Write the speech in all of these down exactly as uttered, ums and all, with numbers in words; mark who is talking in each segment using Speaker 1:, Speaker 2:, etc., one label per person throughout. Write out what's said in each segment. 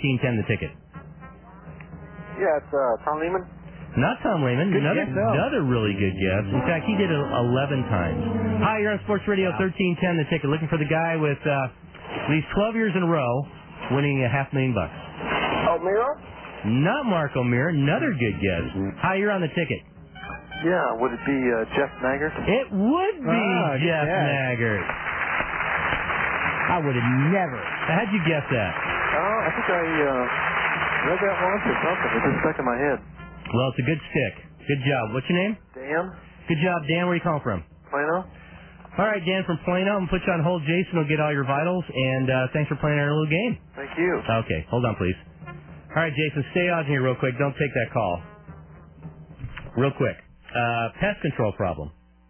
Speaker 1: thirteen ten, the ticket.
Speaker 2: Yeah, it's uh, Tom Lehman.
Speaker 1: Not Tom Lehman.
Speaker 2: Good
Speaker 1: another,
Speaker 2: guess, though.
Speaker 1: another really good guess. In fact, he did it eleven times. Hi, you're on Sports Radio thirteen ten, the ticket. Looking for the guy with uh, at least twelve years in a row winning a half million bucks.
Speaker 2: Oh, Miro?
Speaker 1: Not Mark O'Meara. Another good guess. Hi, you're on the ticket.
Speaker 2: Yeah, would it be uh, Jeff Naggart?
Speaker 1: It would be
Speaker 2: Ah,
Speaker 1: Jeff
Speaker 2: yeah.
Speaker 1: Naggart.
Speaker 3: I would have never.
Speaker 1: How'd you guess that?
Speaker 2: Oh, I think I uh, read that once or something. It just stuck in my head.
Speaker 1: Well, it's a good stick. Good job. What's your name?
Speaker 2: Dan?
Speaker 1: Good job, Dan. Where are you calling from?
Speaker 2: Plano?
Speaker 1: All right, Dan from Plano. I'm going to put you on hold. Jason will get all your vitals, and uh, thanks for playing our little game.
Speaker 2: Thank you.
Speaker 1: Okay, hold on, please. All right, Jason, stay on here real quick. Don't take that call. Real quick. Uh, pest control problem.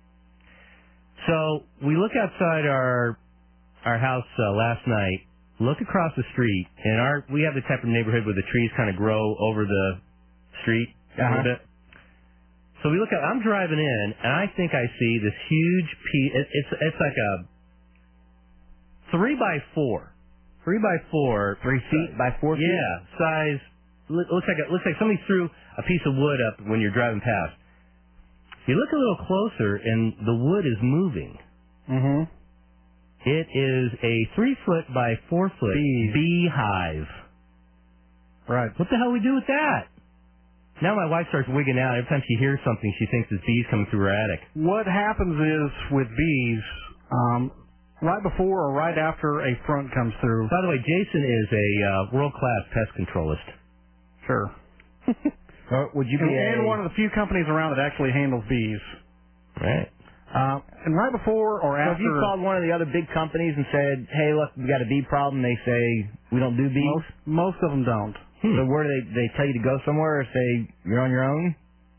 Speaker 1: So we look outside our our house uh, last night, look across the street, and our we have the type of neighborhood where the trees kind of grow over the street a
Speaker 3: Uh-huh.
Speaker 1: little bit. So we look at, I'm driving in, and I think I see this huge piece. It, it's it's like a three by four, three by four,
Speaker 3: Three feet by four feet?
Speaker 1: yeah, size. Look- Looks like a, looks like somebody threw a piece of wood up when you're driving past. You look a little closer, and the wood is moving.
Speaker 3: Mm-hmm.
Speaker 1: It is a three foot by four foot
Speaker 3: Bees.
Speaker 1: beehive.
Speaker 3: Right.
Speaker 1: What the hell we do with that? Now my wife starts wigging out. Every time she hears something, she thinks it's bees coming through her attic.
Speaker 4: What happens is with bees, um, right before or right after a front comes through.
Speaker 1: By the way, Jason is a uh, world-class pest controlist.
Speaker 4: Sure.
Speaker 3: Uh, would you be
Speaker 4: and,
Speaker 3: a...
Speaker 4: and one of the few companies around that actually handles bees.
Speaker 1: Right.
Speaker 4: Uh, and right before or
Speaker 3: So if
Speaker 4: after...
Speaker 3: you called one of the other big companies and said, hey, look, we got a bee problem, they say, we don't do bees?
Speaker 4: Most, most of them don't.
Speaker 3: Hmm. So where do they, they tell you to go somewhere or say you're on your own?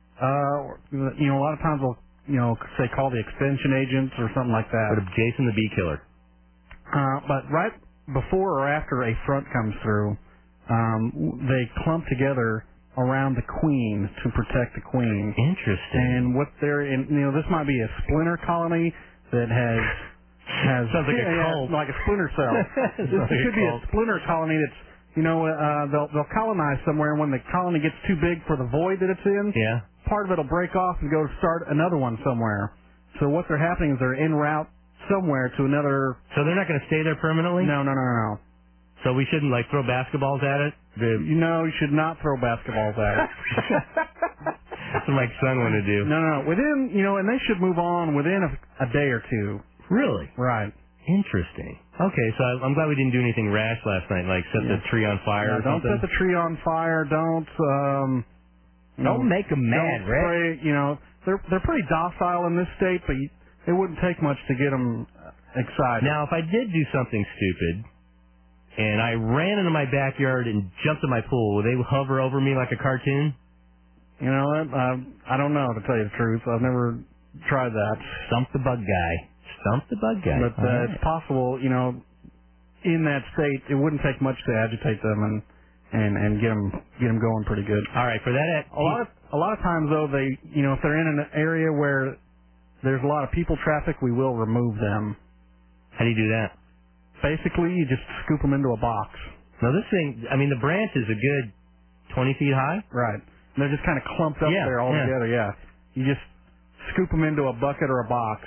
Speaker 4: Uh, you know, a lot of times they'll, you know, say call the extension agents or something like that.
Speaker 1: What of Jason the bee killer?
Speaker 4: Uh, but right before or after a front comes through, um, they clump together around the queen to protect the queen.
Speaker 1: Interesting.
Speaker 4: And what they're in, you know, this might be a splinter colony that has has
Speaker 1: Sounds like a
Speaker 4: yeah,
Speaker 1: cult.
Speaker 4: like a splinter cell.
Speaker 1: Sounds
Speaker 4: This
Speaker 1: like a
Speaker 4: could be a
Speaker 1: cult.
Speaker 4: splinter colony that's, you know, uh, they'll they'll colonize somewhere, and when the colony gets too big for the void that it's in,
Speaker 1: Yeah.
Speaker 4: part of it'll break off and go to start another one somewhere. So what they're happening is they're en route somewhere to another.
Speaker 1: So they're not going to stay there permanently?
Speaker 4: No, no, no, no, no.
Speaker 1: So we shouldn't, like, throw basketballs at it? The-
Speaker 4: You know, you should not throw basketballs at it.
Speaker 1: That's what my son wanted to do.
Speaker 4: No, no, no. Within, you know, and they should move on within a, a day or two.
Speaker 1: Really?
Speaker 4: Right.
Speaker 1: Interesting. Okay, so I- I'm glad we didn't do anything rash last night, like set the
Speaker 4: Yeah.
Speaker 1: tree on fire
Speaker 4: Yeah,
Speaker 1: or
Speaker 4: don't
Speaker 1: something.
Speaker 4: set the tree on fire. Don't. Um, you
Speaker 3: Don't
Speaker 4: know,
Speaker 3: make them mad,
Speaker 4: don't
Speaker 3: Rick.
Speaker 4: spray, you know, they're they're pretty docile in this state, but you, it wouldn't take much to get them excited.
Speaker 1: Now, if I did do something stupid, and I ran into my backyard and jumped in my pool, will they hover over me like a cartoon?
Speaker 4: You know what? Uh, I don't know, to tell you the truth. I've never tried that.
Speaker 1: Stump the bug guy. Stump the bug guy.
Speaker 4: But uh,
Speaker 1: All right.
Speaker 4: it's possible, you know, in that state, it wouldn't take much to agitate them and and and get them get them going pretty good.
Speaker 1: All right, for that,
Speaker 4: A lot of a lot of times though, they you know if they're in an area where there's a lot of people traffic, we will remove them.
Speaker 1: how do you do that?
Speaker 4: Basically, you just scoop them into a box.
Speaker 1: Now, this thing, I mean, the branch is a good twenty feet high.
Speaker 4: Right. And they're just kind of clumped up
Speaker 1: Yeah,
Speaker 4: there all
Speaker 1: yeah.
Speaker 4: together. Yeah. You just scoop them into a bucket or a box.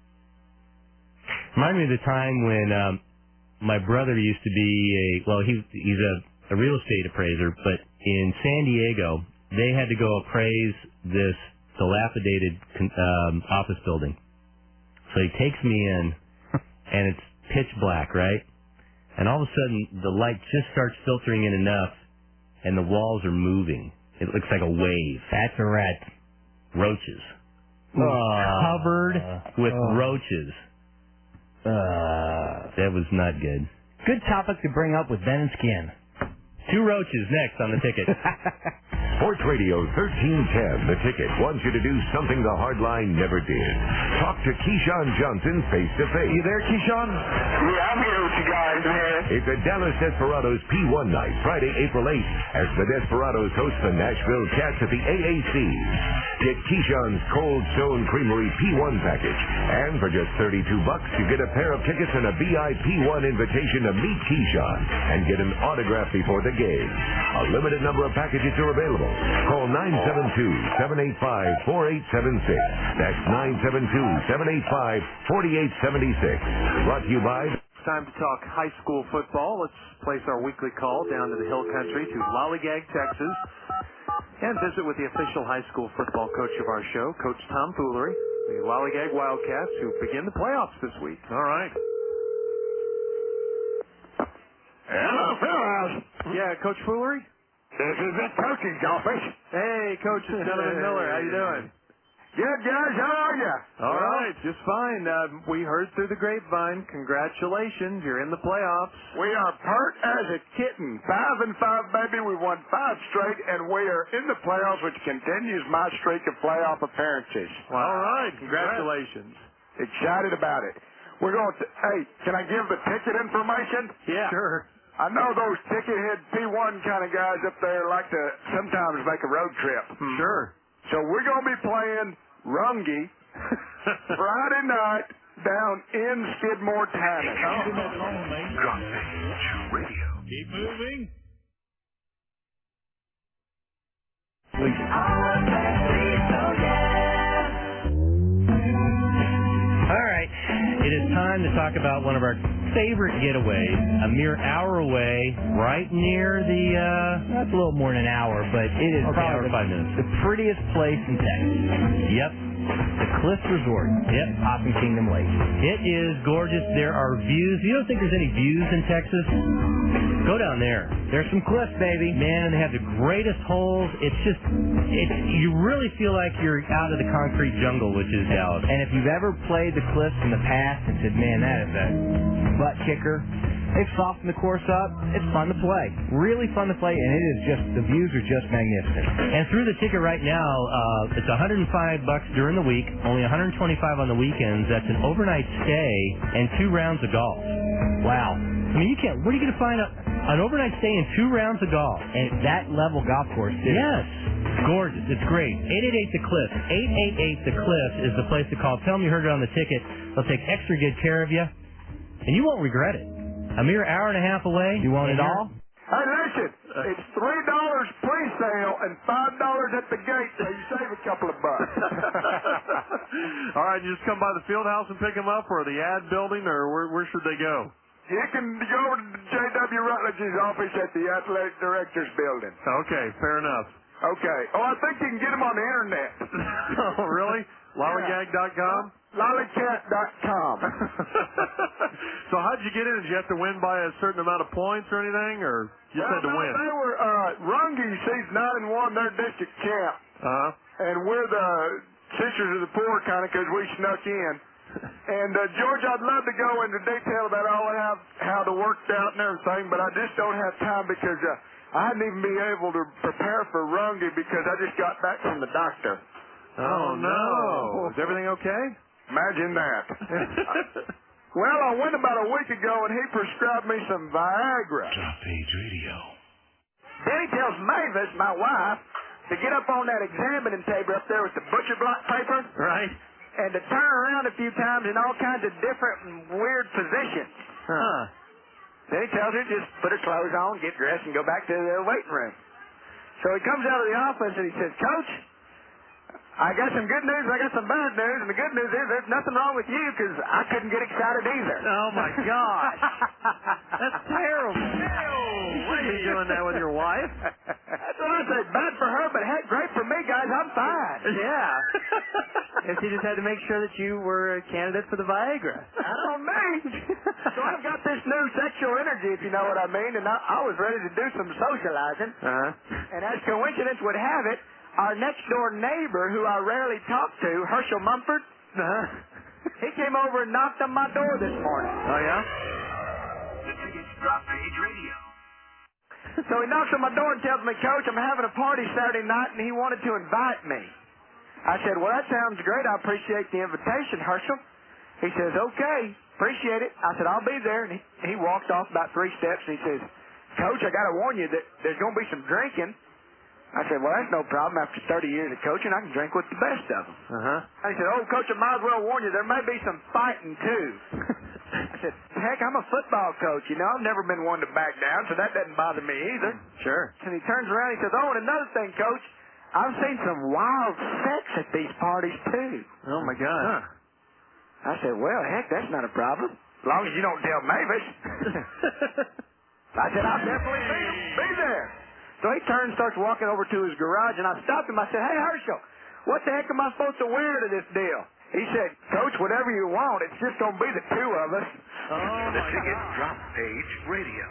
Speaker 1: Remind me of the time when um, my brother used to be a, well, he he's a, a real estate appraiser, but in San Diego, they had to go appraise this dilapidated con- um, office building. So he takes me in, and it's pitch black, right? And all of a sudden, the light just starts filtering in enough, and the walls are moving. It looks like a wave.
Speaker 3: That's a rat.
Speaker 1: Roaches.
Speaker 3: Uh,
Speaker 1: Covered with
Speaker 3: uh,
Speaker 1: roaches.
Speaker 3: Uh,
Speaker 1: That was not good.
Speaker 3: good topic to bring up with Ben and Skin.
Speaker 1: Two roaches next on the ticket.
Speaker 5: Sports Radio thirteen ten, The Ticket, wants you to do something the Hardline never did. Talk to Keyshawn Johnson face to face.
Speaker 2: You there, Keyshawn?
Speaker 6: Yeah, I'm here with you guys, man.
Speaker 5: It's a Dallas Desperados P one night, Friday, April eighth, as the Desperados host the Nashville Cats at the A A C. Get Keyshawn's Cold Stone Creamery P one package, and for just thirty-two bucks, you get a pair of tickets and a V I P one invitation to meet Keyshawn and get an autograph before the game. A limited number of packages are available. Call nine seven two, seven eight five, four eight seven six. That's nine seven two, seven eight five, four eight seven six. Brought to you by...
Speaker 2: It's time to talk high school football. Let's place our weekly call down to the Hill Country to Lollygag, Texas, and visit with the official high school football coach of our show, Coach Tom Foolery, the Lollygag Wildcats, who begin the playoffs this week. All right.
Speaker 6: Hello, fellas.
Speaker 2: Yeah, Coach Foolery?
Speaker 6: This is the coach's office.
Speaker 2: Hey, Coach Donovan Miller. How you doing?
Speaker 6: Good, guys. How are you?
Speaker 2: All right, just fine. Uh, we heard through the grapevine. Congratulations, you're in the playoffs.
Speaker 6: We are pert as a kitten. Five and five, baby. We won five straight, and we are in the playoffs, which continues my streak of playoff appearances.
Speaker 2: Wow. All right, congratulations.
Speaker 6: Excited about it. We're going to, hey, can I give the ticket information?
Speaker 2: Yeah. Sure.
Speaker 6: I know those ticket-head P one kind of guys up there like to sometimes make a road trip.
Speaker 2: Hmm. Sure.
Speaker 6: So we're going to be playing Rungy Friday night down in Skidmore, Tennessee.
Speaker 5: Drop Page Radio.
Speaker 7: Keep moving.
Speaker 1: All right. It is time to talk about one of our favorite getaways, a mere hour away, right near the, uh...
Speaker 3: That's a little more than an hour, but it is
Speaker 1: Okay, hour,
Speaker 3: probably
Speaker 1: five minutes.
Speaker 3: the prettiest place in Texas.
Speaker 1: Yep.
Speaker 3: The Cliffs Resort.
Speaker 1: Yep.
Speaker 3: Poppin' Kingdom Lake.
Speaker 1: It is gorgeous. There are views. You don't think there's any views in Texas? Go down there.
Speaker 3: There's some cliffs, baby.
Speaker 1: Man, and they have the greatest holes. It's just, it's, you really feel like you're out of the concrete jungle, which is Dallas.
Speaker 3: And if you've ever played the cliffs in the past and said, man, that is a butt kicker, they've softened the course up. It's fun to play. Really fun to play, and it is just, the views are just magnificent.
Speaker 1: And through the ticket right now, uh, it's one hundred five bucks during the week, only one hundred twenty-five on the weekends. That's an overnight stay and two rounds of golf.
Speaker 3: Wow.
Speaker 1: I mean, you can't, where are you going to find a, an overnight stay and two rounds of golf?
Speaker 3: And that level golf course, too.
Speaker 1: Yes. Gorgeous. It's great. eight eight eight, the cliff. eight eight eight, the cliff is the place to call. Tell them you heard it on the ticket. They'll take extra good care of you, and you won't regret it. A mere hour and a half away.
Speaker 3: You want it all?
Speaker 6: Hey, listen, it's three dollars pre-sale and five dollars at the gate, so you save a couple of bucks.
Speaker 2: All right, you just come by the field house and pick them up, or the ad building, or where, where should they go?
Speaker 6: You can go over to J W Rutledge's office at the Athletic Directors Building.
Speaker 2: Okay, fair enough.
Speaker 6: Okay. Oh, I think you can get them on the internet.
Speaker 2: Oh, really? Lollygag dot com?
Speaker 6: Lollycat dot com.
Speaker 2: So how'd you get in? Did you have to win by a certain amount of points or anything, or you just
Speaker 6: well,
Speaker 2: had to
Speaker 6: no,
Speaker 2: win?
Speaker 6: They were, uh, Rungy, she's nine and one, they're district champ.
Speaker 2: Uh-huh.
Speaker 6: And we're the Sisters of the Poor kind of because we snuck in. And, uh, George, I'd love to go into detail about all how, how it worked out and everything, but I just don't have time because uh, I hadn't even been able to prepare for Rungy because I just got back from the doctor.
Speaker 2: Oh, no. Is everything okay?
Speaker 6: Imagine that. Well, I went about a week ago, and he prescribed me some Viagra.
Speaker 5: Drop Page Radio.
Speaker 6: Then he tells Mavis, my wife, to get up on that examining table up there with the butcher block paper.
Speaker 2: Right.
Speaker 6: And to turn around a few times in all kinds of different and weird positions.
Speaker 2: Huh.
Speaker 6: Then he tells her to just put her clothes on, get dressed, and go back to the waiting room. So he comes out of the office and he says, Coach, I got some good news, I got some bad news, and the good news is there's nothing wrong with you because I couldn't get excited either.
Speaker 2: Oh, my gosh. That's terrible. Why are you doing that with your wife?
Speaker 6: That's what I said. Bad for her, but heck, great for me, guys. I'm fine.
Speaker 3: Yeah. And she just had to make sure that you were a candidate for the Viagra.
Speaker 6: I don't know. So I've got this new sexual energy, if you know what I mean, and I, I was ready to do some socializing.
Speaker 2: Uh-huh.
Speaker 6: And as coincidence would have it, our next-door neighbor, who I rarely talk to, Herschel Mumford,
Speaker 2: Uh-huh.
Speaker 6: he came over and knocked on my door this morning.
Speaker 2: Oh, yeah?
Speaker 5: The Ticket's Drop Page Radio.
Speaker 6: So he knocks on my door and tells me, Coach, I'm having a party Saturday night, and he wanted to invite me. I said, well, that sounds great. I appreciate the invitation, Herschel. He says, okay, appreciate it. I said, I'll be there. And he, he walked off about three steps, and he says, Coach, I got to warn you that there's going to be some drinking. I said, well, that's no problem. After thirty years of coaching, I can drink with the best of them.
Speaker 2: Uh-huh.
Speaker 6: He said, oh, Coach, I might as well warn you, there may be some fighting, too. I said, heck, I'm a football coach, you know. I've never been one to back down, so that doesn't bother me either.
Speaker 2: Sure.
Speaker 6: And he turns around and he says, oh, and another thing, Coach, I've seen some wild sex at these parties, too.
Speaker 2: Oh, my God.
Speaker 6: Huh. I said, well, heck, that's not a problem. As long as you don't tell Mavis. I said, I'll definitely be, be there. So he turns, starts walking over to his garage, and I stopped him. I said, hey, Herschel, what the heck am I supposed to wear to this deal? He said, Coach, whatever you want. It's just going to be the two of us.
Speaker 2: Oh,
Speaker 5: The Ticket Drop Page Radio.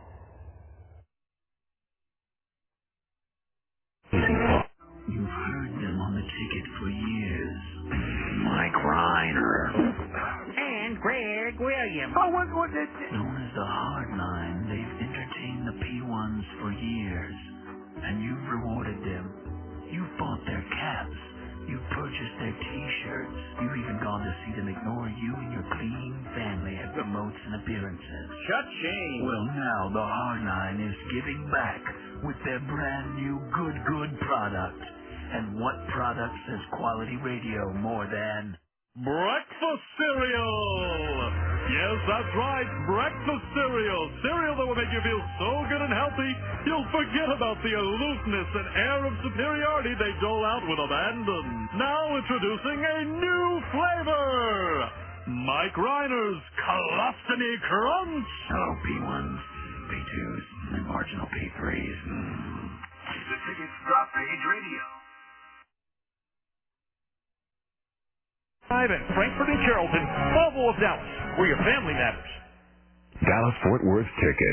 Speaker 7: You've heard them on the ticket for years. Mike Reiner.
Speaker 8: And Greg Williams.
Speaker 6: Oh, what, what, it,
Speaker 7: Known as the Hard Nine, they've entertained the P ones for years. And you've rewarded them. You've bought their caps. You've purchased their T-shirts. You've even gone to see them ignore you and your clean family at promotes and appearances.
Speaker 8: Cha-ching.
Speaker 7: Well, now the Hard Nine is giving back with their brand new Good Good product. And what product says quality radio more than...
Speaker 9: Breakfast cereal! Yes, that's right, breakfast cereal. Cereal that will make you feel so good and healthy, you'll forget about the aloofness and air of superiority they dole out with abandon. Now introducing a new flavor! Mike Reiner's Colostomy Crunch!
Speaker 7: Oh, P ones, P twos, and marginal P threes. Mm.
Speaker 5: The Ticket Drop Page Radio.
Speaker 10: Live in Frankfurt and Carrollton, Volvo of Dallas, where your family matters.
Speaker 5: Dallas Fort Worth Ticket.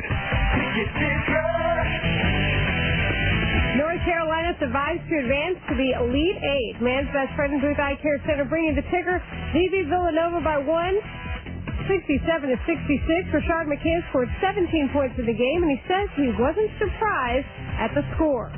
Speaker 11: North Carolina survives to advance to the Elite Eight. Man's best friend in Booth Eye Care Center bringing the ticker. D B Villanova by one, sixty-seven to sixty-six. Rashard McCann scored seventeen points in the game, and he says he wasn't surprised at the score.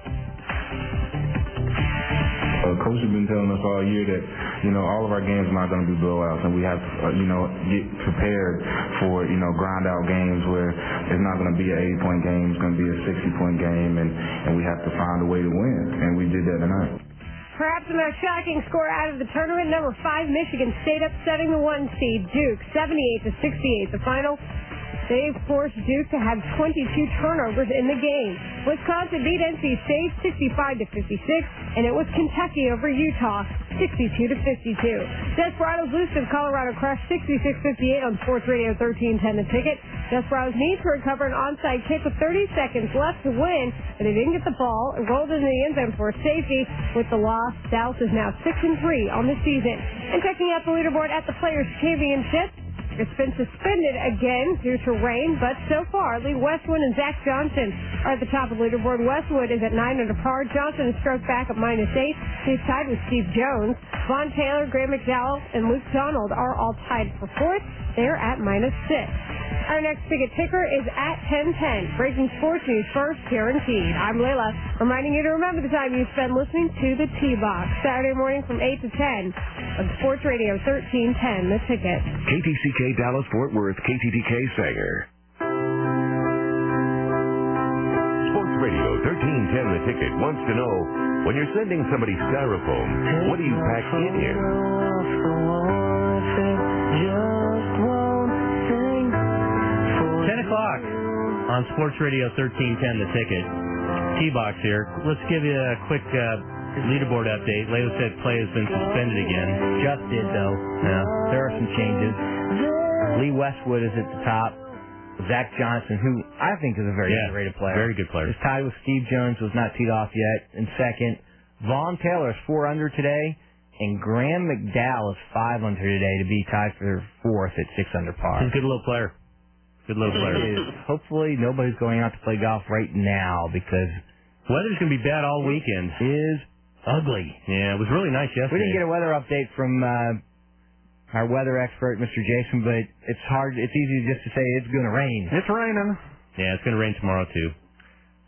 Speaker 12: Uh, Coach has been telling us all year that, you know, all of our games are not going to be blowouts, and we have to, uh, you know, get prepared for, you know, grind-out games where it's not going to be an eighty-point game, it's going to be a sixty-point game, and, and we have to find a way to win, and we did that tonight.
Speaker 11: Perhaps the most shocking score out of the tournament, number five, Michigan State upsetting the one seed, Duke, seventy-eight to sixty-eight. The final, they forced Duke to have twenty-two turnovers in the game. Wisconsin beat N C State sixty-five to fifty-six, and it was Kentucky over Utah sixty-two to fifty-two. Desperados lose to Colorado Crush sixty-six fifty-eight on Sports Radio thirteen ten The Ticket. Desperados need to recover an onside kick with thirty seconds left to win, but they didn't get the ball. It rolled into the end zone for safety. With the loss, Dallas is now six and three on the season. And checking out the leaderboard at the Players' Championship, it's been suspended again due to rain, but so far, Lee Westwood and Zach Johnson are at the top of the leaderboard. Westwood is at nine under par. Johnson is stroked back at minus eight. He's tied with Steve Jones. Vaughn Taylor, Graham McDowell, and Luke Donald are all tied for fourth. They're at minus six. Our next ticket ticker is at ten ten. Breaking sports news first, guaranteed. I'm Layla, reminding you to remember the time you spend listening to the T-Box. Saturday morning from eight to ten on Sports Radio thirteen ten, The Ticket.
Speaker 5: K T C K Dallas Fort Worth, K T T K Sanger. Sports Radio thirteen ten The Ticket wants to know, when you're sending somebody styrofoam, what do you pack in here?
Speaker 1: ten o'clock on Sports Radio thirteen ten The Ticket. T-Box here. Let's give you a quick uh, leaderboard update. Leo said play has been suspended again.
Speaker 3: Just did, though.
Speaker 1: Yeah.
Speaker 3: There are some changes. Lee Westwood is at the top. Zach Johnson, who I think is a very
Speaker 1: yeah,
Speaker 3: underrated player.
Speaker 1: Very good player.
Speaker 3: Is tied with Steve Jones, who's not teed off yet, in second. Vaughn Taylor is four under today, and Graham McDowell is five under today to be tied for fourth at six under par.
Speaker 1: He's a good little player. Good little player.
Speaker 3: Hopefully nobody's going out to play golf right now because
Speaker 1: weather's going to be bad all weekend.
Speaker 3: Is ugly.
Speaker 1: Yeah, it was really nice yesterday.
Speaker 3: We didn't get a weather update from uh, our weather expert, Mister Jason, but it's hard. It's easy just to say it's going to rain.
Speaker 4: It's raining.
Speaker 1: Yeah, it's going to rain tomorrow too.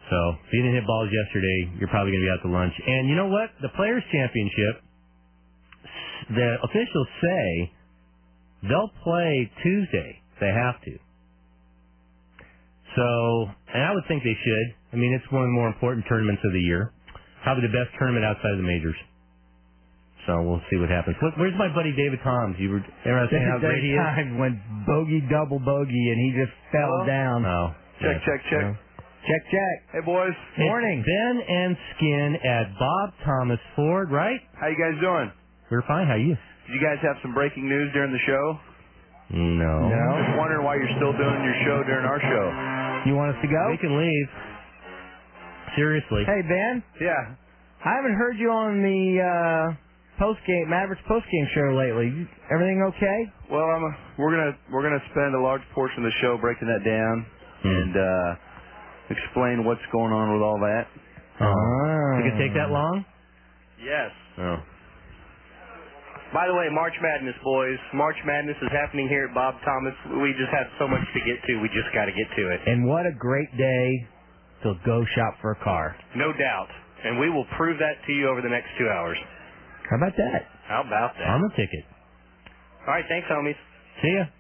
Speaker 1: So if you didn't hit balls yesterday, you're probably going to be out to lunch. And you know what? The Players' Championship, the officials say they'll play Tuesday. They have to. So, and I would think they should. I mean, it's one of the more important tournaments of the year. Probably the best tournament outside of the majors. So we'll see what happens. Look, where's my buddy David Toms? You were there saying how great he is?
Speaker 3: Time when bogey, double bogey, and he just fell
Speaker 1: Hello?
Speaker 3: down.
Speaker 1: Oh.
Speaker 13: Check,
Speaker 1: yeah.
Speaker 13: check, check.
Speaker 1: No.
Speaker 3: Check, check.
Speaker 13: Hey, boys.
Speaker 3: Morning.
Speaker 1: It's Ben and Skin at Bob Thomas Ford, right?
Speaker 13: How you guys doing?
Speaker 1: We're fine. How are you?
Speaker 13: Did you guys have some breaking news during the show?
Speaker 1: No.
Speaker 3: No.
Speaker 13: Just wondering why you're still doing your show during our show.
Speaker 3: You want us to go?
Speaker 1: We can leave. Seriously.
Speaker 3: Hey, Ben.
Speaker 13: Yeah.
Speaker 3: I haven't heard you on the uh, post game Mavericks post game show lately. Everything okay?
Speaker 13: Well, I'm, we're gonna we're gonna spend a large portion of the show breaking that down
Speaker 1: Hmm.
Speaker 13: and uh, explain what's going on with all that.
Speaker 1: Oh. It could take that long?
Speaker 14: Yes.
Speaker 1: Oh.
Speaker 14: By the way, March Madness, boys. March Madness is happening here at Bob Thomas. We just have so much to get to. We just got to get to it.
Speaker 3: And what a great day to go shop for a car.
Speaker 14: No doubt. And we will prove that to you over the next two hours.
Speaker 3: How about that?
Speaker 14: How about that?
Speaker 1: On the ticket.
Speaker 14: All right, thanks, homies.
Speaker 1: See ya.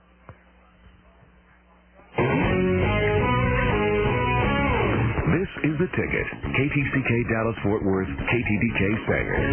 Speaker 5: This is The Ticket, K T C K Dallas-Fort Worth, K T D K Sanger.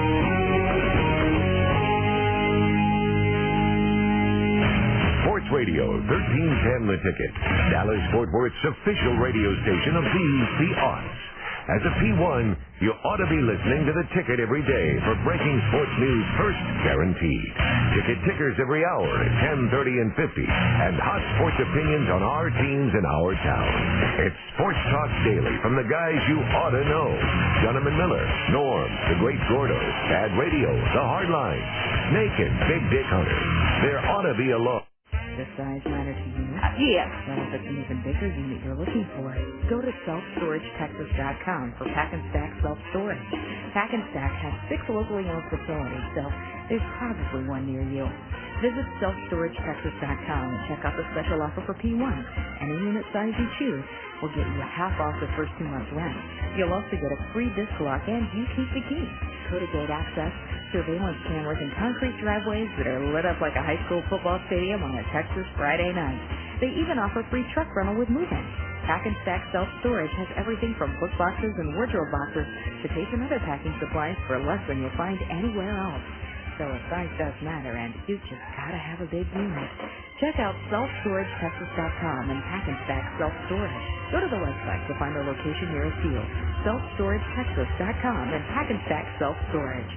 Speaker 5: Sports Radio, thirteen ten The Ticket, Dallas-Fort Worth's official radio station of these, the Arts. As a P one, you ought to be listening to The Ticket every day for breaking sports news first guaranteed. Ticket tickers every hour at ten, thirty, and fifty, and hot sports opinions on our teams in our town. It's Sports Talk Daily from the guys you ought to know. Jonathan Miller, Norm, The Great Gordo, Bad Radio, The Hardline, Snake, and Big Dick Hunter. There ought to be a law.
Speaker 15: Does size matter to you?
Speaker 11: Uh, yes.
Speaker 15: Well, if it's an even bigger unit you're looking for, go to self storage texas dot com for Pack and Stack Self-Storage. Pack and Stack has six locally owned facilities, so there's probably one near you. Visit self storage texas dot com and check out the special offer for P one. Any unit size you choose will get you half off the first two months' rent. You'll also get a free disc lock and you keep the key. Code gate access, surveillance cameras, and concrete driveways that are lit up like a high school football stadium on a Texas Friday night. They even offer free truck rental with move-in. Pack and Stack Self-Storage has everything from book boxes and wardrobe boxes to tape and other packing supplies for less than you'll find anywhere else. So if size does matter, and you just gotta have a big unit. Check out self storage texas dot com and Pack and Stack Self-Storage. Go to the website to find a location nearest you. self storage texas dot com and Pack and Stack Self-Storage.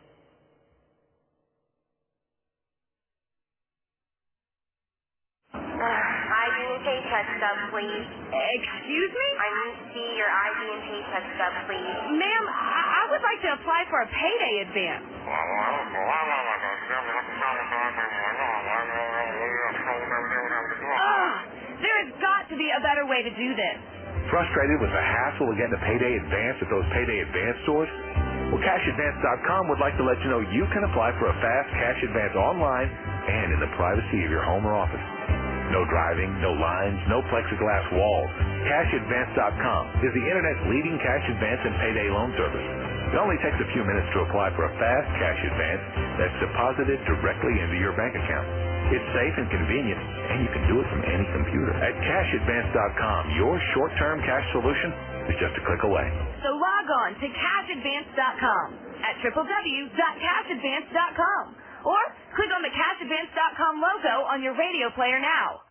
Speaker 16: I D and paycheck stub, please.
Speaker 11: Excuse me?
Speaker 16: I need to see your I D and paycheck stub, please.
Speaker 11: Ma'am, I, I would like to apply for a payday advance. Ugh, there has got to be a better way to do this.
Speaker 17: Frustrated with the hassle of getting a payday advance at those payday advance stores? Well, cash advance dot com would like to let you know you can apply for a fast cash advance online and in the privacy of your home or office. No driving, no lines, no plexiglass walls. cash advance dot com is the Internet's leading cash advance and payday loan service. It only takes a few minutes to apply for a fast cash advance that's deposited directly into your bank account. It's safe and convenient, and you can do it from any computer. At cash advance dot com, your short-term cash solution is just a click away.
Speaker 11: So log on to cash advance dot com at w w w dot cash advance dot com or click on the cash advance dot com logo on your radio player now.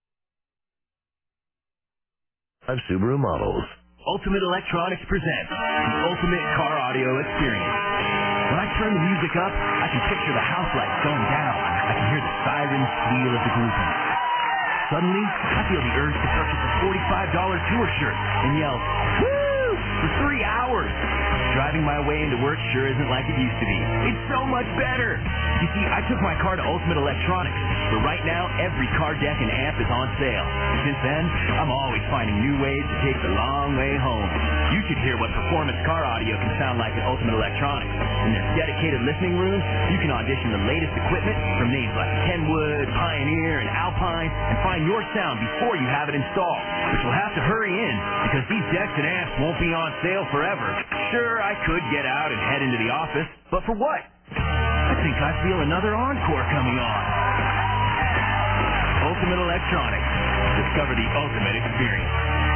Speaker 5: Of Subaru models.
Speaker 18: Ultimate Electronics presents the ultimate car audio experience. When I turn the music up, I can picture the house lights going down. I can hear the siren squeal of the grouping. Suddenly, I feel the urge to purchase a forty-five dollars tour shirt and yell, "Woo!" for three hours. Driving my way into work sure isn't like it used to be. It's so much better. You see, I took my car to Ultimate Electronics, but right now, every car deck and amp is on sale. Since then, I'm always finding new ways to take the long way home. You should hear what performance car audio can sound like at Ultimate Electronics. In their dedicated listening room, you can audition the latest equipment from names like Kenwood, Pioneer, and Alpine, and find your sound before you have it installed. But you'll have to hurry in, because these decks and amps won't be on sale forever. Sure, I could get out and head into the office, but for what? I think I feel another encore coming on. Ultimate Electronics. Discover the ultimate experience.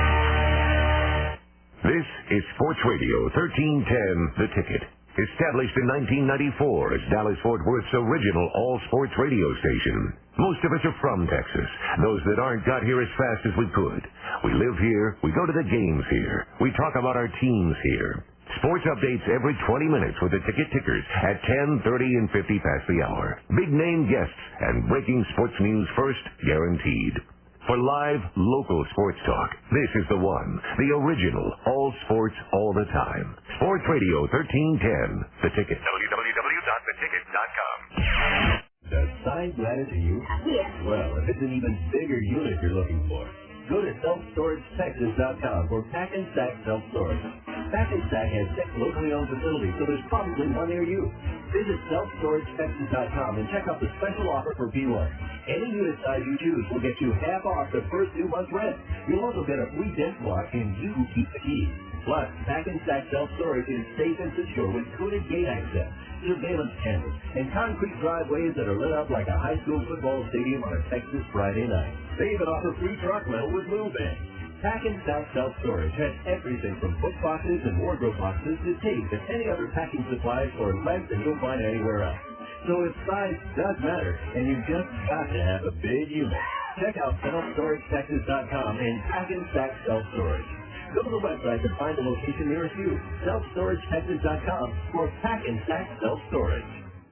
Speaker 5: This is Sports Radio thirteen ten, The Ticket. Established in nineteen ninety-four as Dallas-Fort Worth's original all-sports radio station. Most of us are from Texas. Those that aren't got here as fast as we could. We live here. We go to the games here. We talk about our teams here. Sports updates every twenty minutes with the Ticket Tickers at ten, thirty, and fifty past the hour. Big-name guests and breaking sports news first, guaranteed. For live, local sports talk, this is the one. The original, all sports, all the time. Sports Radio thirteen ten, The Ticket.
Speaker 19: w w w dot the ticket dot com.
Speaker 20: Does size matter to you?
Speaker 19: Yes.
Speaker 20: Well, if it's an even bigger unit you're looking for, go to self storage texas dot com for Pack and Stack Self-Storage. Pack and Stack has six locally owned facilities, so there's probably one near you. Visit self storage texas dot com and check out the special offer for P one. Any unit size you choose will get you half off the first two months' rent. You'll also get a free desk block, and you keep the keys. Plus, Pack and Stack Self-Storage is safe and secure with coded gate access, surveillance cameras, and concrete driveways that are lit up like a high school football stadium on a Texas Friday night. They even offer free truck rental with move in. Pack and Stack Self-Storage has everything from book boxes and wardrobe boxes to tape and any other packing supplies for less than you'll find anywhere else. So if size does matter, and you've just got to have a big unit, check out self storage texas dot com and Pack and Stack Self-Storage. Go to the website to find the location nearest you, self storage texas dot com or Pack and Stack Self-Storage.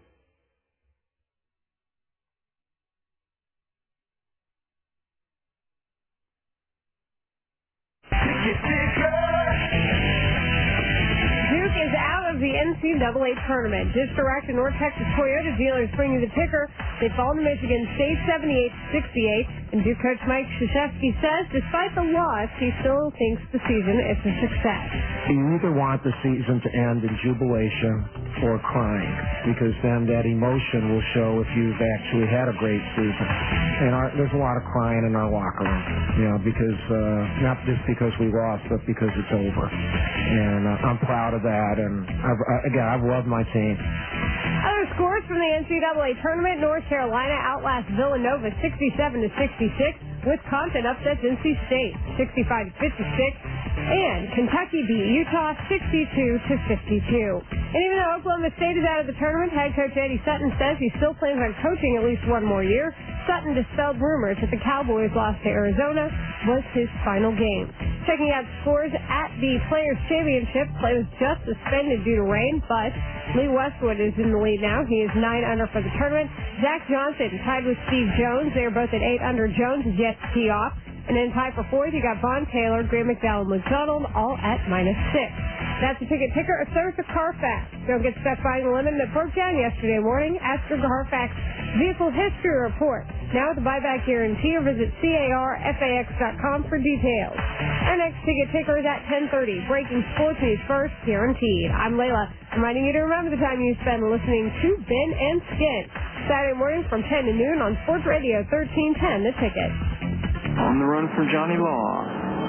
Speaker 11: Duke is out of the N C double A tournament. Dish Direct and North Texas Toyota dealers bring you the ticker. They fall to Michigan State seventy-eight to sixty-eight. And Duke coach Mike Krzyzewski says despite the loss, he still thinks the season is a success.
Speaker 21: You either want the season to end in jubilation or crying, because then that emotion will show if you've actually had a great season. And our, there's a lot of crying in our locker room, you know, because uh, not just because we lost, but because it's over. And uh, I'm proud of that. And I've, uh, again, I've loved my team.
Speaker 11: Other scores from the N C double A tournament: North Carolina outlasts Villanova sixty-seven to sixty-six. Wisconsin upsets N C State sixty-five to fifty-six. And Kentucky beat Utah sixty-two to fifty-two. And even though Oklahoma State is out of the tournament, head coach Eddie Sutton says he still plans on coaching at least one more year. Sutton dispelled rumors that the Cowboys loss to Arizona was his final game. Checking out scores at the Players' Championship, play was just suspended due to rain, but Lee Westwood is in the lead now. He is nine under for the tournament. Zach Johnson tied with Steve Jones. They are both at eight under. Jones is yet to tee off. And then tied for fourth, you got Vaughn Taylor, Graham McDowell, and McDonald, all at minus six. That's the ticket ticker, a service of Carfax. Don't get stuck buying the lemon that broke down yesterday morning. Ask for the Carfax Vehicle History Report. Now with the buyback guarantee, or visit carfax dot com for details. Our next ticket ticker is at ten thirty. Breaking sports news first, guaranteed. I'm Layla, reminding you to remember the time you spend listening to Ben and Skin. Saturday morning from ten to noon on Sports Radio thirteen ten, The Ticket.
Speaker 22: On the run from Johnny Law.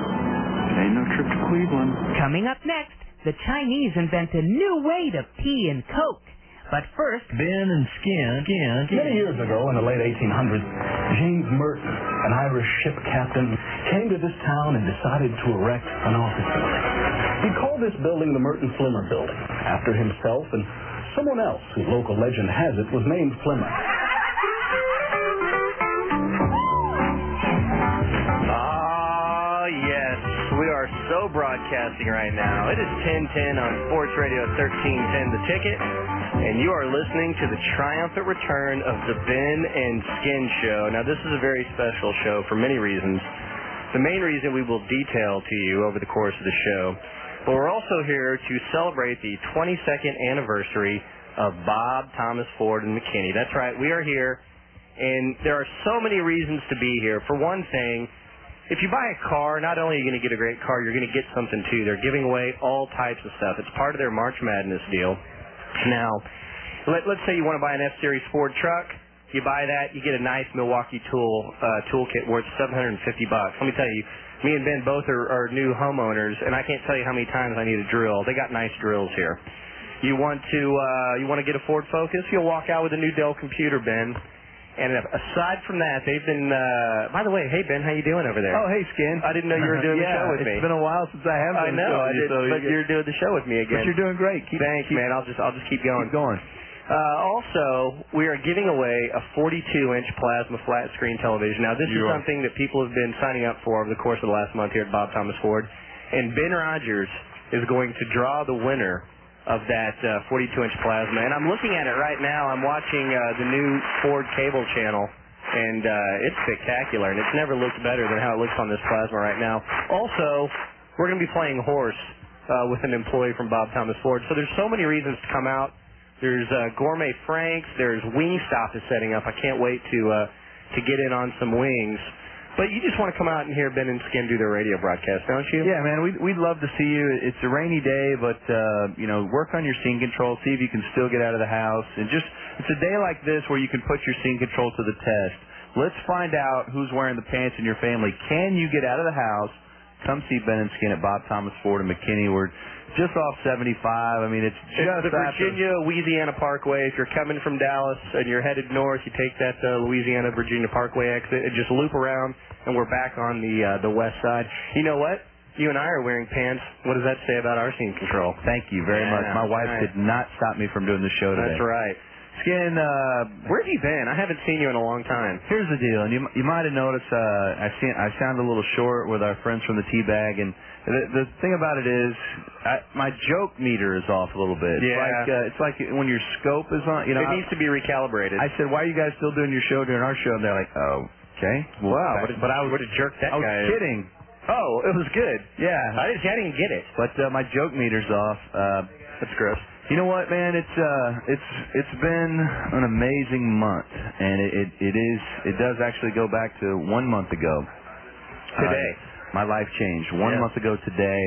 Speaker 22: It ain't no trip to Cleveland.
Speaker 23: Coming up next, the Chinese invent a new way to pee in Coke. But first,
Speaker 24: Ben and Skin, Skin, Skin. Many years ago, in the late eighteen hundreds, James Merton, an Irish ship captain, came to this town and decided to erect an office building. He called this building the Merton Flimmer Building, after himself and someone else who local legend has it was named Flimmer.
Speaker 14: Ah, yes. We are so broadcasting right now. It is ten ten on Sports Radio thirteen ten, The Ticket. And you are listening to the triumphant return of the Ben and Skin Show. Now, this is a very special show for many reasons. The main reason we will detail to you over the course of the show. But we're also here to celebrate the twenty-second anniversary of Bob, Thomas, Ford, and McKinney. That's right, we are here, and there are so many reasons to be here. For one thing, if you buy a car, not only are you going to get a great car, you're going to get something too. They're giving away all types of stuff. It's part of their March Madness deal. Now, let, let's say you want to buy an F-Series Ford truck. You buy that, you get a nice Milwaukee tool uh, toolkit worth seven hundred fifty bucks. Let me tell you, me and Ben both are, are new homeowners, and I can't tell you how many times I need a drill. They got nice drills here. You want to uh, you want to get a Ford Focus? You'll walk out with a new Dell computer, Ben. And aside from that, they've been, uh, by the way, hey, Ben, how you doing over there?
Speaker 13: Oh, hey, Skin.
Speaker 14: I didn't know you were doing
Speaker 13: yeah,
Speaker 14: the show with me.
Speaker 13: It's been a while since I have
Speaker 14: I
Speaker 13: done
Speaker 14: know,
Speaker 13: the show
Speaker 14: I
Speaker 13: with
Speaker 14: did,
Speaker 13: you, so
Speaker 14: but
Speaker 13: you're,
Speaker 14: you're doing the show with me again.
Speaker 13: But you're doing great. Keep,
Speaker 14: Thanks,
Speaker 13: keep,
Speaker 14: man. I'll just I'll just keep going.
Speaker 13: Keep going.
Speaker 14: Uh, also, we are giving away a forty-two inch plasma flat screen television. Now, this
Speaker 13: You
Speaker 14: is
Speaker 13: are.
Speaker 14: something that people have been signing up for over the course of the last month here at Bob Thomas Ford. And Ben Rogers is going to draw the winner of that uh, forty-two inch plasma. And I'm looking at it right now. I'm watching uh, the new Ford cable channel. And uh, it's spectacular, and it's never looked better than how it looks on this plasma right now. Also, we're going to be playing horse uh, with an employee from Bob Thomas Ford. So there's so many reasons to come out. There's uh, Gourmet Franks. There's Wingstop is setting up. I can't wait to uh, to get in on some wings. But you just want to come out and hear Ben and Skin do their radio broadcast, don't you?
Speaker 13: Yeah, man, we'd, we'd love to see you. It's a rainy day, but, uh, you know, work on your scene control, see if you can still get out of the house. And just, it's a day like this where you can put your scene control to the test. Let's find out who's wearing the pants in your family. Can you get out of the house? Come see Ben and Skin at Bob Thomas Ford in McKinney. We're just off seventy-five. I mean, it's just
Speaker 14: It's the
Speaker 13: after-
Speaker 14: Virginia, Louisiana Parkway. If you're coming from Dallas and you're headed north, you take that uh, Louisiana, Virginia Parkway exit and just loop around, and we're back on the uh, the west side. You know what? You and I are wearing pants. What does that say about our scene control?
Speaker 13: Thank you very
Speaker 14: Yeah,
Speaker 13: much. My wife
Speaker 14: right.
Speaker 13: did not stop me from doing the show today.
Speaker 14: That's right.
Speaker 13: Skin, uh,
Speaker 14: where have you been? I haven't seen you in a long time.
Speaker 13: Here's the deal, and you you might have noticed uh, I see I sound a little short with our friends from the Teabag, and the, the thing about it is I, my joke meter is off a little bit. It's
Speaker 14: Yeah.
Speaker 13: like uh, it's like when your scope is on. You know,
Speaker 14: It
Speaker 13: I-
Speaker 14: needs to be recalibrated.
Speaker 13: I said, why are you guys still doing your show during our show? And they're like, oh, okay. Well,
Speaker 14: Wow,
Speaker 13: back-
Speaker 14: what a-
Speaker 13: but I was
Speaker 14: what a jerk that
Speaker 13: I was
Speaker 14: guy is.
Speaker 13: kidding.
Speaker 14: Oh, it was good.
Speaker 13: Yeah,
Speaker 14: I didn't, I didn't get it.
Speaker 13: but uh, my joke meter's off. Uh,
Speaker 14: That's gross.
Speaker 13: You know what, man? It's uh, it's it's been an amazing month, and it, it it is it does actually go back to one month ago.
Speaker 14: Today.
Speaker 13: Uh, my life changed one
Speaker 14: Yeah.
Speaker 13: month ago today,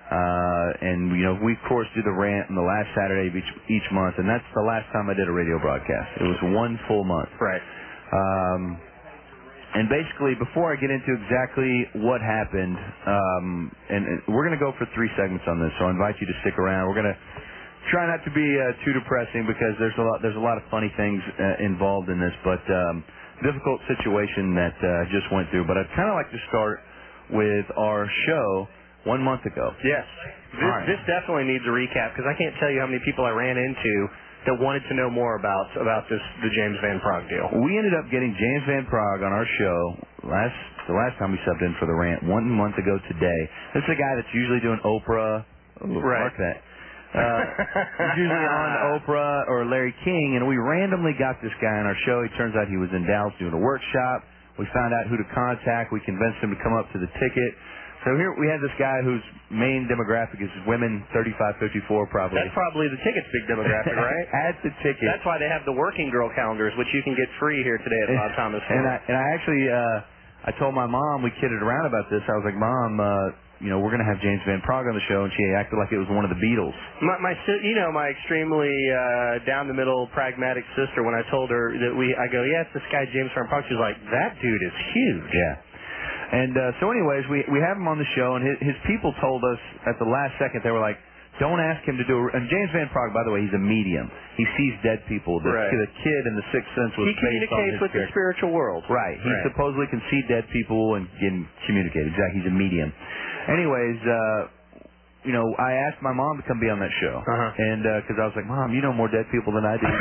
Speaker 13: uh, and you know we of course do the rant on the last Saturday of each each month, and that's the last time I did a radio broadcast. It was one full month.
Speaker 14: Right.
Speaker 13: Um, and basically, before I get into exactly what happened, um, and, and we're going to go for three segments on this, so I invite you to stick around. We're going to try not to be uh, too depressing because there's a lot there's a lot of funny things uh, involved in this, but um, difficult situation that uh, I just went through. But I'd kind of like to start with our show one month ago.
Speaker 14: Yes. This,
Speaker 13: All right.
Speaker 14: this definitely needs a recap because I can't tell you how many people I ran into that wanted to know more about about this the James Van Prague deal.
Speaker 13: We ended up getting James Van Prague on our show last the last time we subbed in for the rant one month ago today. This is a guy that's usually doing Oprah. Ooh,
Speaker 14: Right.
Speaker 13: Mark that. Uh, he's usually on Oprah or Larry King, and we randomly got this guy on our show. He turns out he was in Dallas doing a workshop. We found out who to contact. We convinced him to come up to the ticket. So here we had this guy whose main demographic is women thirty-five, fifty-four probably.
Speaker 14: That's probably the ticket's big demographic, right?
Speaker 13: At the ticket.
Speaker 14: That's why they have the working girl calendars, which you can get free here today at Bob Thomas Ford.
Speaker 13: And I and I actually uh I told my mom, we kidded around about this. I was like, Mom, uh, you know, we're gonna have James Van Prague on the show, and she acted like it was one of the Beatles.
Speaker 14: My, my, si- you know, my extremely uh, down the middle, pragmatic sister. When I told her that we, I go, yeah, it's this guy James Van Prague. She was like, that dude is huge.
Speaker 13: Yeah. And uh, so, anyways, we we have him on the show, and his, his people told us at the last second, they were like, don't ask him to do. A, and James Van Prague, by the way, he's a medium. He sees dead people. The,
Speaker 14: Right.
Speaker 13: the kid in The Sixth Sense was
Speaker 14: He
Speaker 13: based on
Speaker 14: communicates
Speaker 13: his
Speaker 14: with the
Speaker 13: character.
Speaker 14: spiritual world.
Speaker 13: Right. He
Speaker 14: Right.
Speaker 13: supposedly can see dead people and can communicate. Exactly. He's a medium. Anyways, uh, you know, I asked my mom to come be on that show,
Speaker 14: Uh-huh.
Speaker 13: and because I was like, Mom, you know more dead people than I do.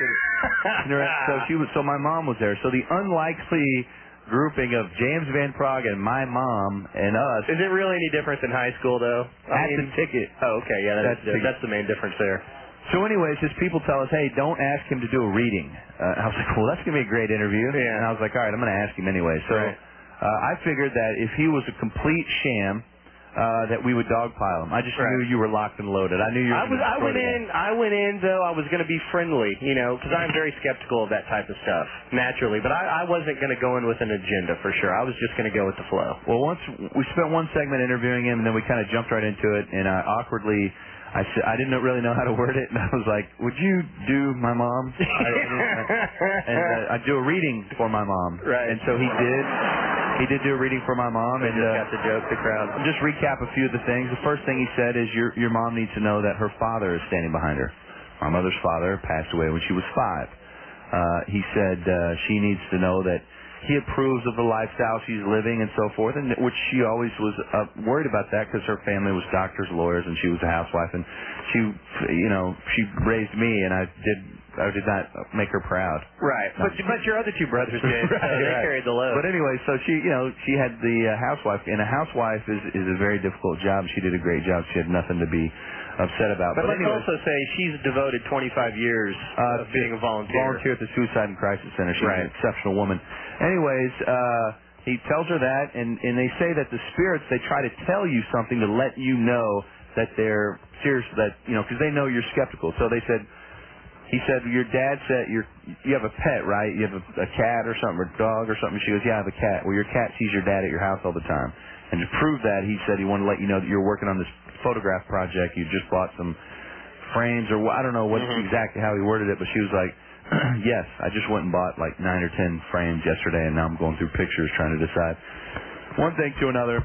Speaker 13: so she was. So my mom was there. So the unlikely grouping of James Van Prague and my mom and us.
Speaker 14: Is it really any different than high school, though?
Speaker 13: At
Speaker 14: I
Speaker 13: the
Speaker 14: mean,
Speaker 13: ticket.
Speaker 14: Oh, okay. Yeah, that's,
Speaker 13: That's the-
Speaker 14: that's the main difference there.
Speaker 13: So anyways, his people tell us, hey, don't ask him to do a reading. Uh, I was like, well, that's going to be a great interview.
Speaker 14: Yeah.
Speaker 13: And I was like, all right, I'm going to ask him anyway. So
Speaker 14: Right.
Speaker 13: uh, I figured that if he was a complete sham, uh, that we would dogpile him. I just
Speaker 14: Right.
Speaker 13: knew you were locked and loaded. I knew you were
Speaker 14: I was.
Speaker 13: gonna
Speaker 14: I
Speaker 13: destroy
Speaker 14: went
Speaker 13: the guy.
Speaker 14: in. I went in though. I was going to be friendly, you know, because I'm very skeptical of that type of stuff naturally. But I, I wasn't going to go in with an agenda for sure. I was just going to go with the flow.
Speaker 13: Well, once we spent one segment interviewing him, and then we kind of jumped right into it, and I awkwardly, I said, I didn't really know how to word it, and I was like, "Would you do my mom?" I, I and uh, I'd do a reading for my mom.
Speaker 14: Right.
Speaker 13: And so he did. He did do a reading for my mom,
Speaker 14: They
Speaker 13: and
Speaker 14: just
Speaker 13: uh,
Speaker 14: got the joke, the crowd.
Speaker 13: just recap a few of the things. The first thing he said is, "Your your mom needs to know that her father is standing behind her. My mother's father passed away when she was five. Uh, he said uh, she needs to know that he approves of the lifestyle she's living and so forth, and which she always was uh, worried about that because her family was doctors, lawyers, and she was a housewife, and she, you know, she raised me, and I did, I did not make her proud.
Speaker 14: Right. But but your other two brothers did.
Speaker 13: Right,
Speaker 14: so they
Speaker 13: right.
Speaker 14: carried the load.
Speaker 13: But anyway, so she, you know, she had the uh, housewife, and a housewife is is a very difficult job. She did a great job. She had nothing to be upset about.
Speaker 14: But,
Speaker 13: But,
Speaker 14: let's
Speaker 13: anyway,
Speaker 14: also say she's devoted twenty-five years
Speaker 13: uh,
Speaker 14: of being a volunteer.
Speaker 13: volunteer at the Suicide and Crisis Center. She's
Speaker 14: Right.
Speaker 13: an exceptional woman. Anyways, uh, he tells her that, and and they say that the spirits, they try to tell you something to let you know that they're serious, that you know, because they know you're skeptical. So they said. He said, your dad said you're, you have a pet, right? You have a, a cat or something, or a dog or something. She goes, yeah, I have a cat. Well, your cat sees your dad at your house all the time. And to prove that, he said he wanted to let you know that you're working on this photograph project. You just bought some frames, or I don't know what
Speaker 14: Mhm.
Speaker 13: exactly how he worded it, but she was like, yes, I just went and bought like nine or ten frames yesterday, and now I'm going through pictures trying to decide one thing to another.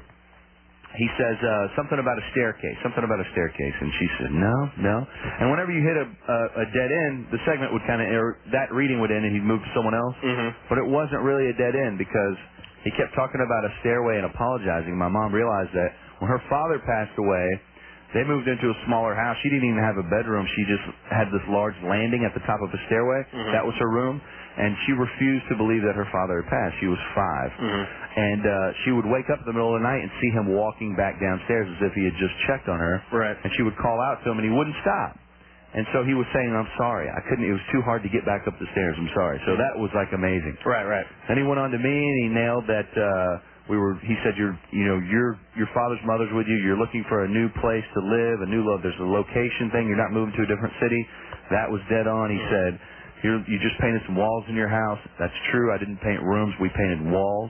Speaker 13: He says uh, something about a staircase, something about a staircase, and she said, no, no. And whenever you hit a, a, a dead end, the segment would kind of, that reading would end, and he'd move to someone else.
Speaker 14: Mhm.
Speaker 13: But it wasn't really a dead end because he kept talking about a stairway and apologizing. My mom realized that when her father passed away, they moved into a smaller house. She didn't even have a bedroom. She just had this large landing at the top of a stairway.
Speaker 14: Mhm.
Speaker 13: That was her room. And she refused to believe that her father had passed. She was five.
Speaker 14: Mhm.
Speaker 13: And uh, she would wake up in the middle of the night and see him walking back downstairs as if he had just checked on her.
Speaker 14: Right.
Speaker 13: And she would call out to him, and he wouldn't stop. And so he was saying, I'm sorry. I couldn't. It was too hard to get back up the stairs. I'm sorry. So that was like amazing.
Speaker 14: Right, right.
Speaker 13: Then he went on to me, and he nailed that uh, we were, he said, you're, you know, your your father's mother's with you. You're looking for a new place to live, a new love. There's a location thing. You're not moving to a different city. That was dead on. He said, You're, you just painted some walls in your house. That's true. I didn't paint rooms. We painted walls.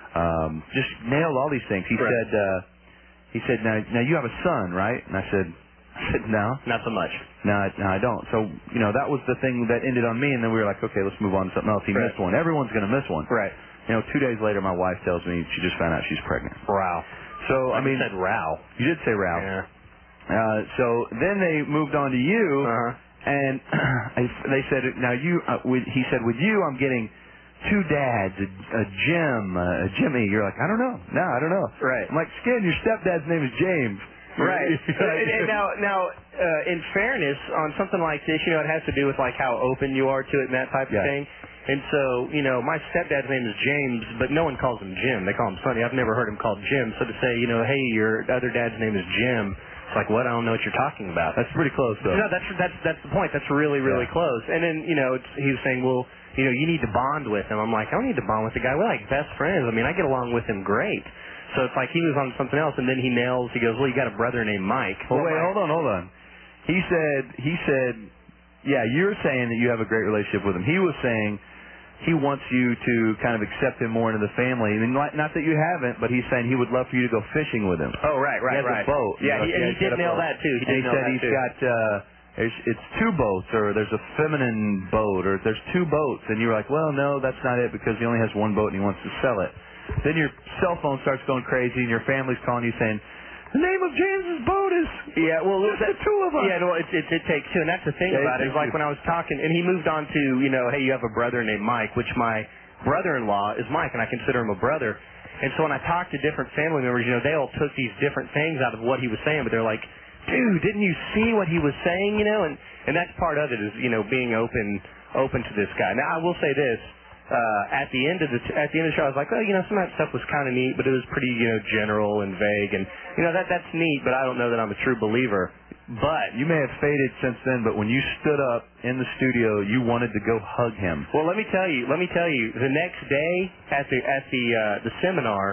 Speaker 13: Um, just nailed all these things. He
Speaker 14: Right.
Speaker 13: said, uh, he said, now, now you have a son, right? And I said, I said, no.
Speaker 14: Not so much.
Speaker 13: No, I, no, I don't. So, you know, that was the thing that ended on me, and then we were like, okay, let's move on to something else. He
Speaker 14: Right.
Speaker 13: missed one. Everyone's going to miss one.
Speaker 14: Right.
Speaker 13: You know, two days later, my wife tells me she just found out she's pregnant.
Speaker 14: Wow.
Speaker 13: So, I
Speaker 14: You
Speaker 13: mean,
Speaker 14: said row.
Speaker 13: you did say Ralph.
Speaker 14: Yeah.
Speaker 13: Uh, so then they moved on to you,
Speaker 14: Uh-huh.
Speaker 13: and they said, now you, uh, with, he said, with you, I'm getting two dads, a, a Jim, a Jimmy. You're like, I don't know. No, I don't know.
Speaker 14: Right.
Speaker 13: I'm like, Skin, your stepdad's name is James.
Speaker 14: Right. and, and now, now, uh, in fairness, on something like this, you know, it has to do with like how open you are to it and that type of
Speaker 13: Yeah.
Speaker 14: thing. And so, you know, my stepdad's name is James, but no one calls him Jim. They call him Sonny. I've never heard him called Jim. So to say, you know, hey, your other dad's name is Jim, it's like, what? I don't know what you're talking about.
Speaker 13: That's pretty close, though.
Speaker 14: No, that's that's that's the point. That's really really
Speaker 13: Yeah.
Speaker 14: close. And then you know, it's, he was saying, well, you know, you need to bond with him. I'm like, I don't need to bond with the guy. We're like best friends. I mean, I get along with him great. So it's like he was on something else, and then he nails. He goes, well, you got a brother named Mike.
Speaker 13: Well, wait,
Speaker 14: Mike?
Speaker 13: hold on, hold on. He said, he said, yeah, you're saying that you have a great relationship with him. He was saying he wants you to kind of accept him more into the family. I mean, not not that you haven't, but he's saying he would love for you to go fishing with him.
Speaker 14: Oh, right, right,
Speaker 13: he has
Speaker 14: right.
Speaker 13: a boat.
Speaker 14: Yeah,
Speaker 13: You know,
Speaker 14: he, and he
Speaker 13: has
Speaker 14: did
Speaker 13: got a
Speaker 14: nail
Speaker 13: boat.
Speaker 14: that too. He
Speaker 13: and
Speaker 14: did
Speaker 13: he
Speaker 14: nail
Speaker 13: said
Speaker 14: that
Speaker 13: he's
Speaker 14: too.
Speaker 13: got, uh, there's, it's two boats, or there's a feminine boat, or there's two boats. And you're like, well, no, that's not it, because he only has one boat and he wants to sell it. Then your cell phone starts going crazy, and your family's calling you saying, the name of James's boat is
Speaker 14: Yeah, well,
Speaker 13: just
Speaker 14: that,
Speaker 13: the two of us.
Speaker 14: Yeah, no, it, it, it takes two, and that's the thing
Speaker 13: Yeah,
Speaker 14: about
Speaker 13: it
Speaker 14: it. Is like
Speaker 13: takes
Speaker 14: when I was talking, and he moved on to, you know, hey, you have a brother named Mike, which my brother-in-law is Mike, and I consider him a brother. And so when I talked to different family members, you know, they all took these different things out of what he was saying, but they're like, dude, didn't you see what he was saying? You know, and and that's part of it is, you know, being open open to this guy. Now I will say this. Uh, at the end of the at the end of the show, I was like, well, you know, some of that stuff was kind of neat, but it was pretty, you know, general and vague, and you know that that's neat, but I don't know that I'm a true believer. But
Speaker 13: you may have faded since then, but when you stood up in the studio, you wanted to go hug him.
Speaker 14: Well, let me tell you, let me tell you, the next day at the at the uh, the seminar,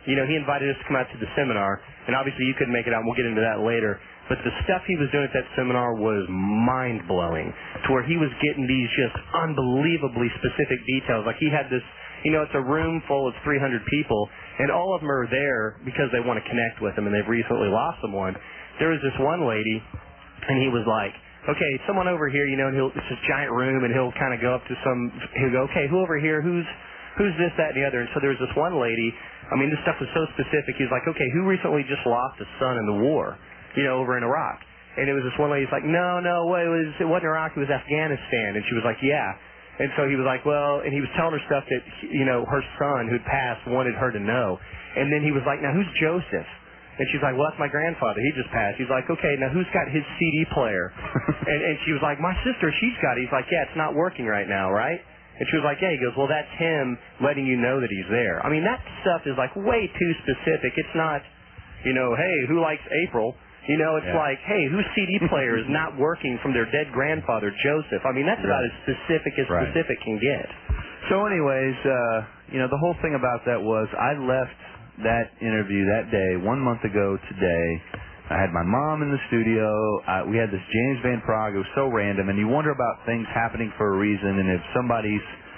Speaker 14: you know, he invited us to come out to the seminar, and obviously you couldn't make it out, and we'll get into that later. But the stuff he was doing at that seminar was mind-blowing, to where he was getting these just unbelievably specific details. Like he had this, you know, it's a room full of three hundred people, and all of them are there because they want to connect with him, and they've recently lost someone. There was this one lady, and he was like, okay, someone over here, you know, and he'll, it's this giant room, and he'll kind of go up to some, he'll go, okay, who over here, who's, who's this, that, and the other. And so there was this one lady, I mean, this stuff was so specific. He's like, okay, who recently just lost a son in the war, you know, over in Iraq? And it was this one lady, he's like, no, no, it, was, it wasn't Iraq, it was Afghanistan. And she was like, yeah. And so he was like, well, and he was telling her stuff that, you know, her son who'd passed wanted her to know. And then he was like, now who's Joseph? And she's like, well, that's my grandfather. He just passed. He's like, okay, now who's got his C D player? and, and she was like, my sister, she's got it. He's like, yeah, it's not working right now, right? And she was like, yeah. He goes, well, that's him letting you know that he's there. I mean, that stuff is like way too specific. It's not, you know, hey, who likes April? You know, it's
Speaker 13: Yeah.
Speaker 14: like, hey, whose C D player is not working from their dead grandfather, Joseph? I mean, that's about
Speaker 13: Right.
Speaker 14: as specific as
Speaker 13: Right.
Speaker 14: specific can get.
Speaker 13: So anyways, uh, you know, the whole thing about that was I left that interview that day, one month ago today. I had my mom in the studio. Uh, we had this James Van Praagh. It was so random, and you wonder about things happening for a reason, and if somebody's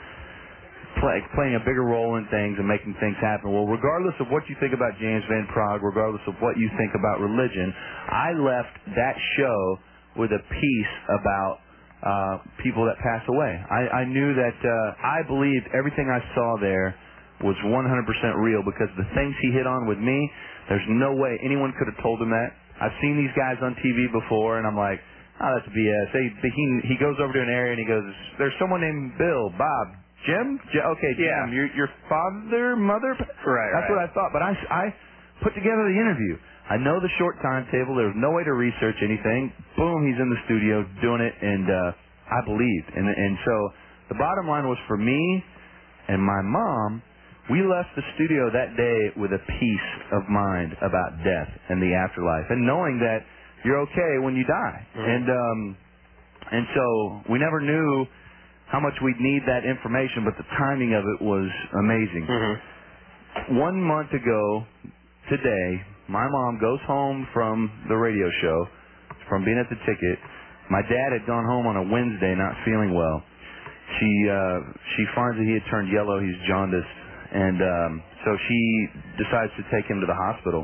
Speaker 13: play, playing a bigger role in things and making things happen. Well, regardless of what you think about James Van Praagh, regardless of what you think about religion, I left that show with a piece about uh, people that pass away. I, I knew that uh, I believed everything I saw there was one hundred percent real, because the things he hit on with me, there's no way anyone could have told him that. I've seen these guys on T V before, and I'm like, oh, that's B S. They, he, he goes over to an area, and he goes, there's someone named Bill, Bob, Jim? J- okay, Jim,
Speaker 14: Yeah.
Speaker 13: your, your father, mother?
Speaker 14: Right,
Speaker 13: That's
Speaker 14: right.
Speaker 13: what I thought, but I, I put together the interview. I know the short timetable. There was no way to research anything. Boom, he's in the studio doing it, and uh, I believed. And, and so the bottom line was, for me and my mom, we left the studio that day with a peace of mind about death and the afterlife, and knowing that you're okay when you die.
Speaker 14: Mm-hmm.
Speaker 13: And um, and so we never knew how much we'd need that information, but the timing of it was amazing.
Speaker 14: Mm-hmm.
Speaker 13: One month ago today, my mom goes home from the radio show, from being at the ticket. My dad had gone home on a Wednesday, not feeling well. She uh, she finds that he had turned yellow. He's jaundiced. And um, so she decides to take him to the hospital.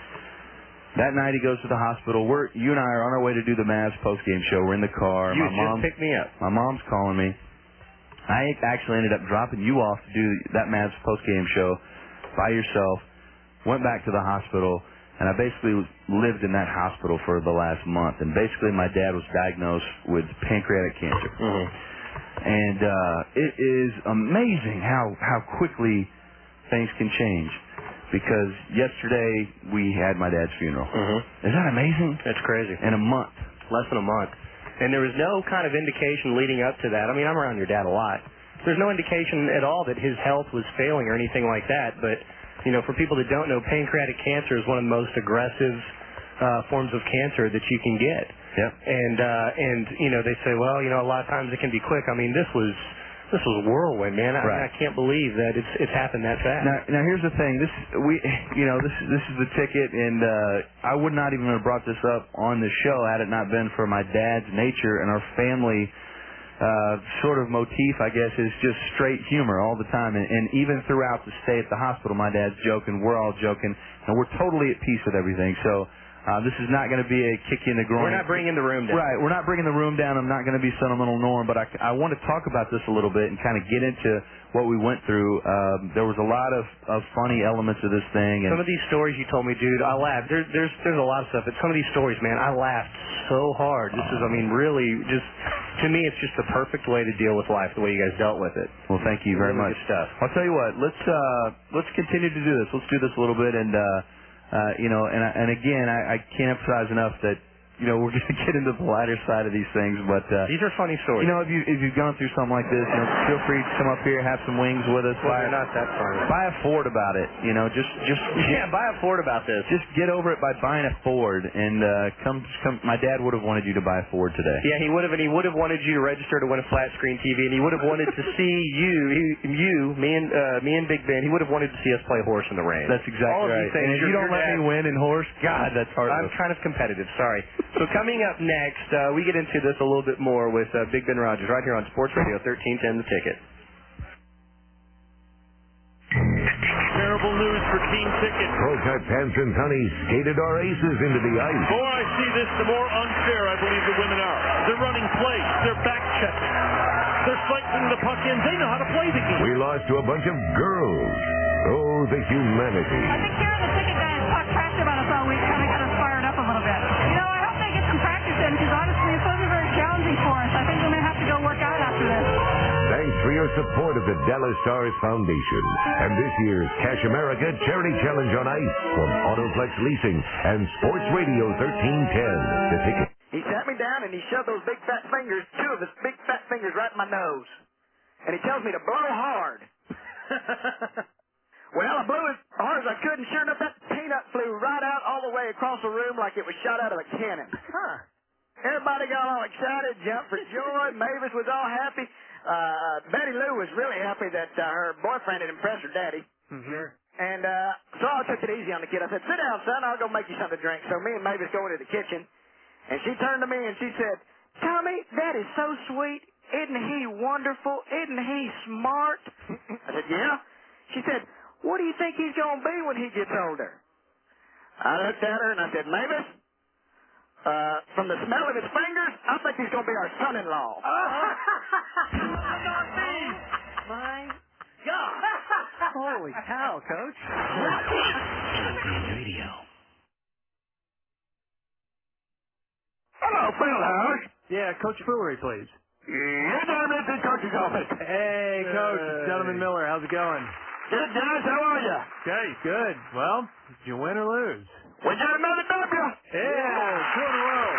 Speaker 13: That night he goes to the hospital. We're you and I are on our way to do the Mavs postgame show. We're in the car.
Speaker 14: You
Speaker 13: my
Speaker 14: just
Speaker 13: mom
Speaker 14: picked me up.
Speaker 13: My mom's calling me. I actually ended up dropping you off to do that Mavs postgame show by yourself. Went back to the hospital, and I basically lived in that hospital for the last month. And basically my dad was diagnosed with pancreatic cancer.
Speaker 14: Mm-hmm.
Speaker 13: And uh, it is amazing how, how quickly things can change. Because yesterday we had my dad's funeral.
Speaker 14: Mm-hmm.
Speaker 13: Is that amazing?
Speaker 14: That's crazy.
Speaker 13: In a month.
Speaker 14: Less than a month. And there was no kind of indication leading up to that. I mean, I'm around your dad a lot. There's no indication at all that his health was failing or anything like that. But, you know, for people that don't know, pancreatic cancer is one of the most aggressive uh, forms of cancer that you can get.
Speaker 13: Yep.
Speaker 14: And uh, and you know, they say, well, you know, a lot of times it can be quick. I mean, this was this was a whirlwind, man. I,
Speaker 13: Right.
Speaker 14: I can't believe that it's it's happened that fast.
Speaker 13: Now, now here's the thing. This we, you know, this this is the ticket, and uh, I would not even have brought this up on the show had it not been for my dad's nature and our family uh, sort of motif. I guess is just straight humor all the time, and, and even throughout the stay at the hospital, my dad's joking, we're all joking, and we're totally at peace with everything. So. Uh, this is not going to be a kick you in the groin.
Speaker 14: We're not bringing the room down.
Speaker 13: Right, we're not bringing the room down. I'm not going to be sentimental Norm, but I, I want to talk about this a little bit and kind of get into what we went through. Um, there was a lot of, of funny elements of this thing. And
Speaker 14: some of these stories you told me, dude, I laughed. There, there's there's a lot of stuff, but some of these stories, man, I laughed so hard. This is, I mean, really, just to me, it's just the perfect way to deal with life, the way you guys dealt with it.
Speaker 13: Well, thank you very
Speaker 14: Really
Speaker 13: much.
Speaker 14: good stuff.
Speaker 13: I'll tell you what. Let's uh, let's continue to do this. Let's do this a little bit, and uh, uh, you know, and I- and again, I, I can't emphasize enough that you know, we're going to get into the lighter side of these things, but uh,
Speaker 14: these are funny stories.
Speaker 13: You know, if you if you've gone through something like this, you know, feel free to come up here, have some wings with us.
Speaker 14: Well,
Speaker 13: buy,
Speaker 14: they're not that funny.
Speaker 13: Buy a Ford about it. You know, just just
Speaker 14: yeah, buy a Ford about this.
Speaker 13: Just get over it by buying a Ford, and uh, come come. My dad would have wanted you to buy a Ford today.
Speaker 14: Yeah, he would have, and he would have wanted you to register to win a flat screen T V, and he would have wanted to see you, he, you, me and uh, me and Big Ben. He would have wanted to see us play horse in the rain.
Speaker 13: That's exactly
Speaker 14: All of
Speaker 13: right.
Speaker 14: these things.
Speaker 13: And if
Speaker 14: your,
Speaker 13: you don't
Speaker 14: your
Speaker 13: let
Speaker 14: dad,
Speaker 13: me win in horse, God, that's hard.
Speaker 14: I'm kind of competitive. Sorry. So coming up next, uh, we get into this a little bit more with uh, Big Ben Rogers right here on Sports Radio thirteen ten The Ticket.
Speaker 10: Terrible news for Team Ticket.
Speaker 5: Colquitt Hanson Honey skated our aces into the ice.
Speaker 10: The more I see this, the more unfair I believe the women are. They're running plays. They're back checking. They're cycling the puck in. They know how to play the game.
Speaker 5: We lost to a bunch of girls. Oh, the humanity.
Speaker 2: I think Karen, the ticket guy, has talked trash about us all week, kind of got us fired up a little bit. You know, I hope they get some practice in, because honestly, it's going to be very challenging for us. I think we may have to go work out after this.
Speaker 5: Thanks for your support of the Dallas Stars Foundation and this year's Cash America Charity Challenge on Ice from Autoflex Leasing and Sports Radio thirteen ten. The Ticket.
Speaker 6: He sat me down and he shoved those big fat fingers, two of his big fat fingers right in my nose. And he tells me to blow hard. Well, I blew as hard as I could, and sure enough, that peanut flew right out all the way across the room like it was shot out of a cannon. Huh. Everybody got all excited, jumped for joy. Mavis was all happy. Uh, Betty Lou was really happy that uh, her boyfriend had impressed her daddy.
Speaker 14: Mm-hmm.
Speaker 6: And uh, so I took it easy on the kid. I said, sit down, son. I'll go make you something to drink. So me and Mavis go into the kitchen. And she turned to me and she said, Tommy, that is so sweet. Isn't he wonderful? Isn't he smart? I said, yeah. She said, what do you think he's going to be when he gets older? I looked at her and I said, Mavis, uh, from the smell of his fingers, I think he's going to be our son-in-law.
Speaker 2: My
Speaker 6: God.
Speaker 3: Holy cow, Coach.
Speaker 18: Radio.
Speaker 6: Hello, Philhouse.
Speaker 3: Yeah, Coach Foolery, please.
Speaker 6: Yes, I'm at the coach's office.
Speaker 3: Hey, Coach. It's Gentleman Miller. How's it going?
Speaker 6: Good, guys. How are you?
Speaker 3: Okay, good. Well, did you win or lose?
Speaker 6: We got another W.
Speaker 3: Yeah, two in a row.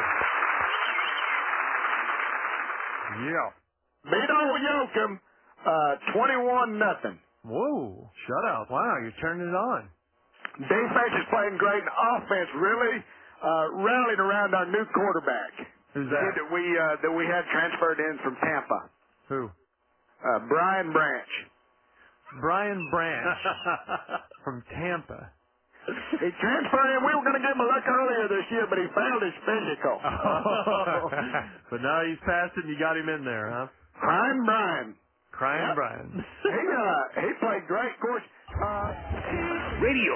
Speaker 3: Yeah.
Speaker 6: Beat old Yoakum, uh, twenty-one nothing.
Speaker 3: Whoa, shutout. Wow, you're turning it on.
Speaker 6: Defense is playing great, and offense really uh, rallied around our new quarterback.
Speaker 3: Who's that?
Speaker 6: That we, uh, that we had transferred in from Tampa.
Speaker 3: Who?
Speaker 6: Uh, Brian Branch.
Speaker 3: Brian Branch from Tampa.
Speaker 6: He transferred in. We were going to give him a look earlier this year, but he failed his physical.
Speaker 3: Oh. But now he's passed it and you got him in there, huh?
Speaker 6: Crying Brian.
Speaker 3: Crying
Speaker 6: Yep.
Speaker 3: Brian.
Speaker 6: he, uh, he played great. Of course, uh,
Speaker 18: Radio.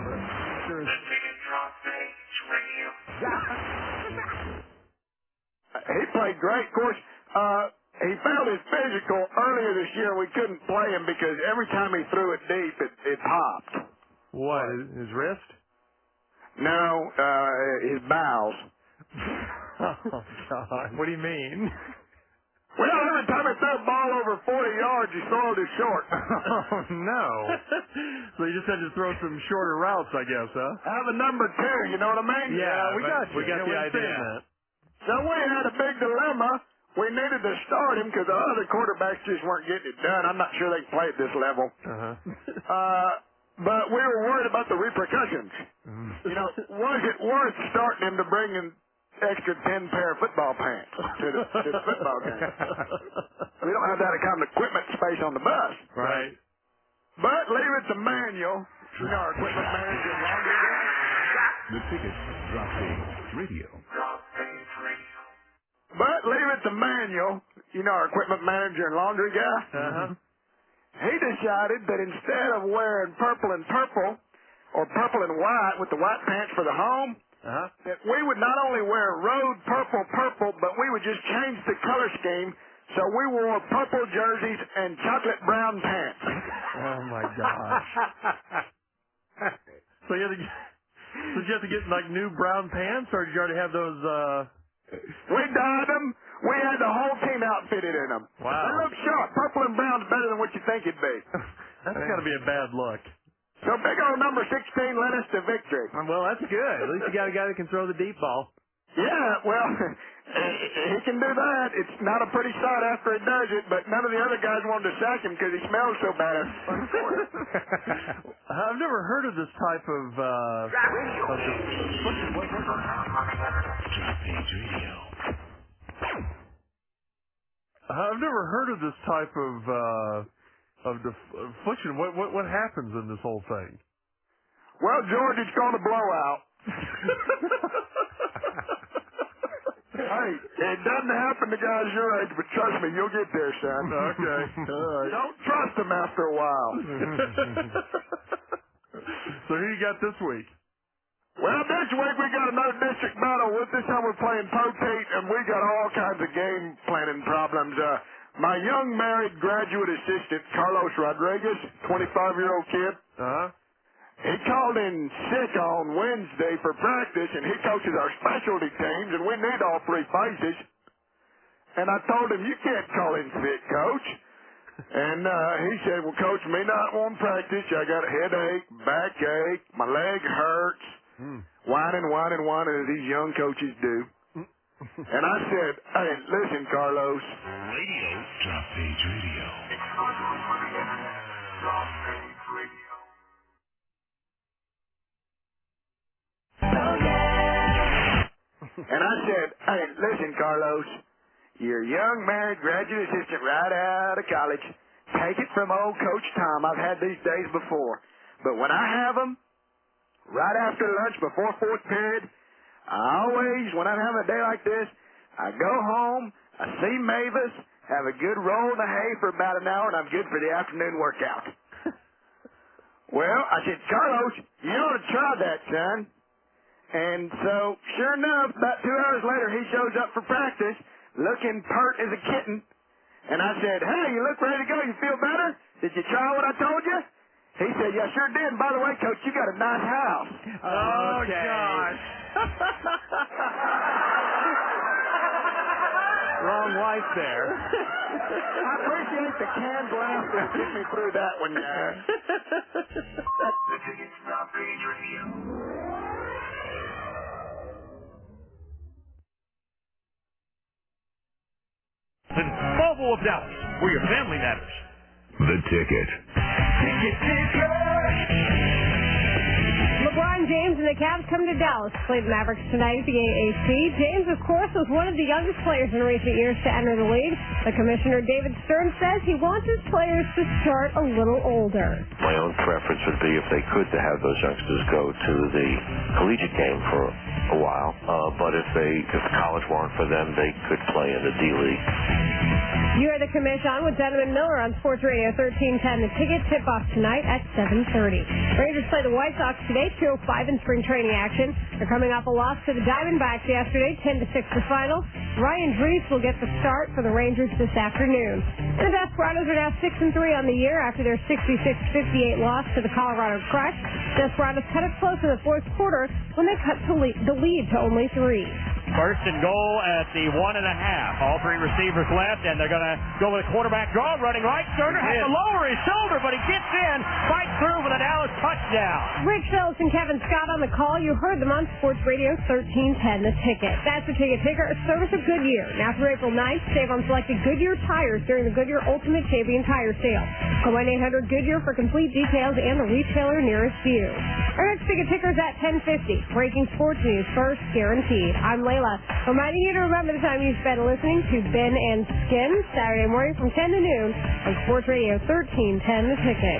Speaker 6: he played great. Of course, uh, he failed his physical earlier this year, and we couldn't play him because every time he threw it deep, it, it popped.
Speaker 3: What, his wrist?
Speaker 6: No, uh, his bowels.
Speaker 3: Oh, God. What do you mean?
Speaker 6: Well, every time he threw a ball over forty yards, he soiled his short.
Speaker 3: Oh, no. So you just had to throw some shorter routes, I guess, huh?
Speaker 6: Have a number two, you know what I mean?
Speaker 3: Yeah, we
Speaker 6: but
Speaker 3: got you.
Speaker 6: We got
Speaker 3: yeah,
Speaker 6: the
Speaker 3: we
Speaker 6: idea.
Speaker 3: That.
Speaker 6: So we had a big dilemma. We needed to start him because the other quarterbacks just weren't getting it done. I'm not sure they can play at this level.
Speaker 3: Uh-huh.
Speaker 6: uh, but we were worried about the repercussions.
Speaker 3: Mm.
Speaker 6: You know, was it worth starting him to bring in extra ten pair of football pants to the, to the football game? We don't have that kind of equipment space on the bus.
Speaker 3: Right.
Speaker 6: But leave it to Manuel, you know, our equipment manager.
Speaker 5: The Ticket Drop Page Radio.
Speaker 6: But leave it to Manuel, you know, our equipment manager and laundry guy.
Speaker 3: Uh-huh.
Speaker 6: He decided that instead of wearing purple and purple, or purple and white with the white pants for the home,
Speaker 3: uh-huh.
Speaker 6: that we would not only wear road purple purple, but we would just change the color scheme so we wore purple jerseys and chocolate brown pants.
Speaker 3: Oh, my gosh. So you had to get, so did you have to get, like, new brown pants, or did you already have those, uh...
Speaker 6: We dyed them. We had the whole team outfitted in them.
Speaker 3: Wow.
Speaker 6: They look sharp. Purple and brown's better than what you think it'd be.
Speaker 3: That's got to be a bad look.
Speaker 6: So big old number sixteen led us to victory.
Speaker 3: Well, that's good. At least you got a guy that can throw the deep ball.
Speaker 6: Yeah, well, he can do that. It's not a pretty sight after he does it, but none of the other guys wanted to sack him because he smells so bad.
Speaker 10: I've never heard of this type of. Uh, of the, what, what, what,
Speaker 5: Drop Page Radio.
Speaker 10: I've never heard of this type of uh, of def- affliction. What, what what happens in this whole thing?
Speaker 6: Well, George, it's called a blowout. Hey, it doesn't happen to guys your age, but trust me, you'll get there, son.
Speaker 10: Okay. All right.
Speaker 6: Don't trust them after a while.
Speaker 10: So who you got this week?
Speaker 6: Well, this week we got another district battle. With this time we're playing Potate, and we got all kinds of game planning problems. Uh, my young married graduate assistant, Carlos Rodriguez, twenty-five-year-old kid,
Speaker 10: Uh-huh.
Speaker 6: he called in sick on Wednesday for practice, and he coaches our specialty teams, and we need all three faces. And I told him, you can't call in sick, Coach. And uh, he said, well, Coach, me not want practice. I got a headache, backache, my leg hurts.
Speaker 10: Hmm.
Speaker 6: Whining, whining, whining as these young coaches do. And I said, hey, listen, Carlos.
Speaker 5: Radio. Drop Page Radio.
Speaker 6: And I said, hey, listen, Carlos. You're a young married graduate assistant right out of college. Take it from old Coach Tom. I've had these days before. But when I have them, right after lunch, before fourth period, I always, when I'm having a day like this, I go home, I see Mavis, have a good roll in the hay for about an hour, and I'm good for the afternoon workout. Well, I said, Carlos, you ought to try that, son. And so, sure enough, about two hours later, he shows up for practice, looking pert as a kitten. And I said, hey, you look ready to go? You feel better? Did you try what I told you? He said, yeah, sure did. And by the way, Coach, you got a nice house.
Speaker 10: Oh,
Speaker 6: Okay.
Speaker 10: gosh.
Speaker 3: Wrong wife there.
Speaker 6: I appreciate the canned laugh that get me through that one, guys.
Speaker 5: The Ticket Drop Page Radio.
Speaker 10: In Volvo of Dallas, where your family matters.
Speaker 5: The Ticket.
Speaker 10: Ticket, ticket.
Speaker 11: LeBron James and the Cavs come to Dallas to play the Mavericks tonight at the A A C. James, of course, was one of the youngest players in recent years to enter the league. The commissioner, David Stern, says he wants his players to start a little older.
Speaker 7: My own preference would be, if they could, to have those youngsters go to the collegiate game for a while. Uh, but if they, if college weren't for them, they could play in the D League.
Speaker 11: You are the commission with Denham and Miller on Sports Radio thirteen ten. The ticket tip-off tonight at seven thirty. Rangers play the White Sox today, two oh five in spring training action. They're coming off a loss to the Diamondbacks yesterday, ten to six the final. Ryan Drees will get the start for the Rangers this afternoon. And the Desperados are now six and three on the year after their sixty-six fifty-eight loss to the Colorado Crush. Desperados cut it close in the fourth quarter when they cut to lead, the lead to only three.
Speaker 8: First and goal at the one and a half. All three receivers left, and they're going to go with a quarterback draw. Running right, Sterner has to lower his shoulder, but he gets in, fights through with a Dallas touchdown.
Speaker 11: Rich Phillips and Kevin Scott on the call. You heard them on Sports Radio thirteen ten. The Ticket. That's the Ticket Ticker, a service of Goodyear. Now through April ninth, save on selected Goodyear tires during the Goodyear Ultimate Champion Tire Sale. Call one eight hundred Goodyear for complete details and the retailer nearest you. Our next Ticket Ticker is at ten fifty. Breaking sports news first, guaranteed. I'm Layla, reminding you to remember the time you spent listening to Ben and Skin Saturday morning from ten to noon on Sports Radio thirteen ten. The Ticket.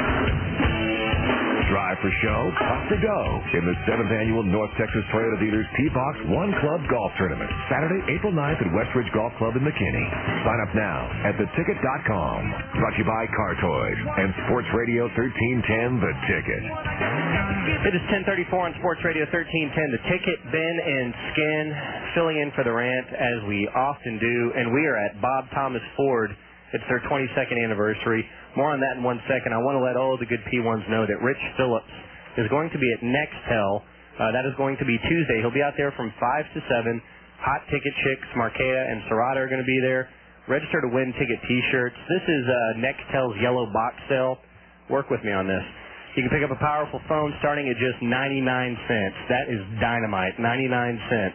Speaker 5: Drive for show, putt for dough in the seventh annual North Texas Toyota Dealers P-Box One Club Golf Tournament. Saturday, April ninth at Westridge Golf Club in McKinney. Sign up now at the ticket dot com. Brought to you by Car Toys and Sports Radio thirteen ten, The Ticket.
Speaker 14: It is ten thirty-four on Sports Radio thirteen ten. The Ticket, Ben and Skin filling in for the rant as we often do, and we are at Bob Thomas Ford. It's their twenty-second anniversary. More on that in one second. I want to let all of the good P ones know that Rich Phillips is going to be at Nextel. Uh, that is going to be Tuesday. He'll be out there from five to seven. Hot Ticket Chicks, Marqueta, and Serrata are going to be there. Register to win ticket T-shirts. This is uh, Nextel's yellow box sale. Work with me on this. You can pick up a powerful phone starting at just ninety-nine cents. That is dynamite, ninety-nine cents.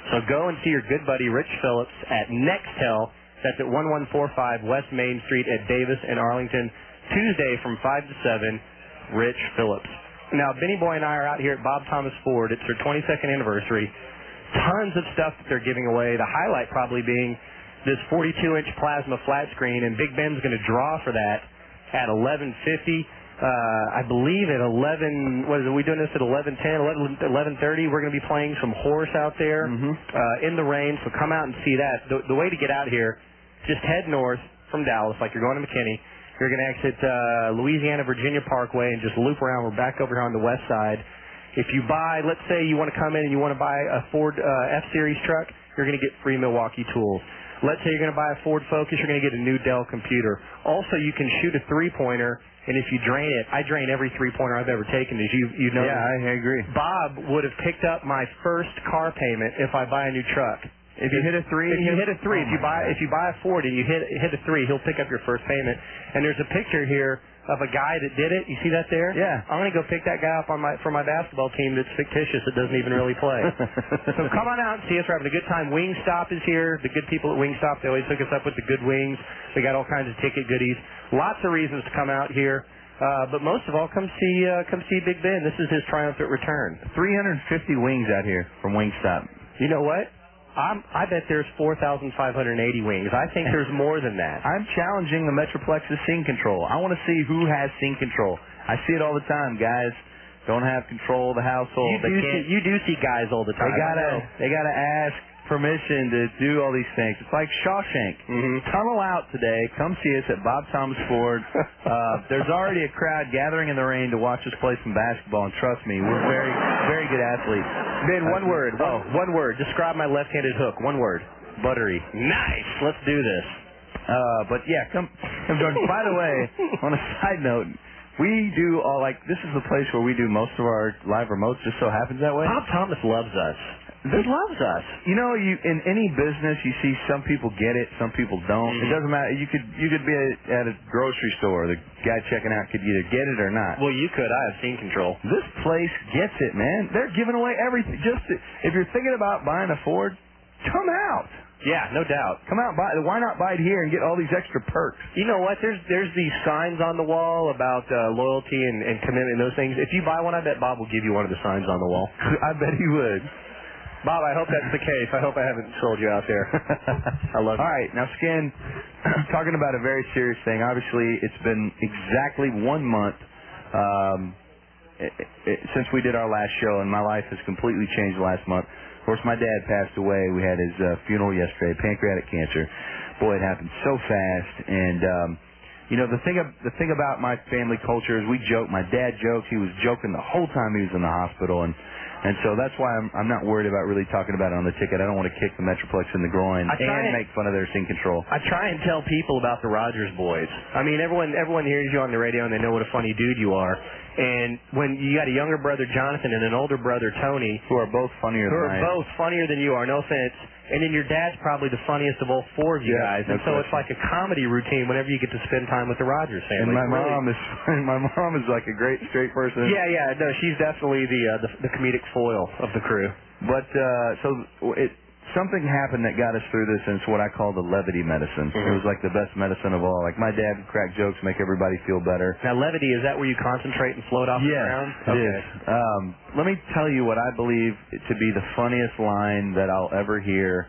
Speaker 14: So go and see your good buddy Rich Phillips at Nextel. That's at one one four five West Main Street at Davis in Arlington. Tuesday from five to seven, Rich Phillips. Now, Benny Boy and I are out here at Bob Thomas Ford. It's their twenty-second anniversary. Tons of stuff that they're giving away. The highlight probably being this forty-two inch plasma flat screen, and Big Ben's going to draw for that at eleven fifty. Uh, I believe at eleven, what is it, are we doing this at eleven ten, eleven thirty? We're going to be playing some horse out there
Speaker 13: Mm-hmm.
Speaker 14: uh, in the rain, so come out and see that. The, the way to get out here, just head north from Dallas, like you're going to McKinney. You're going to exit uh, Louisiana-Virginia Parkway and just loop around. We're back over here on the west side. If you buy, let's say you want to come in and you want to buy a Ford uh, F-Series truck, you're going to get free Milwaukee tools. Let's say you're going to buy a Ford Focus, you're going to get a new Dell computer. Also, you can shoot a three-pointer, and if you drain it, I drain every three-pointer I've ever taken, as you, you know.
Speaker 13: Yeah, I agree.
Speaker 14: Bob would have picked up my first car payment if I buy a new truck.
Speaker 13: If you hit a three,
Speaker 14: if you hit a three,
Speaker 13: oh
Speaker 14: if you buy
Speaker 13: God.
Speaker 14: if you buy a Ford and you hit hit a three, he'll pick up your first payment. And there's a picture here of a guy that did it. You see that there?
Speaker 13: Yeah.
Speaker 14: I'm gonna go pick that guy up on my for my basketball team that's fictitious. That doesn't even really play. So come on out and see us. We're having a good time. Wingstop is here. The good people at Wingstop, they always hook us up with the good wings. We got all kinds of ticket goodies. Lots of reasons to come out here. Uh, but most of all, come see uh, come see Big Ben. This is his triumphant return.
Speaker 13: three hundred fifty wings out here from Wingstop.
Speaker 14: You know what? I'm, I bet there's four thousand five hundred eighty wings. I think there's more than that.
Speaker 13: I'm challenging the Metroplex's scene control. I want to see who has scene control. I see it all the time. Guys don't have control of the household.
Speaker 14: You
Speaker 13: they
Speaker 14: do
Speaker 13: can't,
Speaker 14: see, you do see guys all the time.
Speaker 13: They gotta they gotta ask permission to do all these things. It's like Shawshank.
Speaker 14: Mm-hmm.
Speaker 13: Tunnel out today. Come see us at Bob Thomas Ford. Uh, there's already a crowd gathering in the rain to watch us play some basketball, and trust me, we're very, very good athletes.
Speaker 14: Ben, one word.
Speaker 13: Oh.
Speaker 14: One, one word. Describe my left-handed hook. One word.
Speaker 13: Buttery.
Speaker 14: Nice. Let's do this.
Speaker 13: Uh, but yeah, come, come join. By the way, on a side note, we do all like this is the place where we do most of our live remotes. Just so happens that way.
Speaker 14: Bob Thomas loves us.
Speaker 13: He loves us. You know, you in any business, you see some people get it, some people don't.
Speaker 14: Mm-hmm.
Speaker 13: It doesn't matter. You could you could be at, at a grocery store. The guy checking out could either get it or not.
Speaker 14: Well, you could. I have scene control.
Speaker 13: This place gets it, man. They're giving away everything. Just to, if you're thinking about buying a Ford, come out.
Speaker 14: Yeah, no doubt.
Speaker 13: Come out, buy. Why not buy it here and get all these extra perks?
Speaker 14: You know what? There's there's these signs on the wall about uh, loyalty and, and commitment and those things. If you buy one, I bet Bob will give you one of the signs on the wall.
Speaker 13: I bet he would.
Speaker 14: Bob, I hope that's the case. I hope I haven't sold you out there. I love you.
Speaker 13: All right, now, Skin, talking about a very serious thing. Obviously, it's been exactly one month um, it, it, since we did our last show, and my life has completely changed last month. Of course, my dad passed away. We had his uh, funeral yesterday, pancreatic cancer. Boy, it happened so fast. And, um, you know, the thing, the thing about my family culture is we joke. My dad jokes. He was joking the whole time he was in the hospital. And And so that's why I'm I'm not worried about really talking about it on the ticket. I don't want to kick the Metroplex in the groin
Speaker 14: I
Speaker 13: and
Speaker 14: try and-
Speaker 13: make fun of their scene control.
Speaker 14: I try and tell people about the Rogers boys. I mean, everyone everyone hears you on the radio and they know what a funny dude you are. And when you got a younger brother, Jonathan, and an older brother, Tony,
Speaker 13: who are both funnier
Speaker 14: who
Speaker 13: than
Speaker 14: are
Speaker 13: I am.
Speaker 14: both funnier than you are, no offense. And then your dad's probably the funniest of all four of you
Speaker 13: Yeah,
Speaker 14: guys.
Speaker 13: no
Speaker 14: And so it's
Speaker 13: question.
Speaker 14: like a comedy routine whenever you get to spend time with the Rogers
Speaker 13: And
Speaker 14: family.
Speaker 13: my
Speaker 14: Really-
Speaker 13: mom is my mom is like a great straight person.
Speaker 14: Yeah, yeah, no, she's definitely the uh, the, the comedic foil of the crew.
Speaker 13: But uh, so it something happened that got us through this, and it's what I call the levity medicine.
Speaker 14: Mm-hmm.
Speaker 13: It was like the best medicine of all. Like my dad would crack jokes, make everybody feel better.
Speaker 14: Now, levity, is that where you concentrate and float off the
Speaker 13: Yes,
Speaker 14: ground?
Speaker 13: it is. Um, let me tell you what I believe to be the funniest line that I'll ever hear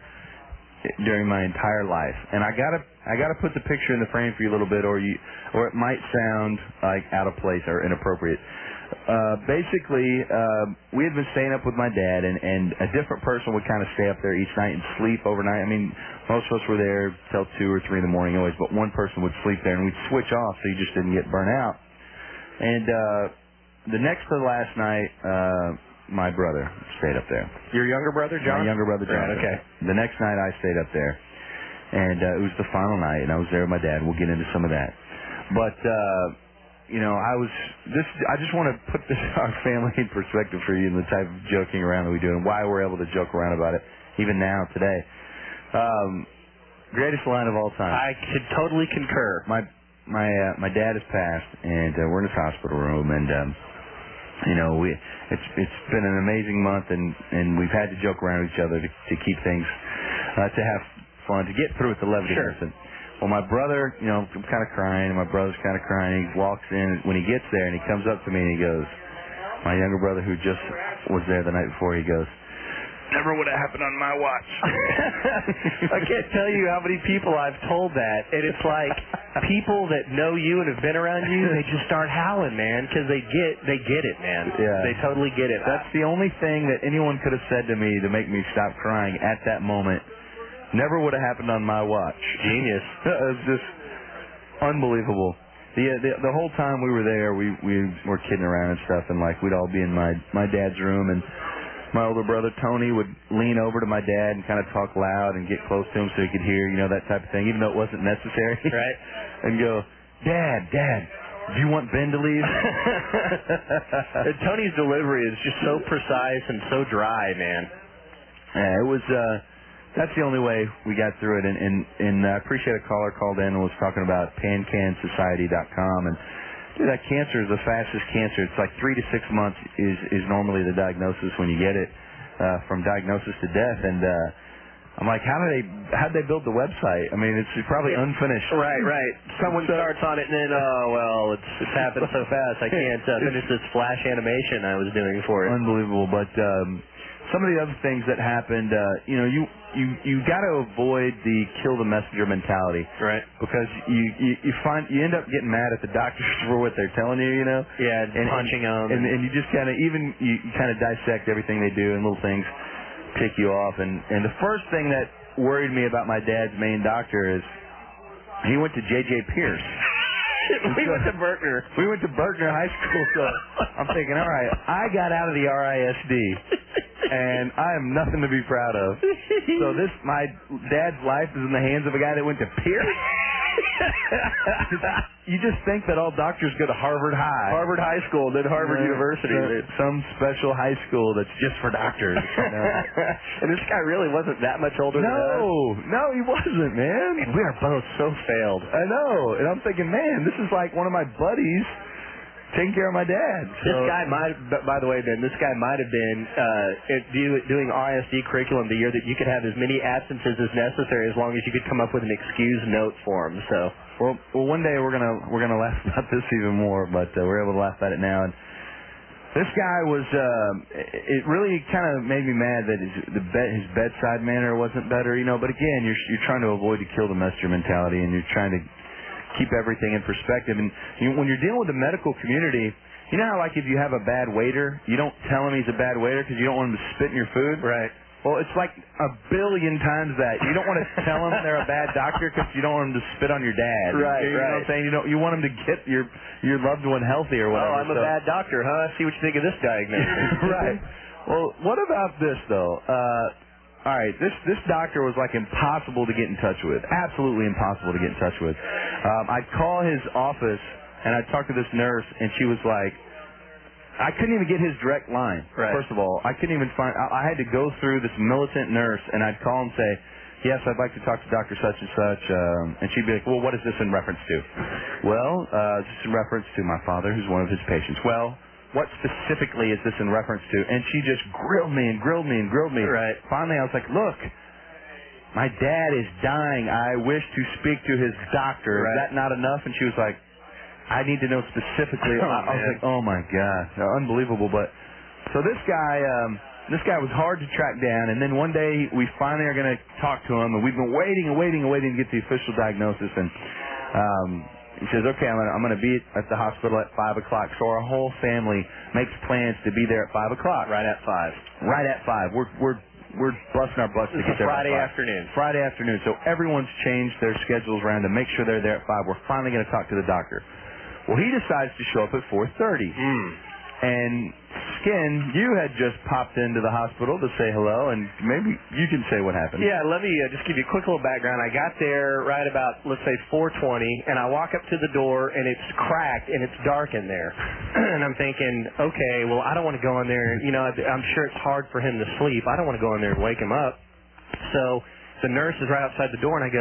Speaker 13: during my entire life. And I gotta I gotta put the picture in the frame for you a little bit, or you or it might sound like out of place or inappropriate. Uh, basically, uh, we had been staying up with my dad, and, and a different person would kind of stay up there each night and sleep overnight. I mean, most of us were there till two or three in the morning always, but one person would sleep there, and we'd switch off so you just didn't get burnt out. And uh, the next to the last night, uh, my brother stayed up there.
Speaker 14: Your younger brother, John?
Speaker 13: My younger brother, John.
Speaker 14: Right, okay.
Speaker 13: The next night, I stayed up there, and uh, it was the final night, and I was there with my dad. We'll get into some of that. But... Uh, You know, I was this. I just want to put this our family in perspective for you and the type of joking around that we do and why we're able to joke around about it even now today. Um, greatest line of all time.
Speaker 14: I could totally concur.
Speaker 13: My my uh, my dad has passed, and uh, we're in his hospital room, and um, you know, we it's it's been an amazing month, and and we've had to joke around with each other to, to keep things uh, to have fun, to get through with the levity.
Speaker 14: Sure.
Speaker 13: And, well, my brother, you know, I'm kind of crying, and my brother's kind of crying. He walks in when he gets there, and he comes up to me and he goes, my younger brother who just was there the night before, he goes, never would have happened on my watch.
Speaker 14: I can't tell you how many people I've told that, and it's like people that know you and have been around you, they just start howling, man, because they get they get it, man.
Speaker 13: Yeah.
Speaker 14: They totally get it.
Speaker 13: That's the only thing that anyone could have said to me to make me stop crying at that moment. Never would have happened on my watch.
Speaker 14: Genius.
Speaker 13: It was just unbelievable. The, the the whole time we were there, we we were kidding around and stuff, and like we'd all be in my my dad's room, and my older brother Tony would lean over to my dad and kind of talk loud and get close to him so he could hear, you know, that type of thing, even though it wasn't necessary.
Speaker 14: Right.
Speaker 13: And go, Dad, Dad, do you want Ben to leave?
Speaker 14: And Tony's delivery is just so precise and so dry, man.
Speaker 13: Yeah, it was. Uh, that's the only way we got through it. And and, and I appreciate a caller called in and was talking about pan can society dot com and. Dude, that cancer is the fastest cancer. It's like three to six months is, is normally the diagnosis when you get it, uh, from diagnosis to death. And uh, I'm like, how do they how did they build the website? I mean, it's probably unfinished.
Speaker 14: Right, right. Someone
Speaker 13: So-
Speaker 14: starts on it and then, oh, well, it's, it's happened so fast. I can't uh, finish this flash animation I was doing for it.
Speaker 13: Unbelievable. But um, some of the other things that happened, uh, you know, you you you got to avoid the kill the messenger mentality,
Speaker 14: right?
Speaker 13: Because you, you you find you end up getting mad at the doctors for what they're telling you, you know.
Speaker 14: Yeah,
Speaker 13: and
Speaker 14: punching them,
Speaker 13: and, and you just kind of even you, you kind of dissect everything they do, and little things tick you off. And and the first thing that worried me about my dad's main doctor is he went to J J Pierce.
Speaker 14: We went to Berkner.
Speaker 13: We went to Berkner High School, so I'm thinking, all right, I got out of the R I S D, and I am nothing to be proud of. So this, my dad's life is in the hands of a guy that went to Pierce? You just think that all doctors go to Harvard High.
Speaker 14: Harvard High School, then Harvard
Speaker 13: Yeah,
Speaker 14: University.
Speaker 13: Some, some special high school that's just for doctors. You know?
Speaker 14: And this guy really wasn't that much older than us.
Speaker 13: No, no, he wasn't, man.
Speaker 14: And we are both so failed.
Speaker 13: I know. And I'm thinking, man, this is like one of my buddies taking care of my dad. So.
Speaker 14: This guy might, b- by the way, Ben, this guy might have been uh, it- do, doing R I S D curriculum the year that you could have as many absences as necessary as long as you could come up with an excuse note for him. So,
Speaker 13: well, well, one day we're gonna we're gonna laugh about this even more, but uh, we're able to laugh at it now. And this guy was, uh, it really kind of made me mad that his the bed, his bedside manner wasn't better, you know. But again, you're you're trying to avoid the kill the messenger mentality, and you're trying to keep everything in perspective. And you, when you're dealing with the medical community, you know how like if you have a bad waiter, you don't tell him he's a bad waiter because you don't want him to spit in your food?
Speaker 14: Right.
Speaker 13: Well, it's like a billion times that. You don't want to tell them they're a bad doctor because you don't want them to spit on your dad.
Speaker 14: Right,
Speaker 13: you know
Speaker 14: right.
Speaker 13: what I'm saying? You don't. You want them to get your your loved one healthy or whatever.
Speaker 14: Oh, I'm a
Speaker 13: so.
Speaker 14: bad doctor, huh? See what you think of this diagnosis.
Speaker 13: Right. Well, what about this though? Uh, all right, this this doctor was like impossible to get in touch with. Absolutely impossible to get in touch with. Um, I'd call his office and I'd talk to this nurse, and she was like, I couldn't even get his direct line.
Speaker 14: Right.
Speaker 13: First of all, I couldn't even find. I, I had to go through this militant nurse, and I'd call and say, "Yes, I'd like to talk to Doctor Such and Such," um, and she'd be like, "Well, what is this in reference to?" Well, uh, this is in reference to my father, who's one of his patients. Well, what specifically is this in reference to? And she just grilled me and grilled me and grilled me.
Speaker 14: Right.
Speaker 13: Finally, I was like, "Look, my dad is dying. I wish to speak to his doctor.
Speaker 14: Right.
Speaker 13: Is that not enough?" And she was like, I need to know specifically.
Speaker 14: Oh,
Speaker 13: I, I was
Speaker 14: man.
Speaker 13: like, oh my gosh, unbelievable. But so this guy, um, this guy was hard to track down. And then one day we finally are going to talk to him, and we've been waiting and waiting and waiting to get the official diagnosis. And um, he says, okay, I'm going I'm to be at the hospital at five o'clock. So our whole family makes plans to be there at five o'clock.
Speaker 14: Right at five.
Speaker 13: Right at five. We're we're we're busting our butts to
Speaker 14: This
Speaker 13: get
Speaker 14: is
Speaker 13: there.
Speaker 14: Friday
Speaker 13: at five.
Speaker 14: afternoon.
Speaker 13: Friday afternoon. So everyone's changed their schedules around to make sure they're there at five. We're finally going to talk to the doctor. Well, he decides to show up at four thirty.
Speaker 14: Mm.
Speaker 13: And Skin, you had just popped into the hospital to say hello, and maybe you can say what happened.
Speaker 14: Yeah, let me uh, just give you a quick little background. I got there right about, let's say, four twenty, and I walk up to the door, and it's cracked, and it's dark in there. And I'm thinking, okay, well, I don't want to go in there. You know, I'm sure it's hard for him to sleep. I don't want to go in there and wake him up. So the nurse is right outside the door, and I go,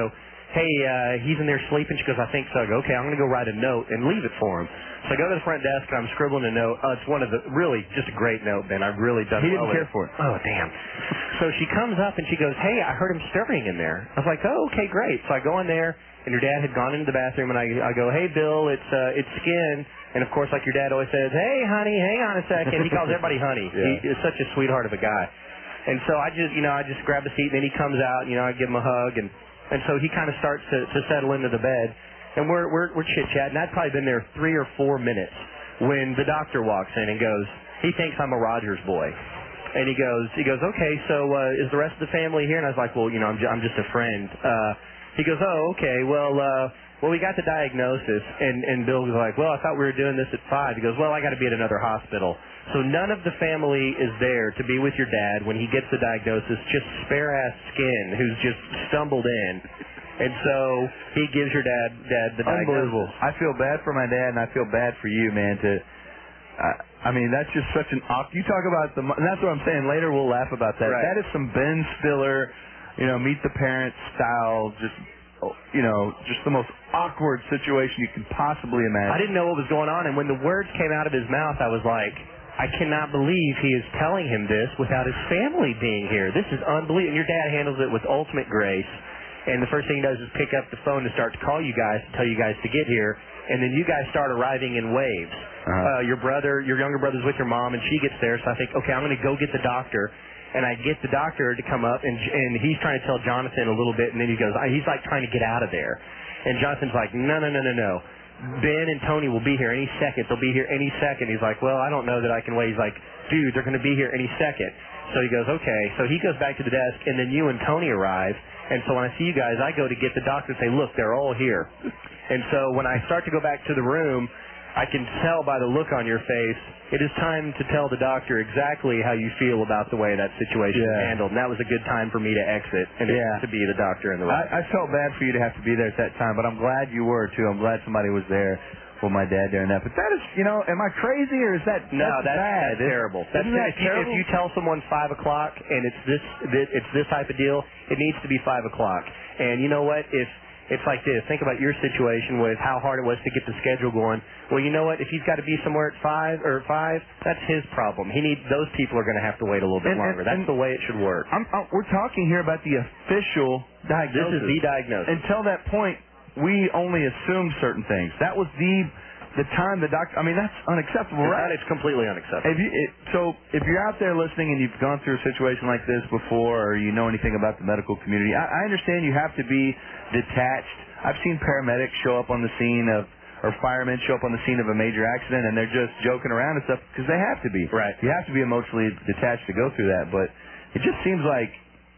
Speaker 14: hey, uh, he's in there sleeping. She goes, I think so. I go, okay, I'm going to go write a note and leave it for him. So I go to the front desk and I'm scribbling a note. Oh, it's one of the, really, just a great note, Ben. I've really done
Speaker 13: He
Speaker 14: well
Speaker 13: didn't
Speaker 14: with
Speaker 13: care for it.
Speaker 14: Oh, damn. So she comes up and she goes, hey, I heard him stirring in there. I was like, oh, okay, great. So I go in there and your dad had gone into the bathroom and I, I go, hey, Bill, it's, uh, it's Skin. And of course, like your dad always says, hey, honey, hang on a second. He calls everybody honey.
Speaker 13: Yeah.
Speaker 14: He is such a sweetheart of a guy. And so I just, you know, I just grab a seat and then he comes out, you know, I give him a hug and, and so he kind of starts to, to settle into the bed. And we're, we're, we're chit-chatting. I'd probably been there three or four minutes when the doctor walks in and goes, he thinks I'm a Rogers boy. And he goes, he goes, okay, so uh, is the rest of the family here? And I was like, well, you know, I'm, j- I'm just a friend. Uh, he goes, oh, okay, well, uh, well, we got the diagnosis. And, and Bill was like, well, I thought we were doing this at five. He goes, well, I got to be at another hospital. So none of the family is there to be with your dad when he gets the diagnosis, just spare-ass Skin who's just stumbled in. And so he gives your dad, dad the diagnosis.
Speaker 13: Unbelievable. I feel bad for my dad, and I feel bad for you, man. To, uh, I mean, that's just such an awk. You talk about the, and that's what I'm saying. Later we'll laugh about that.
Speaker 14: Right.
Speaker 13: That is some Ben Stiller, you know, Meet the Parents style, just, you know, just the most awkward situation you could possibly imagine.
Speaker 14: I didn't know what was going on, and when the words came out of his mouth, I was like, I cannot believe he is telling him this without his family being here. This is unbelievable. And your dad handles it with ultimate grace. And the first thing he does is pick up the phone and start to call you guys to tell you guys to get here. And then you guys start arriving in waves.
Speaker 13: Uh-huh.
Speaker 14: Uh, your brother, your younger brother's with your mom, and she gets there. So I think, okay, I'm going to go get the doctor. And I get the doctor to come up, and and he's trying to tell Jonathan a little bit, and then he goes, he's like trying to get out of there. And Jonathan's like, no, no, no, no, no. Ben and Tony will be here any second. They'll be here any second. He's like, well, I don't know that I can wait. He's like, dude, they're going to be here any second. So he goes, okay. So he goes back to the desk, and then you and Tony arrive. And so when I see you guys, I go to get the doctor and say, look, they're all here. And so when I start to go back to the room, I can tell by the look on your face, it is time to tell the doctor exactly how you feel about the way that situation
Speaker 13: Yeah.
Speaker 14: is handled. And that was a good time for me to exit and
Speaker 13: Yeah.
Speaker 14: to be the doctor in the room.
Speaker 13: I, I felt bad for you to have to be there at that time, but I'm glad you were, too. I'm glad somebody was there with my dad during that. But that is, you know, am I crazy or is that
Speaker 14: No,
Speaker 13: that's,
Speaker 14: that's,
Speaker 13: bad?
Speaker 14: that's terrible. That's
Speaker 13: Isn't that
Speaker 14: if, you,
Speaker 13: terrible?
Speaker 14: if you tell someone five o'clock and it's this, it's this type of deal, it needs to be five o'clock. And you know what? If it's like this, think about your situation with how hard it was to get the schedule going. Well, you know what? If he's got to be somewhere at five or five, that's his problem. He needs those people are going to have to wait a little bit
Speaker 13: And- and-
Speaker 14: longer. That's
Speaker 13: and-
Speaker 14: the way it should work.
Speaker 13: I'm, I'm, we're talking here about the official diagnosis.
Speaker 14: This is the diagnosis.
Speaker 13: Until that point, we only assumed certain things. That was the the time the doctor. I mean, that's unacceptable, right?
Speaker 14: That is completely unacceptable.
Speaker 13: If you, it, so if you're out there listening and you've gone through a situation like this before, or you know anything about the medical community, I, I understand you have to be detached. I've seen paramedics show up on the scene of, or firemen show up on the scene of a major accident, and they're just joking around and stuff because they have to be.
Speaker 14: Right.
Speaker 13: You have to be emotionally detached to go through that, but it just seems like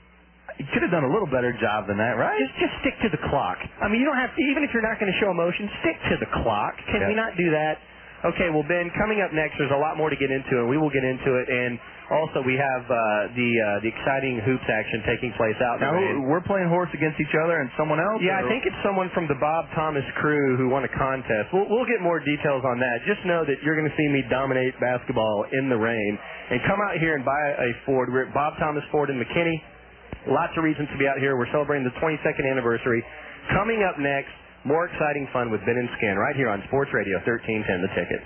Speaker 13: you could have done a little better job than that, right?
Speaker 14: Just just stick to the clock. I mean, you don't have to, even if you're not going to show emotion, stick to the clock. Can
Speaker 13: Yeah.
Speaker 14: we not do that? Okay, well, Ben, coming up next, there's a lot more to get into, and we will get into it. And also, we have uh, the uh, the exciting hoops action taking place out
Speaker 13: Now,
Speaker 14: in the rain.
Speaker 13: we're playing horse against each other and someone else?
Speaker 14: Yeah,
Speaker 13: or-
Speaker 14: I think it's someone from the Bob Thomas crew who won a contest. We'll, we'll get more details on that. Just know that you're going to see me dominate basketball in the rain. And come out here and buy a Ford. We're at Bob Thomas Ford in McKinney. Lots of reasons to be out here. We're celebrating the twenty-second anniversary. Coming up next, more exciting fun with Ben and Skin right here on Sports Radio thirteen ten, The Ticket.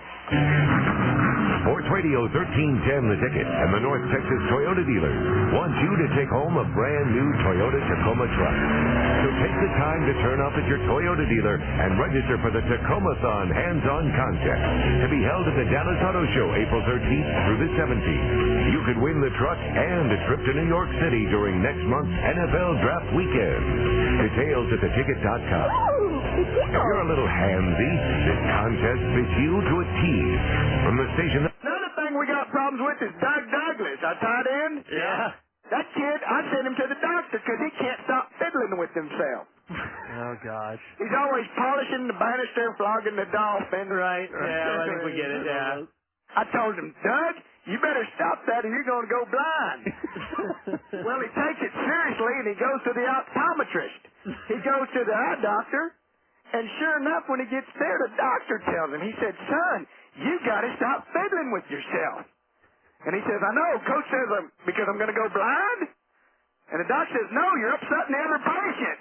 Speaker 5: Sports Radio thirteen ten, The Ticket, and the North Texas Toyota dealers want you to take home a brand new Toyota Tacoma truck. So take the time to turn up at your Toyota dealer and register for the Tacoma-thon hands-on contest to be held at the Dallas Auto Show April thirteenth through the seventeenth. You could win the truck and a trip to New York City during next month's N F L Draft Weekend. Details at the ticket dot com. If you're a little handsy, this contest fits you to a T. From the station that
Speaker 6: Another thing we got problems with is Doug Douglas, our tight end.
Speaker 14: Yeah.
Speaker 6: That kid, I sent him to the doctor because he can't stop fiddling with himself.
Speaker 14: Oh, gosh.
Speaker 6: He's always polishing the banister, flogging the dolphin.
Speaker 14: Right. Yeah, I think we get it, yeah.
Speaker 6: I told him, Doug, you better stop that or you're going to go blind. Well, he takes it seriously and he goes to the optometrist. He goes to the eye doctor, and sure enough, when he gets there, the doctor tells him, he said, son, you got to stop fiddling with yourself. And he says, I know. Coach says, I'm, because I'm going to go blind? And the doc says, no, you're upsetting every patient.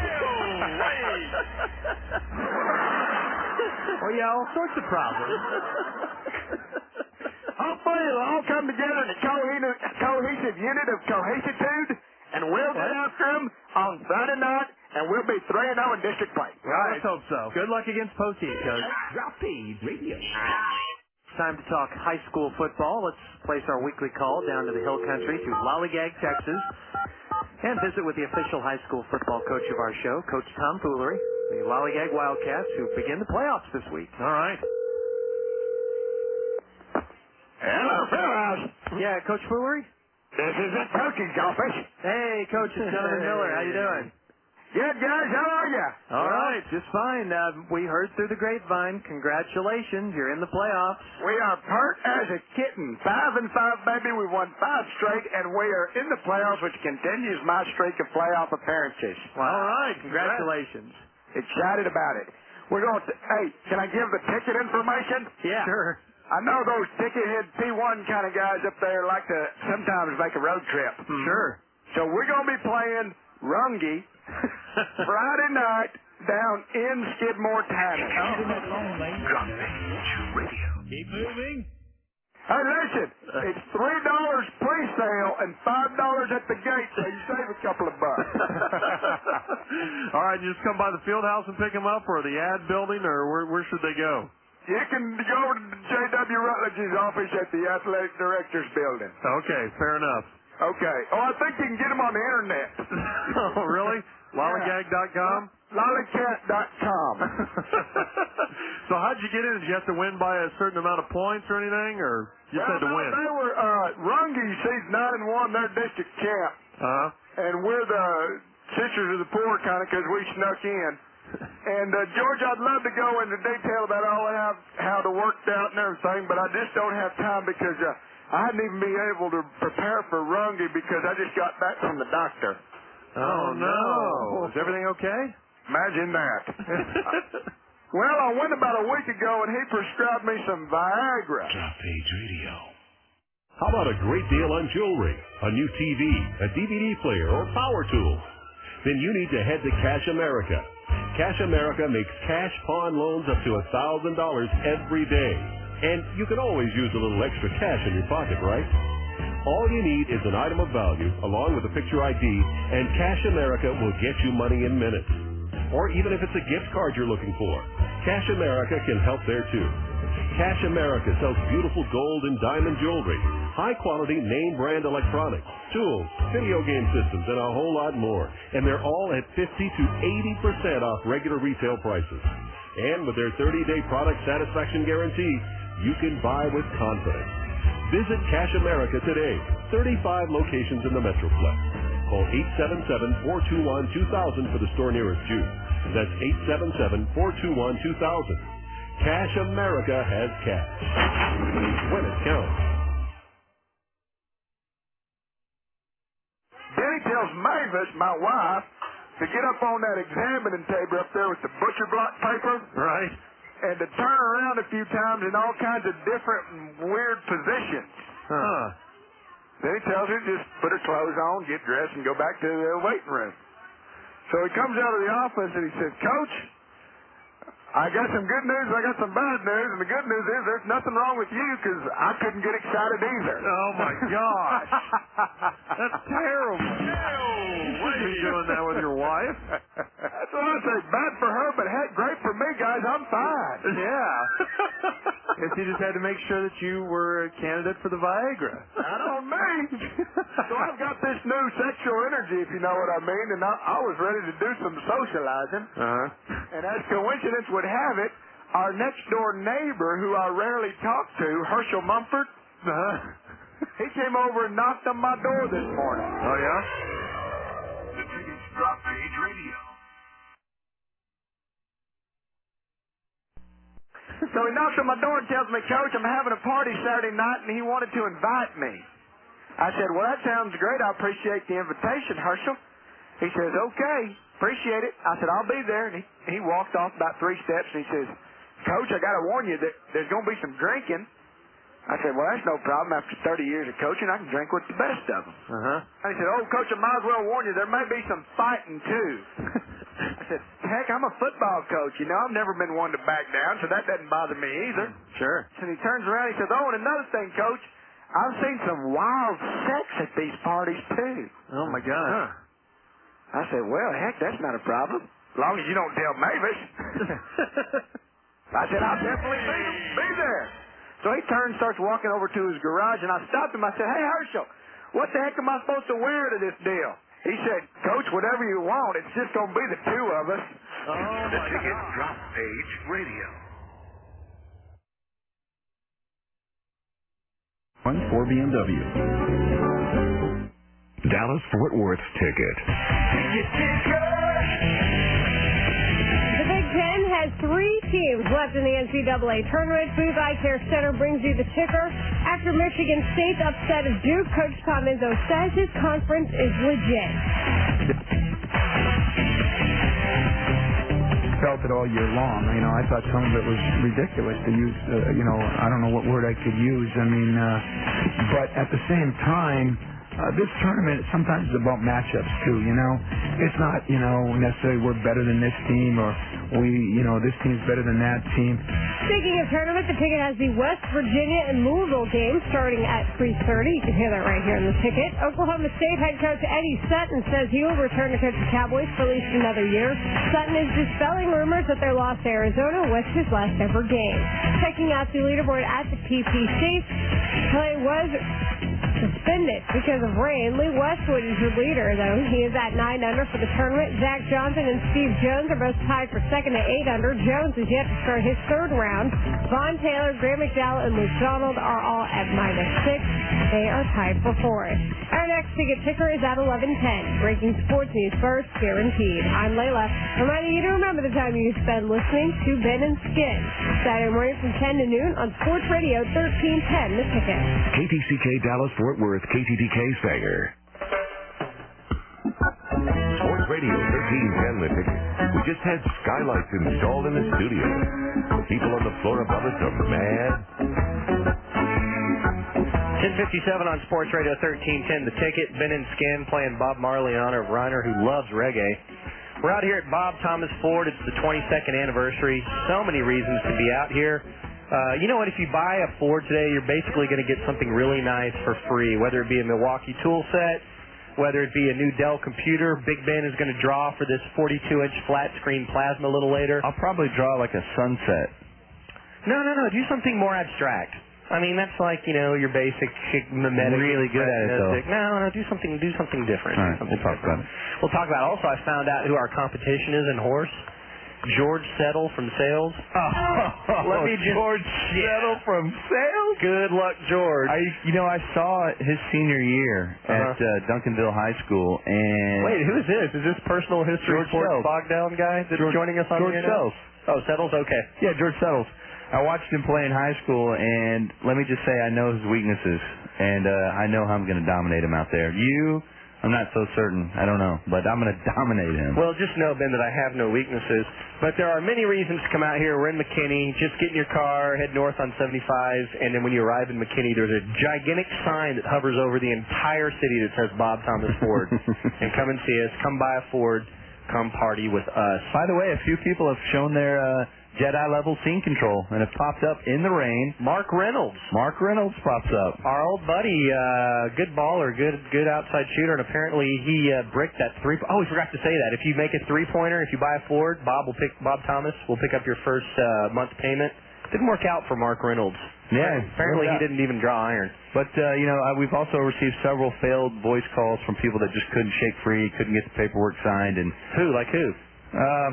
Speaker 10: Well, yeah, all sorts of problems.
Speaker 6: Hopefully it'll all come together in a cohesive, cohesive unit of cohesitude, and we'll get after them on Friday night, and we'll be three and oh in district play.
Speaker 10: Right. Let's hope so.
Speaker 14: Good luck against Poteet, Coach.
Speaker 20: Drop Page Radio.
Speaker 14: It's time to talk high school football. Let's place our weekly call down to the Hill Country to Lollygag, Texas, and visit with the official high school football coach of our show, Coach Tom Foolery, the Lollygag Wildcats, who begin the playoffs this week.
Speaker 10: All right.
Speaker 6: Hello, fellas.
Speaker 14: Yeah, Coach Foolery?
Speaker 6: This is the coach's office.
Speaker 14: Hey, Coach, it's Jonathan Miller. How you doing?
Speaker 6: Good, guys. How are you?
Speaker 14: All right, just fine. Uh, we heard through the grapevine. Congratulations, you're in the playoffs.
Speaker 6: We are pert as a kitten. Five and five, baby. We won five straight, and we are in the playoffs, which continues my streak of playoff appearances.
Speaker 14: Well, all right, congratulations.
Speaker 6: Excited about it. We're going to, hey, can I give the ticket information?
Speaker 14: Yeah. Sure.
Speaker 6: I know those ticket-head P one kind of guys up there like to sometimes make a road trip.
Speaker 14: Hmm. Sure.
Speaker 6: So we're going to be playing Rungy Friday night down in Skidmore, Texas.
Speaker 19: Drop Page Radio.
Speaker 18: Keep moving.
Speaker 6: Hey, listen, it's three dollars pre-sale and five dollars at the gate, so you save a couple of bucks.
Speaker 10: All right, you just come by the field house and pick them up, or the ad building, or where, where should they go?
Speaker 6: You can go to J W Rutledge's office at the Athletic Director's Building.
Speaker 10: Okay, fair enough.
Speaker 6: Okay. Oh, I think you can get them on the internet.
Speaker 10: Oh, really? Lollygag dot com?
Speaker 6: Lollycat dot com.
Speaker 10: So how'd you get in? Did you have to win by a certain amount of points or anything, or you just
Speaker 6: well,
Speaker 10: had to
Speaker 6: no,
Speaker 10: win?
Speaker 6: They were, uh, Rungy, she's nine and one, they're district champ.
Speaker 10: Uh-huh.
Speaker 6: And we're the Sisters of the Poor kind of because we snuck in. And, uh, George, I'd love to go into detail about all how, how it worked out and everything, but I just don't have time because uh, I hadn't even been able to prepare for Rungy because I just got back from the doctor.
Speaker 10: Oh, no. Is everything okay?
Speaker 6: Imagine that. Well, I went about a week ago, and he prescribed me some Viagra.
Speaker 5: Drop Page Radio. How about a great deal on jewelry, a new T V, a D V D player, or power tools? Then you need to head to Cash America. Cash America makes cash pawn loans up to one thousand dollars every day. And you can always use a little extra cash in your pocket, right? All you need is an item of value along with a picture I D, and Cash America will get you money in minutes. Or even if it's a gift card you're looking for, Cash America can help there too. Cash America sells beautiful gold and diamond jewelry, high-quality name-brand electronics, tools, video game systems, and a whole lot more. And they're all at fifty to eighty percent off regular retail prices. And with their thirty-day product satisfaction guarantee, you can buy with confidence. Visit Cash America today. thirty-five locations in the Metroplex. Call eight seven seven, four two one, two thousand for the store nearest you. That's eight seven seven, four two one, two thousand. Cash America has cash. When it counts.
Speaker 6: Denny tells Mavis, my wife, to get up on that examining table up there with the butcher block paper.
Speaker 10: Right.
Speaker 6: And to turn around a few times in all kinds of different and weird positions.
Speaker 10: Huh.
Speaker 6: Then he tells her to just put her clothes on, get dressed, and go back to the waiting room. So he comes out of the office and he says, Coach, I got some good news, I got some bad news, and the good news is there's nothing wrong with you because I couldn't get excited either.
Speaker 10: Oh, my gosh. That's terrible. Why are you doing that with your wife?
Speaker 6: That's what I say. Bad for her, but heck, great for me, guys. I'm fine.
Speaker 14: Yeah. Guess you just had to make sure that you were a candidate for the Viagra.
Speaker 6: Not on me. So I've got this new sexual energy, if you know what I mean, and I, I was ready to do some socializing.
Speaker 10: Uh-huh.
Speaker 6: And as coincidence would have it, our next door neighbor, who I rarely talk to, Herschel Mumford,
Speaker 10: uh-huh.
Speaker 6: he came over and knocked on my door this morning.
Speaker 10: Oh, yeah?
Speaker 19: The Tickets Drop Page Radio.
Speaker 6: So he knocks on my door and tells me, Coach, I'm having a party Saturday night, and he wanted to invite me. I said, well, that sounds great. I appreciate the invitation, Herschel. He says, okay, appreciate it. I said, I'll be there. And he, he walked off about three steps, and he says, Coach, I got to warn you that there's going to be some drinking. I said, well, that's no problem. After thirty years of coaching, I can drink with the best of them.
Speaker 14: Uh-huh.
Speaker 6: And he said, oh, Coach, I might as well warn you, there may be some fighting, too. I said, heck, I'm a football coach. You know, I've never been one to back down, so that doesn't bother me either.
Speaker 14: Sure.
Speaker 6: So he turns around, he says, oh, and another thing, Coach, I've seen some wild sex at these parties, too.
Speaker 14: Oh, my God.
Speaker 6: Huh. I said, well, heck, that's not a problem, as long as you don't tell Mavis. I said, I'll definitely be, be there. So he turns, starts walking over to his garage, and I stopped him. I said, hey, Herschel, what the heck am I supposed to wear to this deal? He said, Coach, whatever you want. It's just going to be the two of us.
Speaker 14: Oh,
Speaker 19: the Ticket Drop Page Radio.
Speaker 1: One for B M W.
Speaker 5: Dallas-Fort Worth Ticket.
Speaker 11: The Big Ten has three teams left in the N C double A tournament. Booth Eye Care Center brings you the ticker. After Michigan State's upset of Duke, Coach Tom Izzo says his conference is legit.
Speaker 4: Felt it all year long. You know, I thought some of it was ridiculous to use, uh, you know, I don't know what word I could use. I mean, uh, but at the same time, uh, this tournament sometimes is about matchups too, you know. It's not, you know, necessarily we're better than this team or we, you know, this team's better than that team.
Speaker 11: Speaking of tournament, the ticket has the West Virginia and Louisville game starting at three thirty. You can hear that right here in the ticket. Oklahoma State head coach Eddie Sutton says he will return to coach the Cowboys for at least another year. Sutton is dispelling rumors that their loss to Arizona was his last ever game. Checking out the leaderboard at the P P C, play was suspended because of rain. Lee Westwood is the leader, though. He is at nine under for the tournament. Zach Johnson and Steve Jones are both tied for second at eight under. Jones is yet to start his third round. Vaughn Taylor, Graham McDowell, and Luke Donald are all at minus six. They are tied for fourth. Our next ticket ticker is at eleven ten. Breaking sports news first, guaranteed. I'm Layla, reminding you to remember the time you spend listening to Ben and Skin. Saturday morning from ten to noon on Sports Radio thirteen ten, The Ticket.
Speaker 5: K T C K Dallas-Fort Worth, K T D K Sanger. Sports Radio thirteen ten, The Ticket. We just had skylights installed in the studio. People on the floor above us are mad.
Speaker 14: ten fifty-seven on Sports Radio thirteen ten, The Ticket. Ben and Skin playing Bob Marley in honor of Reiner, who loves reggae. We're out here at Bob Thomas Ford. It's the twenty-second anniversary. So many reasons to be out here. Uh, you know what? If you buy a Ford today, you're basically going to get something really nice for free, whether it be a Milwaukee tool set, whether it be a new Dell computer. Big Ben is going to draw for this forty-two inch flat screen plasma a little later.
Speaker 13: I'll probably draw like a sunset.
Speaker 14: No, no, no. Do something more abstract. I mean, that's like, you know, your basic mimetic.
Speaker 13: Really good at it, though.
Speaker 14: No, no, do something, do something different.
Speaker 13: All right,
Speaker 14: something
Speaker 13: we'll talk about it.
Speaker 14: We'll talk about it. Also, I found out who our competition is in horse. George Settle from Sales.
Speaker 13: Oh,
Speaker 14: Let me just,
Speaker 13: George Settle
Speaker 14: yeah.
Speaker 13: from Sales?
Speaker 14: Good luck, George.
Speaker 13: I, you know, I saw his senior year
Speaker 14: Uh-huh.
Speaker 13: at uh, Duncanville High School, and
Speaker 14: Wait, who is this? Is this personal history
Speaker 13: George
Speaker 14: sports
Speaker 13: Sells.
Speaker 14: bog down guy that's
Speaker 13: George,
Speaker 14: joining us on
Speaker 13: George
Speaker 14: the internet?
Speaker 13: Sells.
Speaker 14: Oh, Settles? Okay.
Speaker 13: Yeah, George Settles. I watched him play in high school, and let me just say I know his weaknesses, and uh, I know how I'm going to dominate him out there. You, I'm not so certain. I don't know, but I'm going to dominate him.
Speaker 14: Well, just know, Ben, that I have no weaknesses. But there are many reasons to come out here. We're in McKinney. Just get in your car, head north on seventy-five, and then when you arrive in McKinney, there's a gigantic sign that hovers over the entire city that says Bob Thomas Ford. And come and see us. Come buy a Ford. Come party with us.
Speaker 13: By the way, a few people have shown their uh, Jedi-level scene control and have popped up in the rain.
Speaker 14: Mark Reynolds.
Speaker 13: Mark Reynolds pops up.
Speaker 14: Our old buddy, uh, good baller, good good outside shooter, and apparently he uh, bricked that three. Oh, we forgot to say that. If you make a three-pointer, if you buy a Ford, Bob will pick Bob Thomas will pick up your first uh, month payment. Didn't work out for Mark Reynolds.
Speaker 13: Yeah,
Speaker 14: apparently he didn't even draw iron.
Speaker 13: But uh, you know, uh, we've also received several failed voice calls from people that just couldn't shake free, couldn't get the paperwork signed, and
Speaker 14: who, like who?
Speaker 13: Um,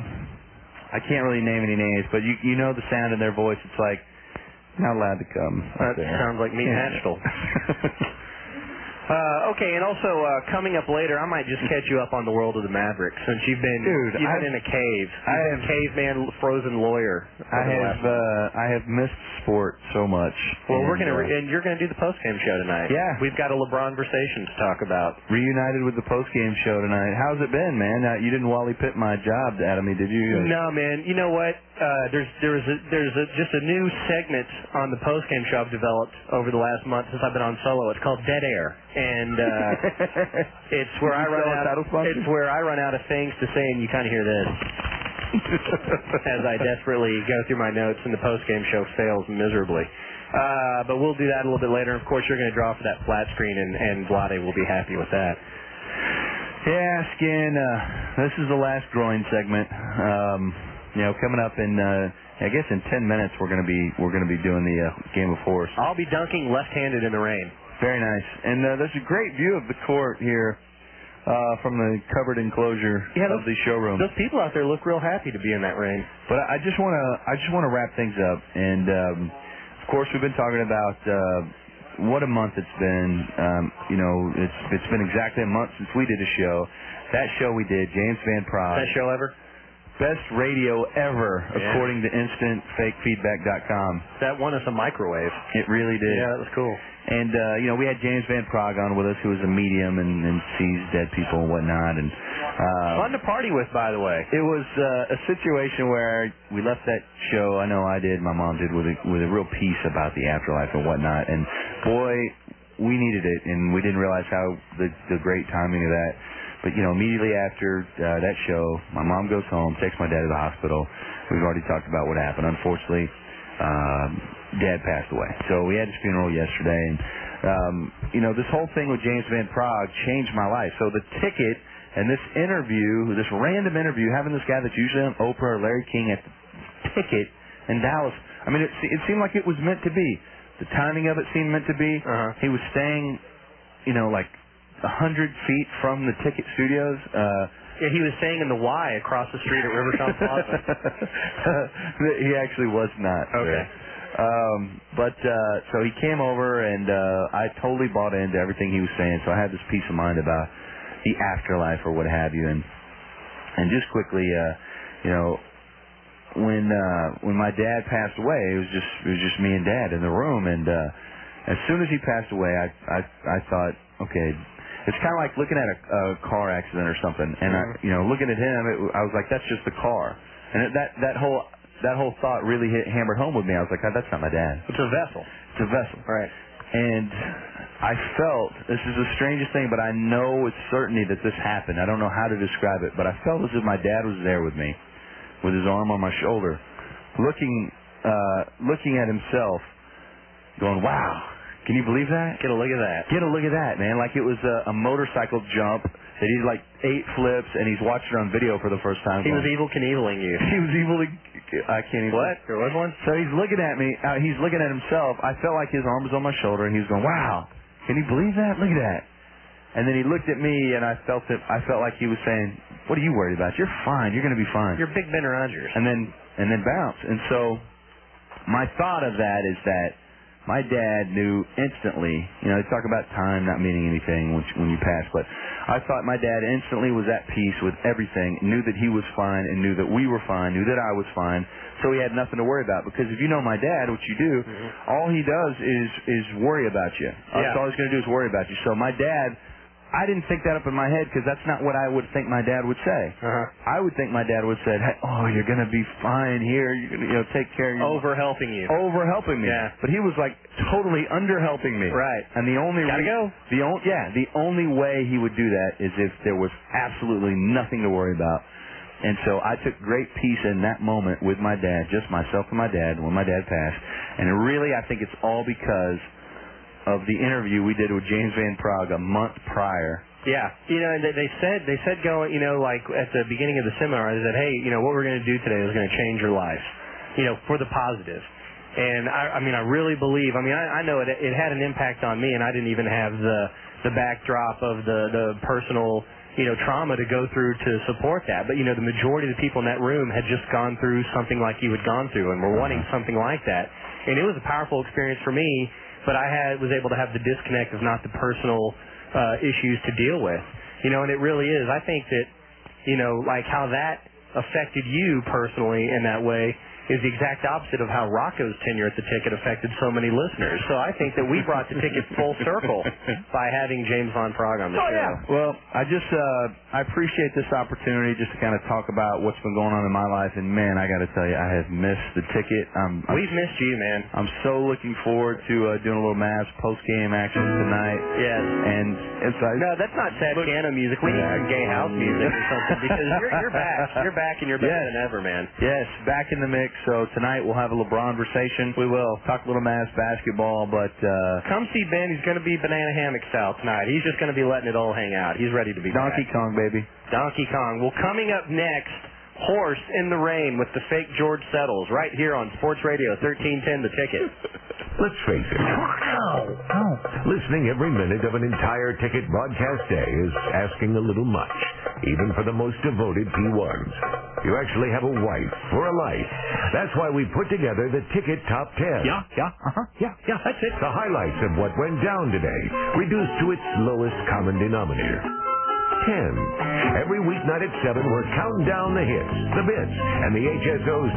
Speaker 13: I can't really name any names, but you you know the sound in their voice. It's like not allowed to come.
Speaker 14: That sounds like me,
Speaker 13: Yeah.
Speaker 14: Nashville. Uh, okay, and also uh, coming up later, I might just catch you up on the world of the Mavericks since you've been
Speaker 13: Dude,
Speaker 14: you've
Speaker 13: I've-
Speaker 14: been in a cave.
Speaker 13: I
Speaker 14: You've
Speaker 13: have-
Speaker 14: been caveman, frozen lawyer.
Speaker 13: I
Speaker 14: over the
Speaker 13: have
Speaker 14: last-
Speaker 13: uh, I have missed sport so much.
Speaker 14: Well, we're
Speaker 13: and,
Speaker 14: gonna
Speaker 13: uh,
Speaker 14: re- and you're gonna do the post game show tonight.
Speaker 13: Yeah.
Speaker 14: we've got a LeBron versation to talk about.
Speaker 13: reunited with the post game show tonight. How's it been, man? Uh, you didn't Wally Pitt my job out of me, did you?
Speaker 14: No, man. You know what? uh, there's there was a, there's a, just a new segment on the postgame show I've developed over the last month since I've been on solo. It's called Dead Air, and uh, it's where I run out. It's where I run out of things to say, and you kind of hear this as I desperately go through my notes, and the postgame show fails miserably. Uh, but we'll do that a little bit later. Of course, you're going to draw for that flat screen, and, and Vlade will be happy with that.
Speaker 13: Yeah, Skin, uh, this is the last groin segment. Um, you know, coming up in, uh, I guess in ten minutes we're going to be we're going to be doing the uh, Game of Horse.
Speaker 14: I'll be dunking left-handed in the rain.
Speaker 13: Very nice. And uh, there's a great view of the court here uh, from the covered enclosure
Speaker 14: yeah,
Speaker 13: of
Speaker 14: those,
Speaker 13: the showroom.
Speaker 14: Those people out there look real happy to be in that rain.
Speaker 13: But I just want to I just want to wrap things up, and um, of course we've been talking about. Uh, What a month it's been. Um, you know, it's it's been exactly a month since we did a show. That show we did, James Van Praagh.
Speaker 14: Best show ever?
Speaker 13: Best radio ever,
Speaker 14: yeah.
Speaker 13: according to instant fake feedback dot com.
Speaker 14: That won us a microwave.
Speaker 13: It really did.
Speaker 14: Yeah, that was cool.
Speaker 13: And, uh, you know, we had James Van Praagh on with us, who is a medium and, and sees dead people and whatnot. And uh,
Speaker 14: Fun to party with, by the way.
Speaker 13: It was uh, a situation where we left that show, I know I did, my mom did, with a, with a real peace about the afterlife and whatnot. And, boy, we needed it, and we didn't realize how the, the great timing of that. But, you know, immediately after uh, that show, my mom goes home, takes my dad to the hospital. We've already talked about what happened. Unfortunately, um, Dad passed away. So we had his funeral yesterday. And, um, you know, this whole thing with James Van Praagh changed my life. So the ticket and this interview, this random interview, having this guy that's usually on Oprah or Larry King at the ticket in Dallas, I mean, it, it seemed like it was meant to be. The timing of it seemed meant to be.
Speaker 14: Uh-huh.
Speaker 13: He was staying, you know, like a hundred feet from the ticket studios. Uh,
Speaker 14: yeah, he was staying in the Y across the street at Rivertown Plaza.
Speaker 13: He actually was not.
Speaker 14: Okay.
Speaker 13: There. Um, but uh, so he came over, and uh, I totally bought into everything he was saying. So I had this peace of mind about the afterlife or what have you. And and just quickly, uh, you know, when uh, when my dad passed away, it was just it was just me and Dad in the room. And uh, as soon as he passed away, I I, I thought, okay, it's kind of like looking at a, a car accident or something. And I, you know, looking at him, it, I was like, that's just the car. And it, that that whole that whole thought really hit, hammered home with me. I was like, oh, that's not my dad.
Speaker 14: It's a vessel.
Speaker 13: It's a vessel.
Speaker 14: Right.
Speaker 13: And I felt, this is the strangest thing, but I know with certainty that this happened. I don't know how to describe it, but I felt as if my dad was there with me, with his arm on my shoulder, looking uh, looking at himself, going, wow, can you believe that?
Speaker 14: Get a look at that.
Speaker 13: Get a look at that, man. Like it was a, a motorcycle jump that he did like eight flips, and he's watching it on video for the first time.
Speaker 14: He
Speaker 13: going,
Speaker 14: was evil Knieveling you.
Speaker 13: He was evil. I can't even.
Speaker 14: What? There was one?
Speaker 13: So he's looking at me. Uh, he's looking at himself. I felt like his arm was on my shoulder, and he was going, wow, can you believe that? Look at that. And then he looked at me, and I felt it. I felt like he was saying, what are you worried about? You're fine. You're going to be fine.
Speaker 14: You're Big Ben Rogers.
Speaker 13: And then, and then bounce. And so my thought of that is that my dad knew instantly, you know, they talk about time not meaning anything when, when you pass, but I thought my dad instantly was at peace with everything, knew that he was fine and knew that we were fine, knew that I was fine, so he had nothing to worry about. Because if you know my dad, what you do, mm-hmm. all he does is is worry about you.
Speaker 14: Yeah.
Speaker 13: That's all he's going to do is worry about you. So my dad, I didn't think that up in my head because that's not what I would think my dad would say.
Speaker 14: Uh-huh.
Speaker 13: I would think my dad would say, hey, oh, you're going to be fine here. You're going to, you know, take care of you.
Speaker 14: Over helping you.
Speaker 13: Over helping me.
Speaker 14: Yeah.
Speaker 13: But he was like totally under helping me.
Speaker 14: Right.
Speaker 13: And the only
Speaker 14: Gotta
Speaker 13: re-
Speaker 14: go.
Speaker 13: The only yeah, the only way he would do that is if there was absolutely nothing to worry about. And so I took great peace in that moment with my dad, just myself and my dad, when my dad passed. And really, I think it's all because of the interview we did with James Van Praagh a month prior.
Speaker 14: Yeah, you know, they, they said they said going, you know, like at the beginning of the seminar, they said, hey, you know, what we're going to do today is going to change your life, you know, for the positive. And I, I mean, I really believe. I mean, I, I know it. It had an impact on me, and I didn't even have the the backdrop of the the personal, you know, trauma to go through to support that. But you know, the majority of the people in that room had just gone through something like you had gone through, and were wanting something like that. And it was a powerful experience for me. But I had was able to have the disconnect of not the personal uh, issues to deal with, you know, and it really is. I think that, you know, like how that affected you personally in that way, is the exact opposite of how Rocco's tenure at the ticket affected so many listeners. So I think that we brought the ticket full circle by having James Von Prague on the
Speaker 13: Oh,
Speaker 14: show.
Speaker 13: yeah. Well, I just, uh, I appreciate this opportunity just to kind of talk about what's been going on in my life. And, man, I got to tell you, I have missed the ticket. I'm, I'm,
Speaker 14: We've missed you, man.
Speaker 13: I'm so looking forward to uh, doing a little Mavs post-game action tonight.
Speaker 14: Yes.
Speaker 13: And it's like...
Speaker 14: No, that's not sad
Speaker 13: look,
Speaker 14: piano music. We need some gay house music or something because you're, you're back. You're back and you're better
Speaker 13: Yes.
Speaker 14: than ever, man.
Speaker 13: Yes, back in the mix. So tonight we'll have a LeBron conversation. We will talk a little Mavs basketball, but uh,
Speaker 14: come see Ben. He's going to be banana hammock style tonight. He's just going to be letting it all hang out. He's ready to be
Speaker 13: Donkey
Speaker 14: back.
Speaker 13: Kong, baby.
Speaker 14: Donkey Kong. Well, coming up next, Horse in the Rain with the fake George Settles right here on Sports Radio thirteen ten The Ticket.
Speaker 5: Let's face it. Listening every minute of an entire ticket broadcast day is asking a little much, even for the most devoted P ones. You actually have a wife for a life. That's why we put together the Ticket Top ten.
Speaker 18: Yeah, yeah, uh-huh, yeah, yeah, that's it.
Speaker 5: The highlights of what went down today, reduced to its lowest common denominator. ten. Every weeknight at seven, we're counting down the hits, the bits, and the H S Os.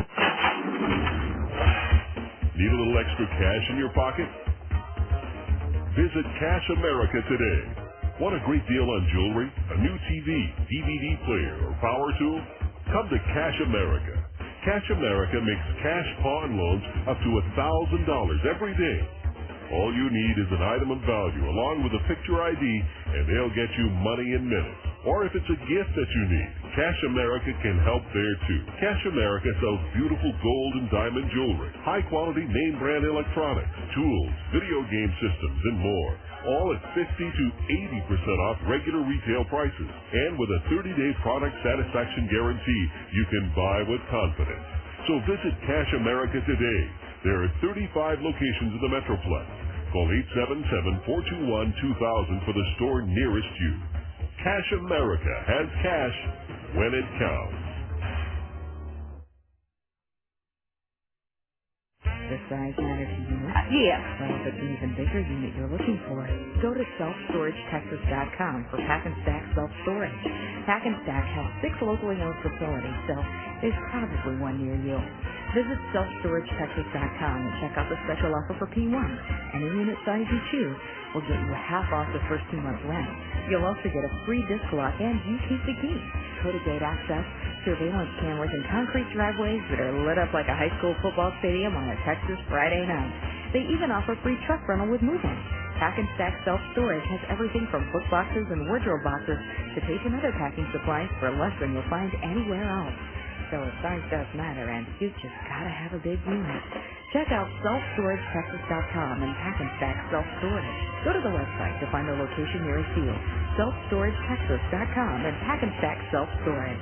Speaker 9: Need a little extra cash in your pocket? Visit Cash America today. Want a great deal on jewelry, a new T V, D V D player, or power tool? Come to Cash America. Cash America makes cash pawn loans up to one thousand dollars every day. All you need is an item of value along with a picture I D, and they'll get you money in minutes. Or if it's a gift that you need, Cash America can help there too. Cash America sells beautiful gold and diamond jewelry, high-quality name-brand electronics, tools, video game systems, and more. All at fifty to eighty percent off regular retail prices. And with a thirty-day product satisfaction guarantee, you can buy with confidence. So visit Cash America today. There are thirty-five locations in the Metroplex. Call eight seven seven, four two one, two thousand for the store nearest you. Cash America has cash when it counts.
Speaker 12: Does size matter to you?
Speaker 23: Yes.
Speaker 12: Well, if it's an even bigger unit you're looking for, go to self storage texas dot com for Pack and Stack Self-Storage. Pack and Stack has six locally owned facilities, so there's probably one near you. Visit self storage texas dot com and check out the special offer for P one. Any unit size you choose will get you half off the first two months rent. You'll also get a free disc lock and you keep the key. Code gate access, surveillance cameras, and concrete driveways that are lit up like a high school football stadium on a Texas Friday night. They even offer free truck rental with move-in. Pack and Stack Self-Storage has everything from book boxes and wardrobe boxes to tape and other packing supplies for less than you'll find anywhere else. So if size does matter, and you just gotta have a big unit, check out self storage texas dot com and Pack and Stack Self-Storage. Go to the website to find the location nearest you. self storage texas dot com and Pack and Stack Self-Storage.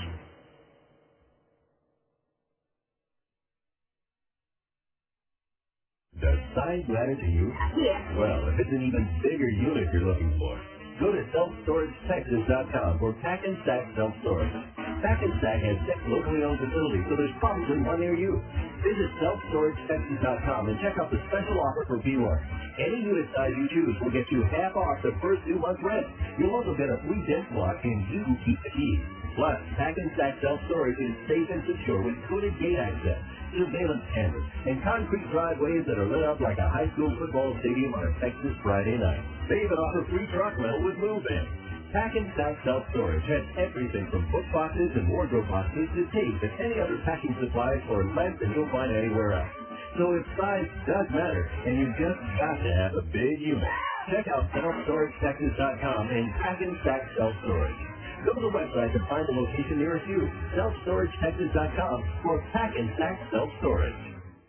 Speaker 20: Does size matter to you?
Speaker 23: Yes.
Speaker 20: Well, if it's an even bigger unit you're looking for, go to self storage texas dot com for Pack and Stack Self-Storage. Pack and Stack has six locally owned facilities, so there's probably one near you. Visit self storage texas dot com and check out the special offer for P one. Any unit size you choose will get you half off the first two months rent. You'll also get a free disc lock, and you keep the key. Plus, Pack and Stack Self-Storage is safe and secure with coded gate access, surveillance cameras, and concrete driveways that are lit up like a high school football stadium on a Texas Friday night. They even offer free truck rental with move-in. Pack and Stack Self-Storage has everything from book boxes and wardrobe boxes to tape and any other packing supplies for less than you'll find anywhere else. So if size does matter, and you just got to have a big unit, check out self storage texas dot com and Pack and Stack Self-Storage. Go to the website to find the location nearest you, self storage texas dot com for Pack and Stack Self-Storage.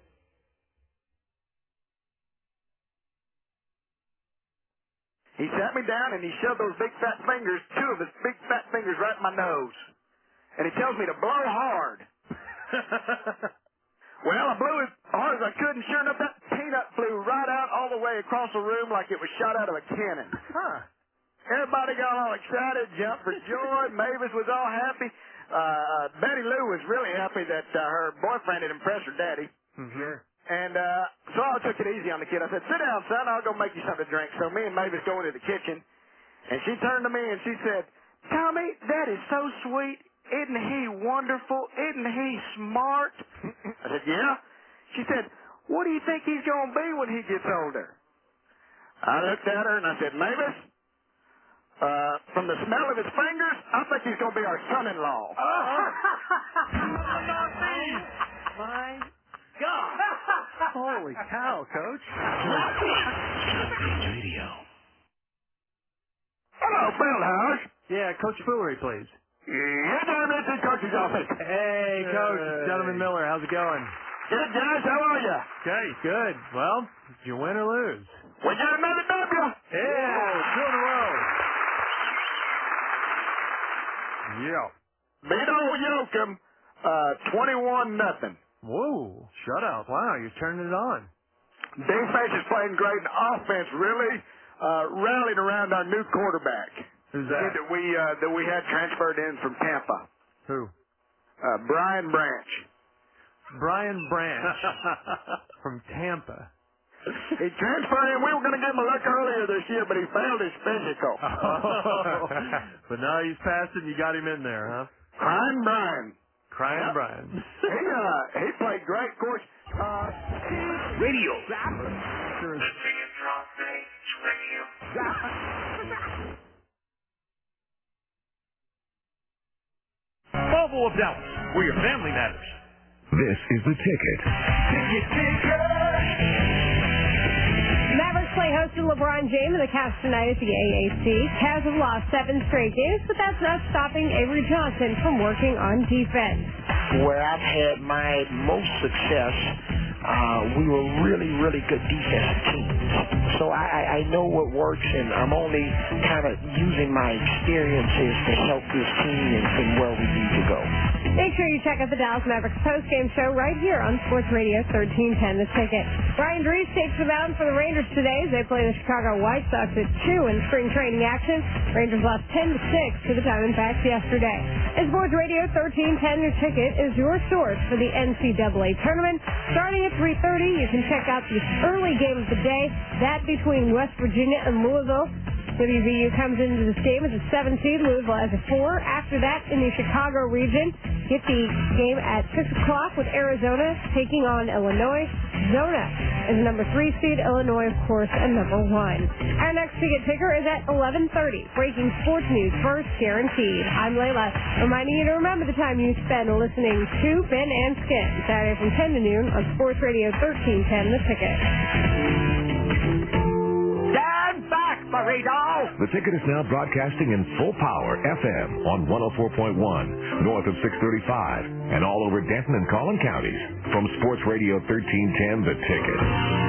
Speaker 6: He sat me down and he shoved those big fat fingers, two of his big fat fingers right in my nose. And he tells me to blow hard. Well, I blew as hard as I could, and sure enough, that peanut flew right out all the way across the room like it was shot out of a cannon. Huh. Everybody got all excited, jumped for joy. Mavis was all happy. Uh, Betty Lou was really happy that uh, her boyfriend had impressed her daddy.
Speaker 3: Sure.
Speaker 6: And uh, so I took it easy on the kid. I said, sit down, son. I'll go make you something to drink. So me and Mavis go into the kitchen, and she turned to me and she said, Tommy, that is so sweet. isn't he wonderful? Isn't he smart? I said, yeah. She said, what do you think he's going to be when he gets older? I looked at her and I said, Mavis, uh, from the smell of his fingers, I think he's going to be our son-in-law.
Speaker 10: My God. Holy cow, Coach.
Speaker 18: Radio.
Speaker 6: Hello, Fieldhouse.
Speaker 10: Yeah, Coach Foolery, please.
Speaker 6: Yeah, I'm in the coach's office.
Speaker 10: Hey, Coach. It's Gentleman Miller. How's it going?
Speaker 6: Good, guys. How are you?
Speaker 10: Okay, good. Well, did you win or lose?
Speaker 6: We got another W.
Speaker 10: Yeah, two in a row. Yeah.
Speaker 6: Beat old Yoakum, uh, twenty-one nothing.
Speaker 10: Whoa, shutout. Wow, you're turning it on.
Speaker 6: Defense is playing great, and offense really uh, rallied around our new quarterback.
Speaker 10: Who's
Speaker 6: The
Speaker 10: that?
Speaker 6: kid that we uh, that we had transferred in from Tampa.
Speaker 10: Who?
Speaker 6: Uh, Brian Branch.
Speaker 10: Brian Branch from Tampa.
Speaker 6: He transferred in. We were going to give him a look earlier this year, but he failed his physical.
Speaker 10: Oh. But now he's passed it and you got him in there, huh?
Speaker 6: Crying Brian.
Speaker 10: Crying
Speaker 6: Yep.
Speaker 10: Brian.
Speaker 6: He uh, he played great. Of course, uh,
Speaker 18: Radio.
Speaker 8: Volvo of Dallas, where your family matters.
Speaker 5: This is The Ticket.
Speaker 11: Mavericks play host to LeBron James and the Cavs tonight at the A A C. Cavs have lost seven straight games, but that's not stopping Avery Johnson from working on defense.
Speaker 15: Where I've had my most success, uh, we were really, really good defensive teams. So I, I, I know what works, and I'm only kind of using my experiences to help this team and, and where we need to go.
Speaker 11: Make sure you check out the Dallas Mavericks postgame show right here on Sports Radio thirteen ten The Ticket. Brian Dries takes the mound for the Rangers today as they play the Chicago White Sox at two in spring training action. Rangers lost ten to six to the Diamondbacks yesterday. And Sports Radio thirteen ten The Ticket is your source for the N C double A tournament. Starting at three thirty, you can check out the early game of the day, that between West Virginia and Louisville. W V U comes into this game as a seven seed, Louisville as a four. After that, in the Chicago region, get the game at six o'clock with Arizona taking on Illinois. Zona is the number three seed, Illinois, of course, and number one. Our next ticket ticker is at eleven thirty. Breaking sports news first, guaranteed. I'm Layla, reminding you to remember the time you spend listening to Ben and Skin, Saturday from ten to noon on Sports Radio thirteen ten The Ticket.
Speaker 5: Stand back, burrito! The Ticket is now broadcasting in full power F M on one oh four point one, north of six thirty-five, and all over Denton and Collin counties. From Sports Radio thirteen ten, The Ticket.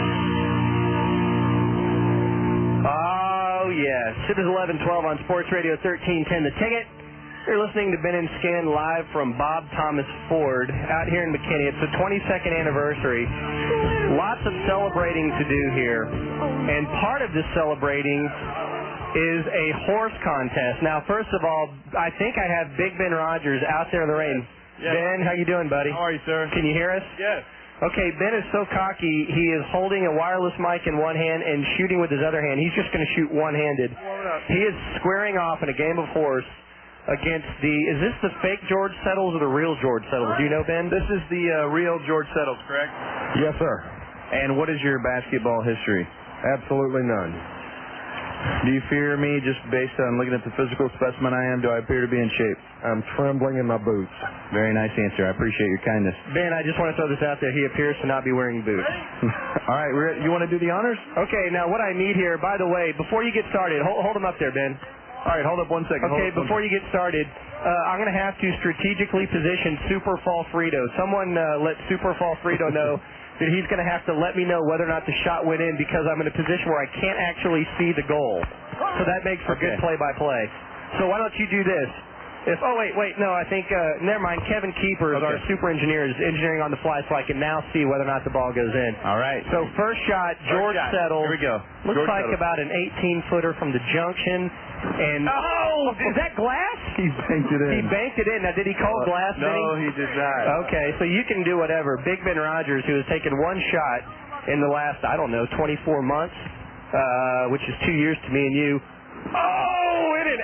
Speaker 14: Oh, yes. It is eleven twelve on Sports Radio thirteen ten, The Ticket. You're listening to Ben and Skin live from Bob Thomas Ford out here in McKinney. It's the twenty-second anniversary. Lots of celebrating to do here. And part of this celebrating is a horse contest. Now, first of all, I think I have Big Ben Rogers out there in the rain.
Speaker 10: Yes.
Speaker 14: Ben, how you doing, buddy?
Speaker 10: How are you, sir?
Speaker 14: Can you hear us?
Speaker 10: Yes.
Speaker 14: Okay, Ben is so cocky, he is holding a wireless mic in one hand and shooting with his other hand. He's just going to shoot one-handed. He is squaring off in a game of horse against the, is this the fake George Settles or the real George Settles? Do you know, Ben?
Speaker 10: This is the uh, real George Settles, correct?
Speaker 13: Yes, sir. And what is your basketball history?
Speaker 10: Absolutely none.
Speaker 13: Do you fear me just based on looking at the physical specimen I am? Do I appear to be in shape?
Speaker 10: I'm trembling in my boots.
Speaker 13: Very nice answer. I appreciate your kindness.
Speaker 14: Ben, I just want to throw this out there. He appears to not be wearing boots.
Speaker 13: All right, we're, you want to do the honors?
Speaker 14: Okay, now what I need here, by the way, before you get started, hold, hold him up there, Ben.
Speaker 13: All right, hold up one second.
Speaker 14: Okay,
Speaker 13: hold
Speaker 14: before you get started, uh, I'm going to have to strategically position Super Fall Frito. Someone uh, let Super Fall Frito know that he's going to have to let me know whether or not the shot went in because I'm in a position where I can't actually see the goal. So that makes for
Speaker 13: Okay.
Speaker 14: good play-by-play. So why don't you do this? If oh wait wait no I think uh, never mind. Kevin Keepers,
Speaker 13: Okay.
Speaker 14: our super engineer, is engineering on the fly, so I can now see whether or not the ball goes in.
Speaker 13: All right.
Speaker 14: So first shot, George
Speaker 13: shot.
Speaker 14: Settles.
Speaker 13: Here we go.
Speaker 14: Looks
Speaker 13: George
Speaker 14: like
Speaker 13: Settles.
Speaker 14: about an eighteen footer from the junction. And
Speaker 13: Oh!
Speaker 14: is that glass?
Speaker 13: He banked it in.
Speaker 14: He banked it in. Now, did he call glass?
Speaker 13: No,
Speaker 14: Vinny?
Speaker 13: he did not.
Speaker 14: Okay, so you can do whatever. Big Ben Rogers, who has taken one shot in the last, I don't know, twenty-four months, uh, which is two years to me and you. Oh, in and out.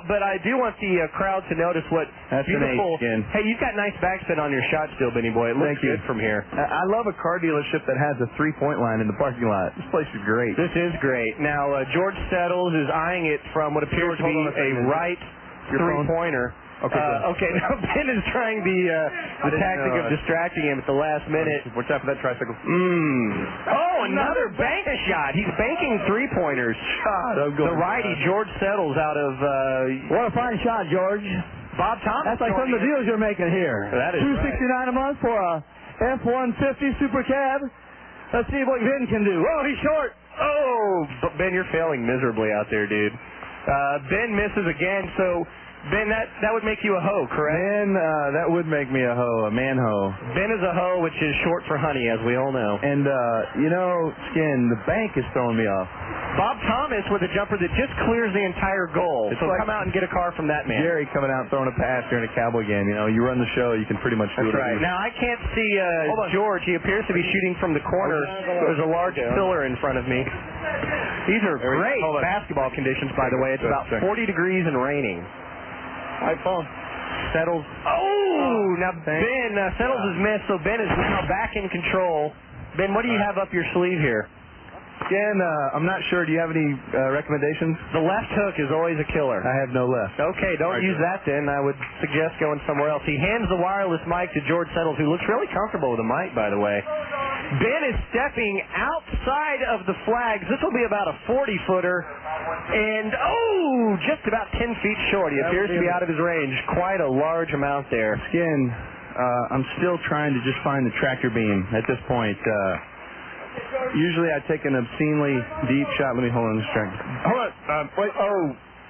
Speaker 14: but I do want the uh, crowd to notice what
Speaker 13: That's an
Speaker 14: beautiful.
Speaker 13: ace again.
Speaker 14: Hey, you've got nice backspin on your shot still, Benny boy. It looks
Speaker 13: Thank you.
Speaker 14: good from here.
Speaker 13: I I love a car dealership that has a three-point line in the parking lot. This place is great.
Speaker 14: This is great. Now, uh, George Settles is eyeing it from what appears
Speaker 13: George,
Speaker 14: to be
Speaker 13: hold on a
Speaker 14: a
Speaker 13: second.
Speaker 14: right
Speaker 13: Your phone?
Speaker 14: three-pointer.
Speaker 13: Okay,
Speaker 14: Uh,
Speaker 13: good.
Speaker 14: okay, now Ben is trying the, uh, the
Speaker 13: didn't
Speaker 14: tactic
Speaker 13: know.
Speaker 14: of distracting him at the last minute.
Speaker 13: Watch out for that tricycle.
Speaker 14: Mm. Oh, another bank shot. He's banking three-pointers.
Speaker 13: I'm going
Speaker 14: The righty, George Settles out of... Uh,
Speaker 16: What a fine shot, George.
Speaker 14: Bob Thomas.
Speaker 16: That's like some of the deals you're making here.
Speaker 14: That is
Speaker 16: two sixty-nine a month for a F one fifty Super Cab. Let's see what Ben can do. Oh, he's short.
Speaker 14: Oh, but Ben, you're failing miserably out there, dude. Uh, Ben misses again, so... Ben, that, that would make you a hoe, correct?
Speaker 13: Ben, uh, that would make me a hoe, a man hoe.
Speaker 14: Ben is a hoe, which is short for honey, as we all know.
Speaker 13: And, uh, you know, Skin, the bank is throwing me off.
Speaker 14: Bob Thomas with a jumper that just clears the entire goal.
Speaker 13: It's
Speaker 14: so
Speaker 13: like
Speaker 14: come out and get a car from that man.
Speaker 13: Jerry coming out throwing a pass during a Cowboy game. You know, you run the show, you can pretty much do
Speaker 14: That's
Speaker 13: whatever
Speaker 14: right.
Speaker 13: you-
Speaker 14: Now, I can't see uh, George. He appears to be shooting from the corner. There's a large pillar in front of me. These are
Speaker 13: There we go.
Speaker 14: great
Speaker 13: Hold on.
Speaker 14: basketball conditions, by the way. It's
Speaker 13: Good,
Speaker 14: about
Speaker 13: check.
Speaker 14: forty degrees and raining.
Speaker 13: iPhone.
Speaker 14: Settles. Oh, now Ben, uh, Settles is missed, so Ben is now back in control. Ben, what do you have up your sleeve here?
Speaker 13: Skin, uh, I'm not sure. Do you have any uh, recommendations?
Speaker 14: The left hook is always a killer.
Speaker 13: I have no left.
Speaker 14: Okay, don't
Speaker 13: Right,
Speaker 14: use
Speaker 13: good.
Speaker 14: that then. I would suggest going somewhere else. He hands the wireless mic to George Settles, who looks really comfortable with the mic, by the way. Ben is stepping outside of the flags. This will be about a forty-footer. And, oh, just about ten feet short. He
Speaker 13: That
Speaker 14: appears
Speaker 13: would
Speaker 14: to
Speaker 13: be
Speaker 14: be
Speaker 13: a-
Speaker 14: out of his range. Quite a large amount there.
Speaker 13: Skin, uh, I'm still trying to just find the tractor beam at this point. Uh, usually I take an obscenely deep shot. Let me hold on this track.
Speaker 14: Hold on. Um, wait. Oh.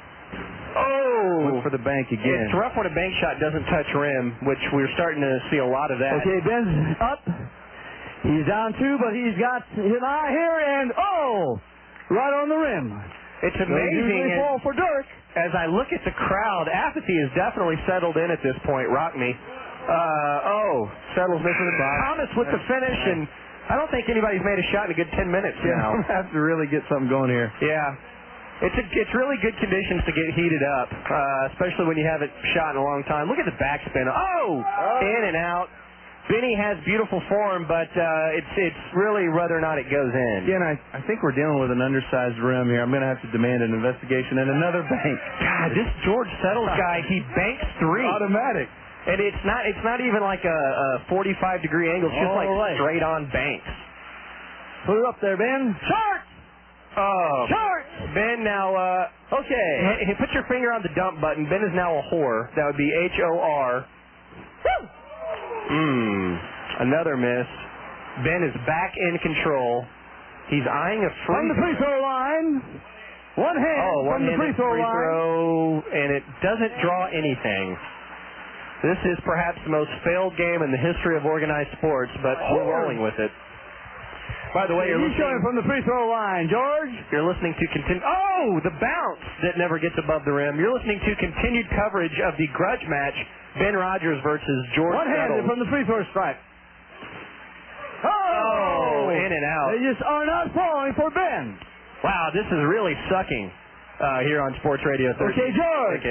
Speaker 14: Oh.
Speaker 13: Look for the bank again.
Speaker 14: It's rough when a bank shot doesn't touch rim, which we're starting to see a lot of that.
Speaker 16: Okay, Ben's up. He's down two, but he's got his eye here, and oh, right on the rim.
Speaker 14: It's
Speaker 16: Those
Speaker 14: amazing.
Speaker 16: usually
Speaker 14: as-
Speaker 16: fall for Dirk.
Speaker 14: As I look at the crowd, apathy is definitely settled in at this point. Rock me. Uh, oh, Settles missing the box. Thomas with the finish, and I don't think anybody's made a shot in a good ten minutes
Speaker 13: Yeah,
Speaker 14: now.
Speaker 13: I'm gonna have to really get something going here.
Speaker 14: Yeah. It's a, it's really good conditions to get heated up, uh, especially when you haven't shot in a long time. Look at the backspin. Oh, in and out. Benny has beautiful form, but uh, it's it's really whether or not it goes in.
Speaker 13: Again, I, I think we're dealing with an undersized rim here. I'm going to have to demand an investigation and another bank.
Speaker 14: God, this George Settles guy, he banks three.
Speaker 13: Automatic.
Speaker 14: And it's not it's not even like a, a forty-five degree angle. It's just
Speaker 16: All
Speaker 14: like
Speaker 16: right.
Speaker 14: straight on banks.
Speaker 16: Put it up there, Ben.
Speaker 14: Short! Oh.
Speaker 16: Short!
Speaker 14: Ben, now, uh, okay. Hey, put your finger on the dump button. Ben is now a whore. That would be H O R. Mmm. Another miss. Ben is back in control. He's eyeing a free
Speaker 16: From the free throw line. One hand
Speaker 14: Oh,
Speaker 16: from the
Speaker 14: one-handed
Speaker 16: free throw
Speaker 14: free
Speaker 16: line.
Speaker 14: throw, and it doesn't draw anything. This is perhaps the most failed game in the history of organized sports, but we're rolling with it. By the way, you're
Speaker 16: He's showing
Speaker 14: listening,
Speaker 16: from the free throw line, George.
Speaker 14: you're listening to continue. Oh, the bounce that never gets above the rim. You're listening to continued coverage of the grudge match, Ben Rogers versus George
Speaker 16: One-handed
Speaker 14: Settles.
Speaker 16: from the free throw stripe.
Speaker 14: Oh, in and out.
Speaker 16: They just are not falling for Ben.
Speaker 14: Wow, this is really sucking uh, here on Sports Radio thirteen.
Speaker 16: Okay, George.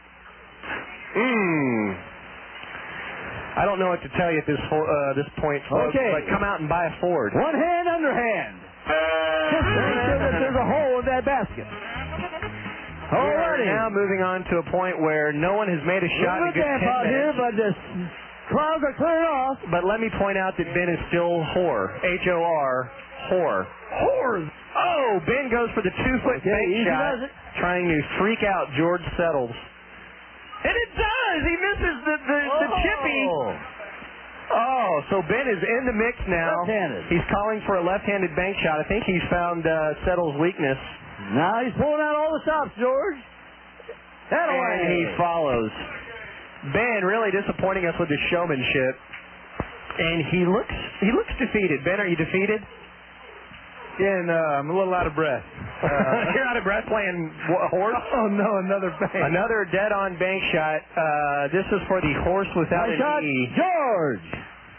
Speaker 14: Mmm. I don't know what to tell you at this fo- uh, this point, folks,
Speaker 16: Okay.
Speaker 14: but come out and buy a Ford.
Speaker 16: One hand, underhand. Just to make sure that there's a hole in that basket.
Speaker 14: We are
Speaker 16: Alrighty.
Speaker 14: now moving on to a point where no one has made a shot in a
Speaker 16: Little
Speaker 14: good
Speaker 16: damp
Speaker 14: ten
Speaker 16: out here,
Speaker 14: minutes.
Speaker 16: but this clouds are clearing off.
Speaker 14: But let me point out that Ben is still whore. H O R, whore. Whore! Oh, Ben goes for the two-foot
Speaker 16: Okay,
Speaker 14: bank
Speaker 16: easy
Speaker 14: shot,
Speaker 16: does it.
Speaker 14: trying to freak out George Settles. And it does! He misses the, the, the chippy. Oh, so Ben is in the mix now.
Speaker 16: Left-handed.
Speaker 14: He's calling for a left-handed bank shot. I think he's found uh, Settles' weakness.
Speaker 16: Now he's pulling out all the stops, George. That
Speaker 14: And he follows. Ben really disappointing us with his showmanship. And he looks he looks defeated. Ben, are you defeated?
Speaker 13: Again, uh, I'm a little out of breath. Uh,
Speaker 14: You're out of breath playing wh- horse?
Speaker 13: oh, no, another bank.
Speaker 14: Another dead-on bank shot. Uh, this is for the horse without
Speaker 16: Nice
Speaker 14: an
Speaker 16: shot,
Speaker 14: E.
Speaker 16: George.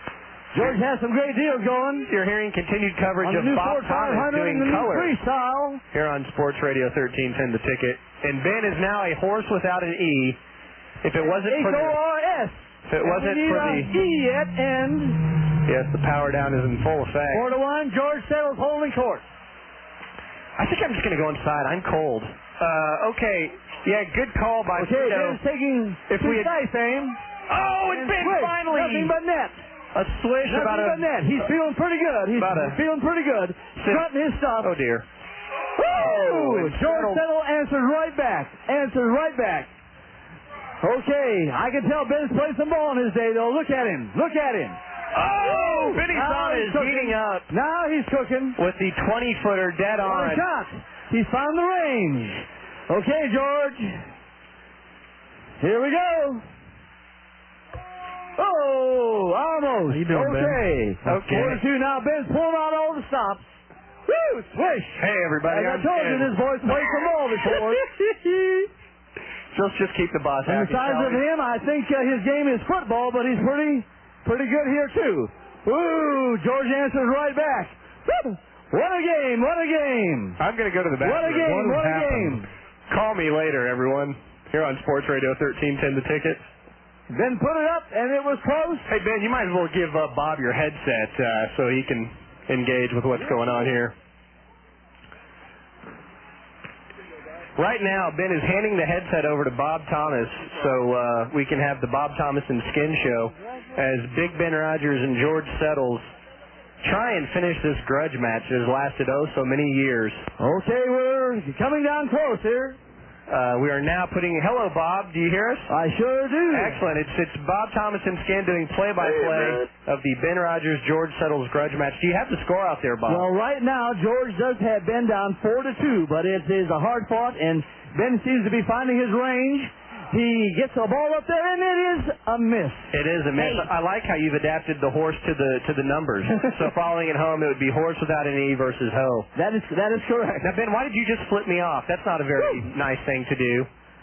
Speaker 16: George has some great deals going.
Speaker 14: You're hearing continued coverage
Speaker 16: on the
Speaker 14: of
Speaker 16: new
Speaker 14: Bob
Speaker 16: Ford
Speaker 14: Thomas
Speaker 16: five hundred
Speaker 14: doing
Speaker 16: and the new
Speaker 14: color
Speaker 16: freestyle.
Speaker 14: here on Sports Radio thirteen ten The Ticket. And Ben is now a horse without an E. If it wasn't for
Speaker 16: H O
Speaker 14: the,
Speaker 16: R S.
Speaker 14: if it wasn't
Speaker 16: we need
Speaker 14: for
Speaker 16: a
Speaker 14: the
Speaker 16: E at end.
Speaker 14: yes, the power down is in full effect.
Speaker 16: Four to one. George Settles holding court.
Speaker 14: I think I'm just going to go inside. I'm cold. Uh, okay. Yeah, good call by
Speaker 16: Okay,
Speaker 14: Frito.
Speaker 16: Ben's taking
Speaker 14: If
Speaker 16: two
Speaker 14: we had-
Speaker 16: dice aim.
Speaker 14: Oh, it's
Speaker 16: And
Speaker 14: Ben
Speaker 16: swish.
Speaker 14: finally.
Speaker 16: Nothing but net.
Speaker 14: A swish
Speaker 16: Nothing
Speaker 14: about a...
Speaker 16: but net. He's feeling pretty good. He's
Speaker 14: About a-
Speaker 16: feeling pretty good. Strutting his stuff.
Speaker 14: Oh, dear.
Speaker 16: Woo!
Speaker 14: and
Speaker 16: George
Speaker 14: Settle-
Speaker 16: Settle answered right back. Answered right back. Okay, I can tell Ben's played some ball in his day, though. Look at him. Look at him.
Speaker 14: Oh! Benny
Speaker 16: Now
Speaker 14: Son
Speaker 16: he's
Speaker 14: is
Speaker 16: cooking.
Speaker 14: heating up
Speaker 16: Now he's cooking.
Speaker 14: with the twenty-footer dead
Speaker 16: What a
Speaker 14: on.
Speaker 16: shot. He's found the range. Okay, George. Here we go. Oh, almost.
Speaker 14: How you doing, Ben?
Speaker 16: okay.
Speaker 14: Okay.
Speaker 16: Four to two now. Ben's pulling out all the stops. Woo! Swish.
Speaker 14: Hey, everybody.
Speaker 16: As I
Speaker 14: I'm
Speaker 16: told you,
Speaker 14: Ben.
Speaker 16: this boy's played some ball before.
Speaker 14: Let's just keep the boss
Speaker 16: And
Speaker 14: happy.
Speaker 16: besides
Speaker 14: shall
Speaker 16: of
Speaker 14: we?
Speaker 16: him, I think uh, his game is football, but he's pretty pretty good here, too. Woo! George answers right back. Woo! What a game! What a game!
Speaker 14: I'm going to go to the bathroom.
Speaker 16: What a game!
Speaker 14: has
Speaker 16: What a
Speaker 14: happened?
Speaker 16: game!
Speaker 14: Call me later, everyone. Here on Sports Radio thirteen ten The Ticket.
Speaker 16: Ben put it up, and it was close.
Speaker 14: Hey, Ben, you might as well give uh, Bob your headset uh, so he can engage with what's going on here. Right now, Ben is handing the headset over to Bob Thomas so uh, we can have the Bob Thomas and Skin Show as Big Ben Rogers and George Settles try and finish this grudge match that has lasted oh so many years.
Speaker 16: Okay, we're coming down close here.
Speaker 14: Uh, we are now putting... Hello, Bob. Do you hear us?
Speaker 16: I sure do.
Speaker 14: Excellent. It's it's Bob Thomas and Skin doing play-by-play of the Ben Rogers George Settles grudge match. Do you have the score out there, Bob?
Speaker 16: Well, right now, George does have Ben down four to two, but it is a hard fought, and Ben seems to be finding his range. He gets the ball up there, and it is a miss.
Speaker 14: It is a miss. I like how you've adapted the horse to the to the numbers. So following it home, it would be horse without an E versus ho.
Speaker 16: That is that is correct.
Speaker 14: Now, Ben, why did you just flip me off? That's not a very nice thing to do.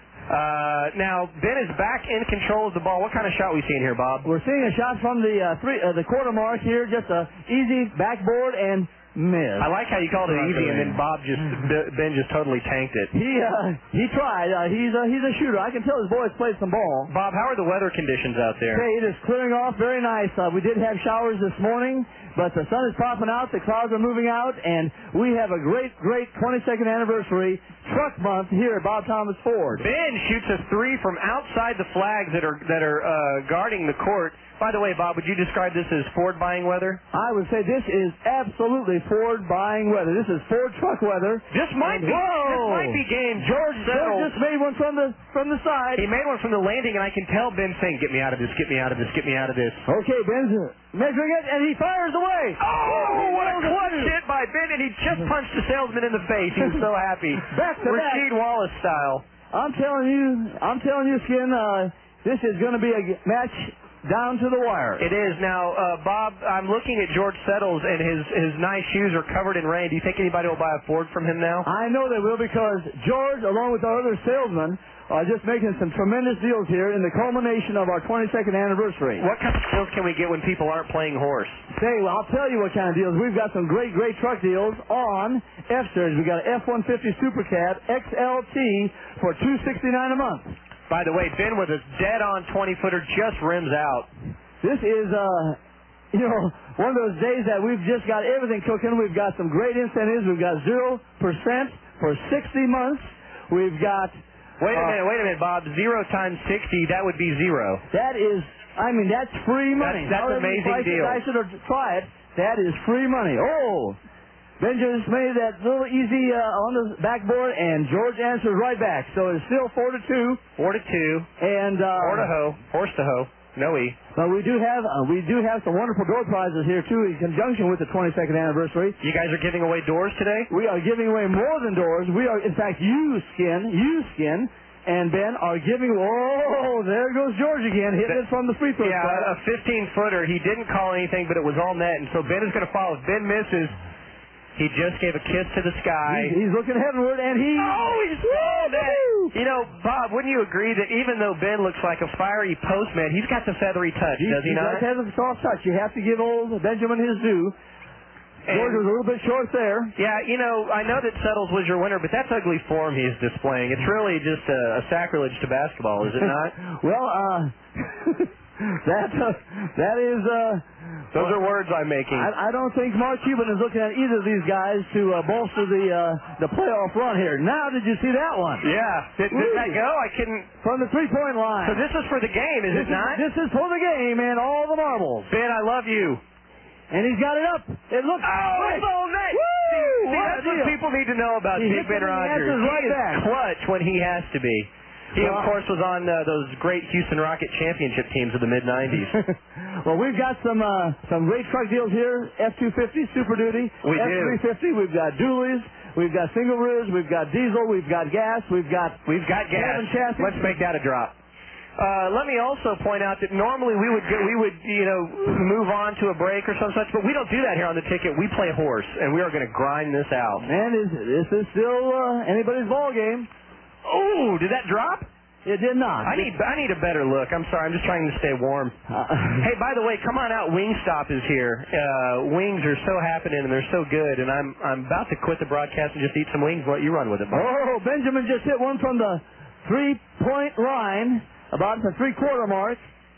Speaker 14: Uh, now, Ben is back in control of the ball. What kind of shot we seeing here, Bob?
Speaker 16: We're seeing a shot from the uh, three uh, the quarter mark here, just a easy backboard and miss.
Speaker 14: I like how you called it easy, and then Bob just Ben just totally tanked it.
Speaker 16: He uh, he tried. Uh, he's a he's a shooter. I can tell his boys played some ball.
Speaker 14: Bob, how are the weather conditions out there?
Speaker 16: Okay, it is clearing off very nice. Uh, we did have showers this morning, but the sun is popping out, the clouds are moving out, and we have a great, great twenty-second anniversary truck month here at Bob Thomas Ford.
Speaker 14: Ben shoots a three from outside the flags that are that are uh, guarding the court. By the way, Bob, would you describe this as Ford buying weather?
Speaker 16: I would say this is absolutely Ford buying weather. This is Ford truck weather.
Speaker 14: This might
Speaker 16: And
Speaker 14: be
Speaker 16: whoa!
Speaker 14: this might be game. George
Speaker 16: George
Speaker 14: Settles.
Speaker 16: just made one from the from the side.
Speaker 14: He made one from the landing, and I can tell Ben saying, "Get me out of this! Get me out of this! Get me out of this!"
Speaker 16: Okay, Ben's measuring it, and he fires away.
Speaker 14: Oh, what a clutch hit by Ben, and he just punched the salesman in the face. He was so happy.
Speaker 16: Back to back.
Speaker 14: Rasheed Wallace style.
Speaker 16: I'm telling you, I'm telling you, Skin, uh, this is going to be a g- match down to the wire.
Speaker 14: It is. Now, uh, Bob, I'm looking at George Settles, and his, his nice shoes are covered in rain. Do you think anybody will buy a Ford from him now?
Speaker 16: I know they will, because George, along with our other salesmen, are just making some tremendous deals here in the culmination of our twenty-second anniversary.
Speaker 14: What kind of deals can we get when people aren't playing horse?
Speaker 16: Say, well, I'll tell you what kind of deals. We've got some great, great truck deals on F-Series. We've got an F one fifty Super Cab X L T for two hundred sixty-nine dollars a month.
Speaker 14: By the way, Ben with a dead-on twenty-footer just rims out.
Speaker 16: This is, uh, you know, one of those days that we've just got everything cooking. We've got some great incentives. We've got zero percent for sixty months. We've got...
Speaker 14: Wait a
Speaker 16: uh,
Speaker 14: minute, wait a minute, Bob. Zero times sixty, that would be zero.
Speaker 16: That is, I mean, that's free money.
Speaker 14: That's, that's
Speaker 16: However you
Speaker 14: amazing
Speaker 16: slice
Speaker 14: deal.
Speaker 16: it, dice it, or try it, that is free money. Oh! Ben just made that little easy uh, on the backboard, and George answers right back. So it's still four to two.
Speaker 14: Four to two.
Speaker 16: And uh,
Speaker 14: Four to hoe. Horse to hoe. No E.
Speaker 16: But we do have uh, we do have some wonderful door prizes here too, in conjunction with the twenty-second anniversary.
Speaker 14: You guys are giving away doors today?
Speaker 16: We are giving away more than doors. We are, in fact, you Skin, you Skin, and Ben are giving. Oh, there goes George again, hitting it from the free throw
Speaker 14: Yeah,
Speaker 16: spot.
Speaker 14: a fifteen-footer. He didn't call anything, but it was all net, and so Ben is going to follow. If Ben misses, He just gave a kiss to the sky.
Speaker 16: He's, he's looking heavenward, and he...
Speaker 14: Oh, he's fouled it! You know, Bob, wouldn't you agree that even though Ben looks like a fiery postman, he's got the feathery touch,
Speaker 16: he,
Speaker 14: does he,
Speaker 16: he
Speaker 14: not?
Speaker 16: does have a soft touch. You have to give old Benjamin his due. George was a little bit short there.
Speaker 14: Yeah, you know, I know that Settles was your winner, but that's ugly form he's displaying. It's really just a, a sacrilege to basketball, is it not?
Speaker 16: Well, uh, that uh, that is. Uh,
Speaker 14: Those are words I'm making.
Speaker 16: I, I don't think Mark Cuban is looking at either of these guys to uh, bolster the uh, the playoff run here. Now, did you see that one?
Speaker 14: Yeah. Did, did that go? I couldn't.
Speaker 16: From the three-point line.
Speaker 14: So this is for the game, is
Speaker 16: this
Speaker 14: it not?
Speaker 16: Is, this is for the game and all the marbles.
Speaker 14: Ben, I love you.
Speaker 16: And he's got it up. It looks.
Speaker 14: Oh,
Speaker 16: great.
Speaker 14: it's all net.
Speaker 16: Woo!
Speaker 14: See,
Speaker 16: What
Speaker 14: that's
Speaker 16: a
Speaker 14: what
Speaker 16: deal.
Speaker 14: people need to know about
Speaker 16: He
Speaker 14: Big
Speaker 16: hits
Speaker 14: Ben
Speaker 16: it and he
Speaker 14: Rogers.
Speaker 16: answers right
Speaker 14: He is
Speaker 16: back.
Speaker 14: clutch when he has to be. He,
Speaker 16: Well,
Speaker 14: of course, was on uh, those great Houston Rocket championship teams of the mid nineties.
Speaker 16: Well, we've got some uh, some great truck deals here. F two fifty, Super Duty.
Speaker 14: We
Speaker 16: F
Speaker 14: do.
Speaker 16: three fifty, we've got dualies. We've got single rears. We've got diesel. We've got gas. We've got
Speaker 14: We've got gas.
Speaker 16: cabin chassis.
Speaker 14: Let's make that a drop. Uh, let me also point out that normally we would go, we would you know move on to a break or some such, but we don't do that here on the ticket. We play horse, and we are going to grind this out.
Speaker 16: Man, is, this is still uh, anybody's ball game.
Speaker 14: Oh, did that drop?
Speaker 16: It did not.
Speaker 14: I need I need a better look. I'm sorry. I'm just trying to stay warm.
Speaker 16: Uh,
Speaker 14: Hey, by the way, come on out. Wingstop is here. Uh, wings are so happening, and they're so good. And I'm I'm about to quit the broadcast and just eat some wings. Let you run with it, Bob.
Speaker 16: Oh, Benjamin just hit one from the three-point line, about the three-quarter mark.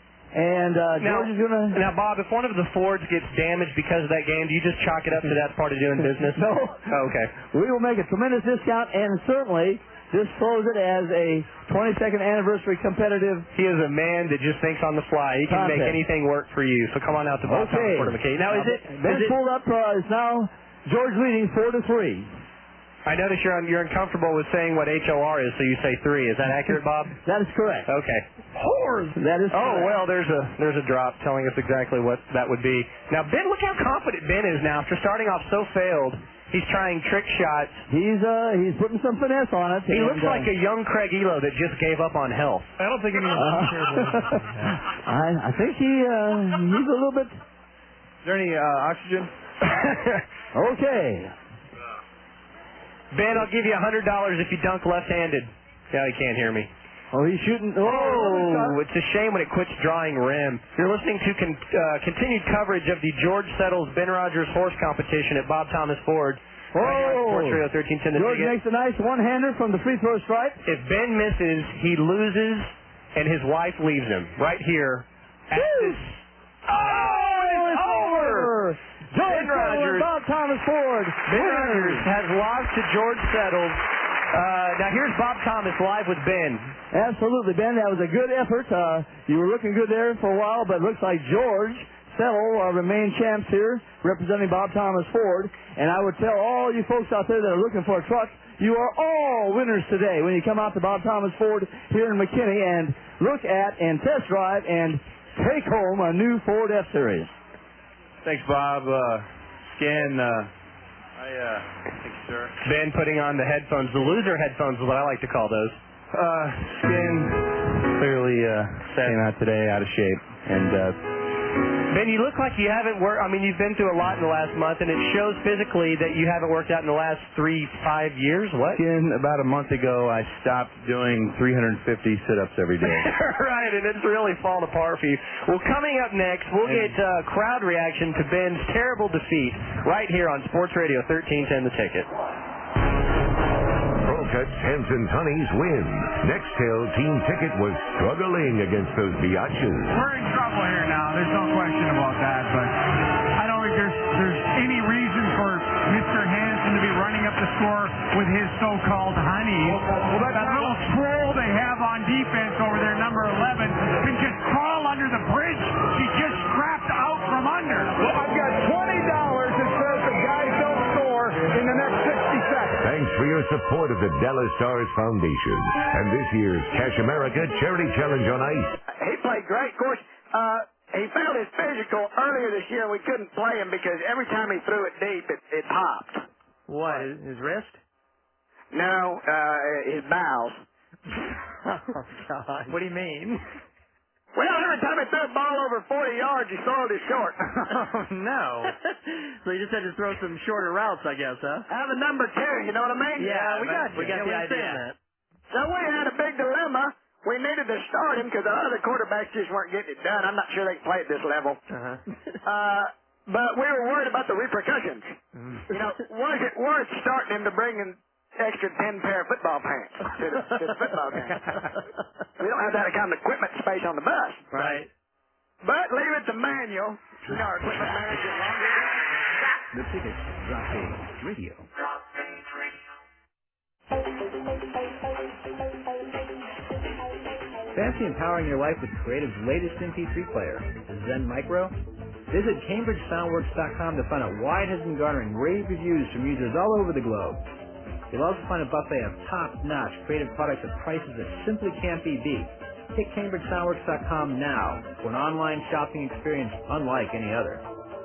Speaker 16: And uh,
Speaker 14: Now,
Speaker 16: George is going to...
Speaker 14: now, Bob, if one of the Fords gets damaged because of that game, do you just chalk it up to that's part of doing business?
Speaker 16: No.
Speaker 14: Oh, okay.
Speaker 16: We will make a tremendous discount, and certainly this throws it as a twenty-second anniversary competitive.
Speaker 14: He is a man that just thinks on the fly. He can
Speaker 16: contest.
Speaker 14: make anything work for you. So come on out to Bob
Speaker 16: Okay.
Speaker 14: Thomas Ford McKay. Now, is it...
Speaker 16: Ben
Speaker 14: is it
Speaker 16: pulled up. Uh, it's now George leading four to three.
Speaker 14: I notice you're, un, you're uncomfortable with saying what H O R is, so you say three. Is that accurate, Bob?
Speaker 16: That is correct.
Speaker 14: Okay.
Speaker 16: Whores. That is
Speaker 14: Oh,
Speaker 16: correct.
Speaker 14: well, there's a there's a drop telling us exactly what that would be. Now, Ben, look how confident Ben is now. After starting off so failed, he's trying trick shots.
Speaker 16: He's uh he's putting some finesse on it.
Speaker 14: He
Speaker 16: and,
Speaker 14: looks
Speaker 16: uh,
Speaker 14: like a young Craig Elo that just gave up on health.
Speaker 8: I don't think anyone's
Speaker 16: Uh,
Speaker 8: cared what he
Speaker 16: I I think he uh he's a little bit.
Speaker 13: Is there any uh, oxygen?
Speaker 16: Okay.
Speaker 14: Ben, I'll give you a hundred dollars if you dunk left-handed. Yeah, he can't hear me.
Speaker 16: Oh, he's shooting. Oh,
Speaker 14: Oh, it's a shame when it quits drawing rim. You're listening to con- uh, continued coverage of the George Settles Ben Rogers horse competition at Bob Thomas Ford.
Speaker 16: Oh,
Speaker 14: Sports Radio thirteen ten. The
Speaker 16: George
Speaker 14: ticket.
Speaker 16: makes a nice one-hander from the free throw stripe.
Speaker 14: If Ben misses, he loses, and his wife leaves him right here. At this. Oh, it's over.
Speaker 16: George
Speaker 14: Ben
Speaker 16: Settles
Speaker 14: Rogers.
Speaker 16: and Bob Thomas Ford.
Speaker 14: Ben Rogers has lost to George Settles. Uh, now here's Bob Thomas live with Ben.
Speaker 16: Absolutely, Ben. That was a good effort. Uh, you were looking good there for a while, but it looks like George Settle uh, remain champs here, representing Bob Thomas Ford. And I would tell all you folks out there that are looking for a truck, you are all winners today when you come out to Bob Thomas Ford here in McKinney and look at and test drive and take home a new Ford F-Series.
Speaker 13: Thanks, Bob. Uh, again, uh, I, uh, thank you, sir.
Speaker 14: Ben putting on the headphones, the loser headphones is what I like to call those.
Speaker 13: Uh, Skin clearly uh, came out today out of shape, and uh,
Speaker 14: Ben, you look like you haven't worked. I mean, you've been through a lot in the last month, and it shows physically that you haven't worked out in the last three, five years. What?
Speaker 13: Skin, about a month ago, I stopped doing three hundred fifty sit-ups every day.
Speaker 14: Right, and it's really fallen apart for you. Well, coming up next, we'll get uh, crowd reaction to Ben's terrible defeat right here on Sports Radio thirteen ten The Ticket.
Speaker 5: Cuts Hanson Tunnies win. Nextel Team Ticket was struggling against those biatches.
Speaker 17: We're in trouble here now. There's no question about that. But I don't think there's there's any reason for Mister Hanson to be running up the score with his so-called honeys. Well, that little troll they have on defense over there, number eleven, can just crawl under the bridge. She just scrapped out from under.
Speaker 4: Well, I've got twenty dollars that says the guys don't score in the next sixty seconds.
Speaker 5: Thanks for your support of the Dallas Stars Foundation and this year's Cash America Charity Challenge on Ice.
Speaker 6: He played great. Of course, uh, he failed his physical earlier this year. We couldn't play him because every time he threw it deep, it, it popped.
Speaker 14: What, his wrist?
Speaker 6: No, uh, his bowels.
Speaker 14: Oh, God. What do you mean?
Speaker 6: Well, every time it threw a ball over forty yards, he soiled his short.
Speaker 14: Oh, no. So you just had to throw some shorter routes, I guess, huh?
Speaker 6: Have a number two, you know what I mean?
Speaker 14: Yeah, we got you.
Speaker 6: We got
Speaker 14: Yeah,
Speaker 6: the
Speaker 14: we
Speaker 6: idea.
Speaker 14: understand that.
Speaker 6: So we had a big dilemma. We needed to start him because our other quarterbacks just weren't getting it done. I'm not sure they can play at this level.
Speaker 14: Uh-huh.
Speaker 6: Uh, but we were worried about the repercussions. You know, was it worth starting him to bring in extra ten pair of football pants to the, to the football game? We don't have that kind of equipment space on the bus.
Speaker 14: Right.
Speaker 6: But leave it to Manuel. You know, our equipment manager.
Speaker 1: The Ticket, Drop Page Radio. Fancy empowering your life with Creative's latest M P three player, the Zen Micro? Visit Cambridge Soundworks dot com to find out why it has been garnering rave reviews from users all over the globe. You'll also find a buffet of top-notch Creative products at prices that simply can't be beat. Hit Cambridge Soundworks dot com now for an online shopping experience unlike any other.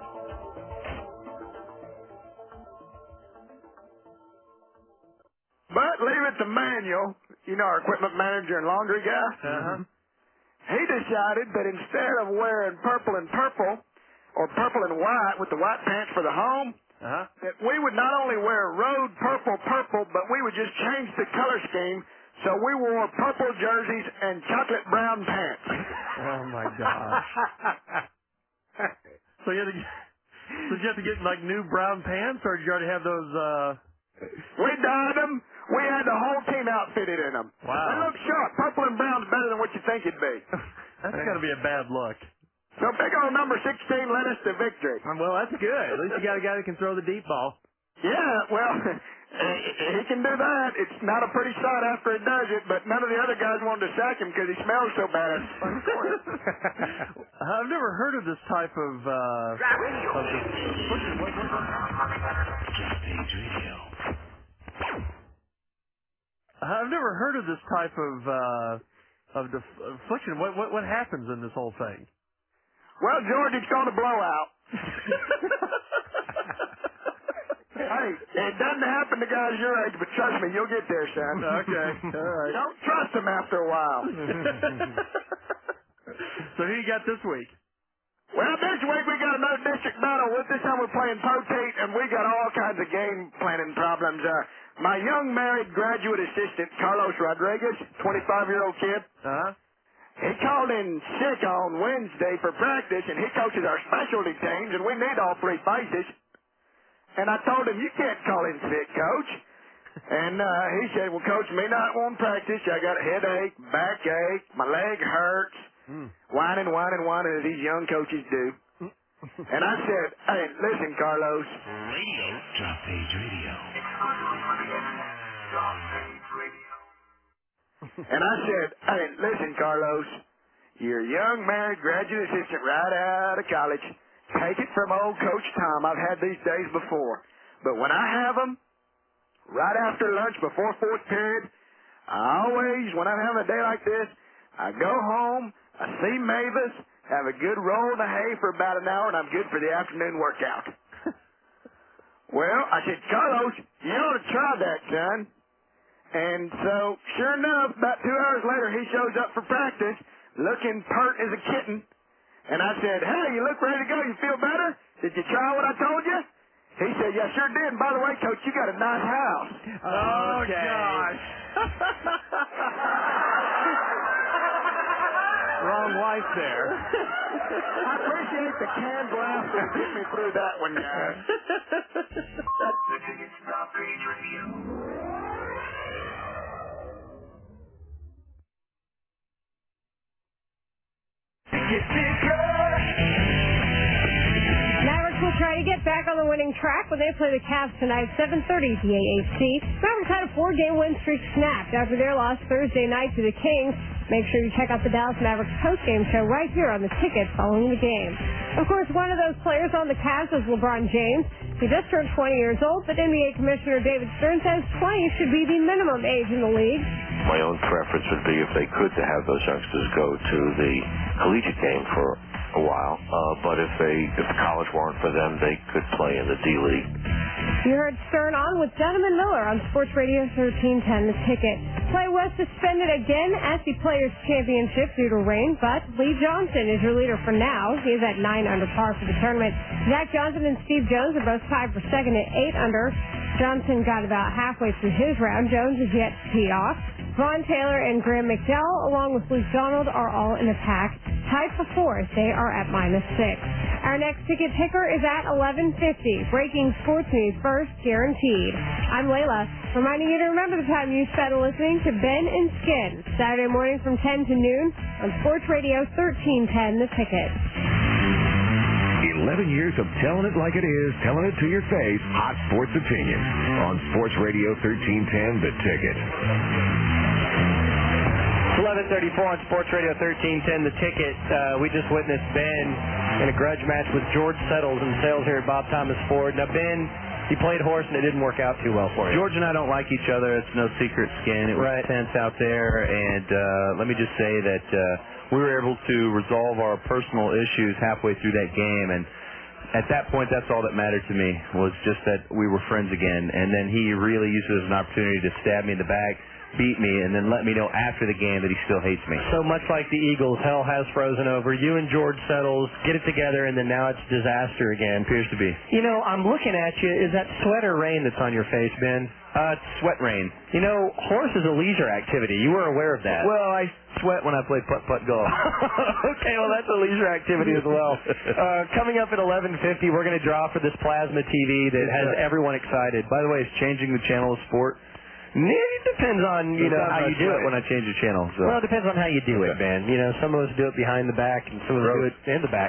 Speaker 6: But leave it to Manuel, you know, our equipment manager and laundry guy.
Speaker 14: Uh-huh.
Speaker 6: He decided that instead of wearing purple and purple, or purple and white with the white pants for the home,
Speaker 14: Uh-huh.
Speaker 6: that we would not only wear road purple purple, but we would just change the color scheme so we wore purple jerseys and chocolate brown pants.
Speaker 14: Oh, my gosh. So you had to get, so did you have to get, like, new brown pants, or did you already have those, uh...
Speaker 6: We dyed them. We had the whole team outfitted in them.
Speaker 14: Wow.
Speaker 6: They look sharp. Purple and brown's better than what you think it'd be.
Speaker 14: That's got to be a bad look.
Speaker 6: So big old number sixteen led us to victory.
Speaker 14: Well, that's good. At least you got a guy that can throw the deep ball.
Speaker 6: Yeah, well, he can do that. It's not a pretty sight after he does it, but none of the other guys wanted to sack him because he smells so bad.
Speaker 14: I've never heard of this type of, uh... of this, I've never heard of this type of, uh... of def- affliction. What, what, what happens in this whole thing?
Speaker 6: Well, George, it's called a blowout. Hey, it doesn't happen to guys your age, but trust me, you'll get there, son.
Speaker 14: Okay, all right.
Speaker 6: Don't trust them after a while.
Speaker 14: So who you got this week?
Speaker 6: Well, this week we got another district battle. With this time we're playing Potate, and we got all kinds of game planning problems. Uh, my young married graduate assistant, Carlos Rodriguez, twenty-five-year-old kid,
Speaker 14: Uh-huh.
Speaker 6: he called in sick on Wednesday for practice, and he coaches our specialty teams, and we need all three faces. And I told him, you can't call in sick, Coach. And uh, he said, well, Coach, me not want practice. I got a headache, backache, my leg hurts.
Speaker 14: Mm.
Speaker 6: Whining, whining, whining, as these young coaches do. And I said, hey, listen, Carlos.
Speaker 18: Radio. Drop Page Radio.
Speaker 6: And I said, hey, listen, Carlos. You're a young married graduate assistant right out of college. Take it from old Coach Tom. I've had these days before. But when I have them, right after lunch, before fourth period, I always, when I'm having a day like this, I go home, I see Mavis, have a good roll in the hay for about an hour, and I'm good for the afternoon workout. Well, I said, Carlos, you ought to try that, son. And so, sure enough, about two hours later, he shows up for practice, looking pert as a kitten. And I said, hey, you look ready to go. You feel better? Did you try what I told you? He said, yeah, sure did. And by the way, Coach, you got a nice house.
Speaker 14: Oh,
Speaker 6: Okay.
Speaker 14: gosh. Wrong wife there.
Speaker 6: I appreciate the canned laughter that get me through that one, guys.
Speaker 11: Mavericks will try to get back on the winning track when they play the Cavs tonight, seven thirty at the A A C. Mavericks had a four-game win streak snapped after their loss Thursday night to the Kings. Make sure you check out the Dallas Mavericks postgame show right here on the Ticket following the game. Of course, one of those players on the Cavs is LeBron James. He just turned twenty years old, but N B A Commissioner David Stern says twenty should be the minimum age in the league.
Speaker 7: My own preference would be, if they could, to have those youngsters go to the collegiate game for a while. Uh, but if they, if college weren't for them, they could play in the D League.
Speaker 11: You heard Stern on with Donovan Miller on Sports Radio thirteen ten, The Ticket. Play was suspended again at the Players' Championship due to rain, but Lee Johnson is your leader for now. He is at nine under par for the tournament. Zach Johnson and Steve Jones are both tied for second at eight under. Johnson got about halfway through his round. Jones is yet to tee off. Vaughn Taylor and Graham McDowell, along with Luke Donald, are all in the pack. Tied for fourth, they are at minus six. Our next ticket picker is at eleven fifty. Breaking sports news first, guaranteed. I'm Layla, reminding you to remember the time you spent listening to Ben and Skin, Saturday morning from ten to noon on Sports Radio thirteen ten, The Ticket.
Speaker 5: eleven years of telling it like it is, telling it to your face. Hot sports opinion on Sports Radio thirteen ten, The Ticket.
Speaker 14: eleven thirty-four on Sports Radio thirteen ten, The Ticket. Uh, we just witnessed Ben in a grudge match with George Settles in sales here at Bob Thomas Ford. Now, Ben, you played horse and it didn't work out too well for you.
Speaker 13: George and I don't like each other. It's no secret, Skin. It was
Speaker 14: Right.
Speaker 13: tense out there, and uh, let me just say that uh, we were able to resolve our personal issues halfway through that game, and at that point, that's all that mattered to me, was just that we were friends again. And then he really used it as an opportunity to stab me in the back, beat me, and then let me know after the game that he still hates me.
Speaker 14: So much like the Eagles, hell has frozen over. You and George Settles get it together, and then now it's disaster again.
Speaker 13: Appears to be.
Speaker 14: You know, I'm looking at you. Is that sweat or rain that's on your face, Ben?
Speaker 13: Uh, it's sweat rain.
Speaker 14: You know, horse is a leisure activity. You were aware of that.
Speaker 13: Well, I sweat when I play putt-putt golf.
Speaker 14: Okay, well, that's a leisure activity as well. Uh, coming up at eleven fifty, we're going to draw for this plasma T V that has everyone excited.
Speaker 13: By the way, it's changing the channel of sport.
Speaker 14: It depends on, you know, how you do it.
Speaker 13: When I change the channel. So.
Speaker 14: Well, it depends on how you do it, Ben. You know, some of us do it behind the back, and some of us do it in the back.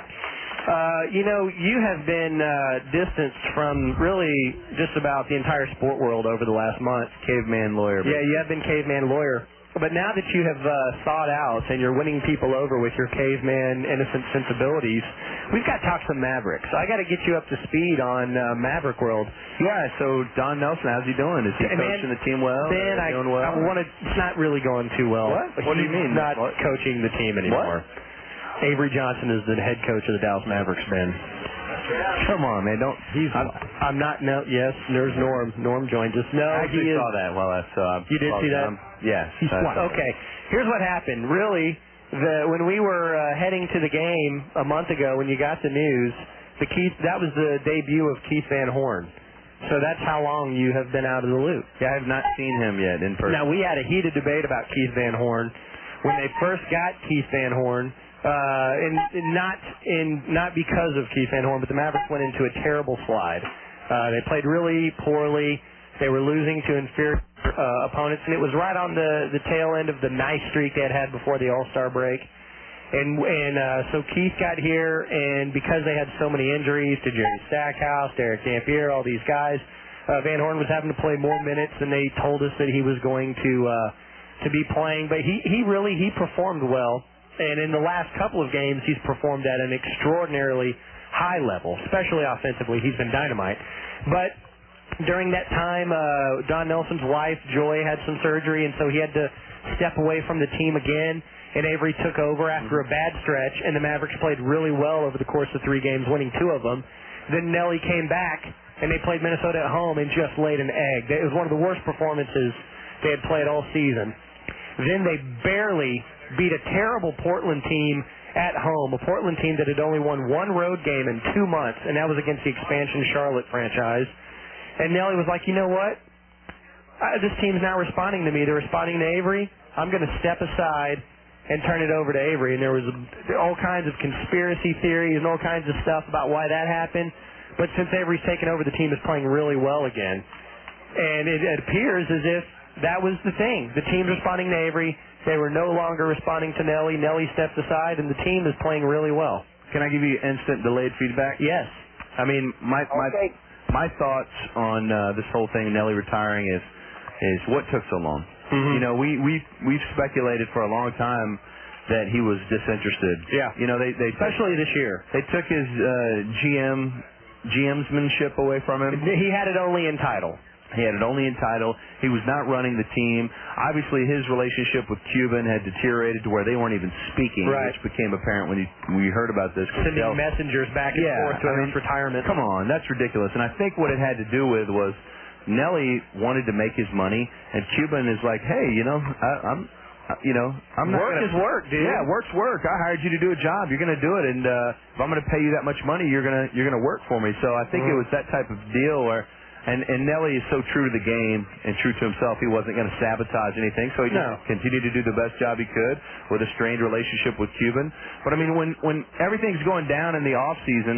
Speaker 14: Uh, you know, you have been uh, distanced from really just about the entire sport world over the last month.
Speaker 13: Caveman lawyer.
Speaker 14: Yeah, you have been caveman lawyer. But now that you have uh, thawed out and you're winning people over with your caveman innocent sensibilities, we've got to talk some Mavericks. So I got to get you up to speed on uh, Maverick World.
Speaker 13: Yeah, so Don Nelson, how's he doing? Is he
Speaker 14: Hey,
Speaker 13: coaching
Speaker 14: man,
Speaker 13: the team well?
Speaker 14: Ben, I,
Speaker 13: doing well?
Speaker 14: I want to. It's not really going too well.
Speaker 13: What? What do you
Speaker 14: He's
Speaker 13: mean?
Speaker 14: Not
Speaker 13: What?
Speaker 14: coaching the team anymore.
Speaker 13: What?
Speaker 14: Avery Johnson is the head coach of the Dallas Mavericks, Ben.
Speaker 13: Come on, man. Don't.
Speaker 14: He's. I'm, I'm not. No. Yes. There's Norm. Norm joins us. No,
Speaker 13: I
Speaker 14: he
Speaker 13: actually
Speaker 14: is.
Speaker 13: saw that while I saw.
Speaker 14: You did see that?
Speaker 13: Um, yes.
Speaker 14: He's
Speaker 13: uh,
Speaker 14: what? Okay. Here's what happened. Really, the when we were uh, heading to the game a month ago, when you got the news, the Keith that was the debut of Keith Van Horn. So that's how long you have been out of the loop.
Speaker 13: Yeah, I have not seen him yet in person.
Speaker 14: Now we had a heated debate about Keith Van Horn when they first got Keith Van Horn. Uh, and, and not in not because of Keith Van Horn, but the Mavericks went into a terrible slide. Uh, they played really poorly. They were losing to inferior uh, opponents, and it was right on the the tail end of the nice streak they had had before the All-Star break. And and uh, so Keith got here, and because they had so many injuries to Jerry Stackhouse, Derek Dampier, all these guys, uh, Van Horn was having to play more minutes than they told us that he was going to uh, to be playing. But he he really he performed well. And in the last couple of games, he's performed at an extraordinarily high level, especially offensively. He's been dynamite. But during that time, uh, Don Nelson's wife, Joy, had some surgery, and so he had to step away from the team again. And Avery took over after a bad stretch, and the Mavericks played really well over the course of three games, winning two of them. Then Nelly came back, and they played Minnesota at home and just laid an egg. It was one of the worst performances they had played all season. Then they barely beat a terrible Portland team at home, a Portland team that had only won one road game in two months, and that was against the expansion Charlotte franchise. And Nelly was like, you know what? I, this team's now responding to me. They're responding to Avery. I'm going to step aside and turn it over to Avery. And there was all kinds of conspiracy theories and all kinds of stuff about why that happened. But since Avery's taken over, the team is playing really well again. And it, it appears as if that was the thing. The team's responding to Avery. They were no longer responding to Nelly. Nelly stepped aside, and the team is playing really well.
Speaker 13: Can I give you instant delayed feedback?
Speaker 14: Yes.
Speaker 13: I mean, my my
Speaker 14: Okay.
Speaker 13: my thoughts on uh, this whole thing, Nelly retiring, is is what took so long.
Speaker 14: Mhm.
Speaker 13: You know, we we we've speculated for a long time that he was disinterested.
Speaker 14: Yeah.
Speaker 13: You know, they they
Speaker 14: Especially this year.
Speaker 13: They took his uh, G M G Msmanship away from him.
Speaker 14: He had it only in title.
Speaker 13: He had it only in title. He was not running the team. Obviously, his relationship with Cuban had deteriorated to where they weren't even speaking,
Speaker 14: Right.
Speaker 13: which became apparent when you, we heard about this.
Speaker 14: Sending
Speaker 13: Del-
Speaker 14: messengers back and
Speaker 13: yeah,
Speaker 14: forth to
Speaker 13: I
Speaker 14: his
Speaker 13: mean,
Speaker 14: retirement.
Speaker 13: Come on, that's ridiculous. And I think what it had to do with was Nelly wanted to make his money, and Cuban is like, hey, you know, I, I'm, you know, I'm not
Speaker 14: Work
Speaker 13: gonna,
Speaker 14: is work, dude.
Speaker 13: Yeah, work's work. I hired you to do a job. You're going to do it, and uh, if I'm going to pay you that much money, you're going to you're going to work for me. So I think
Speaker 14: Mhm.
Speaker 13: it was that type of deal where. And, and Nelly is so true to the game and true to himself, he wasn't going to sabotage anything, so he just
Speaker 14: No.
Speaker 13: continued to do the best job he could with a strained relationship with Cuban. But, I mean, when, when everything's going down in the off season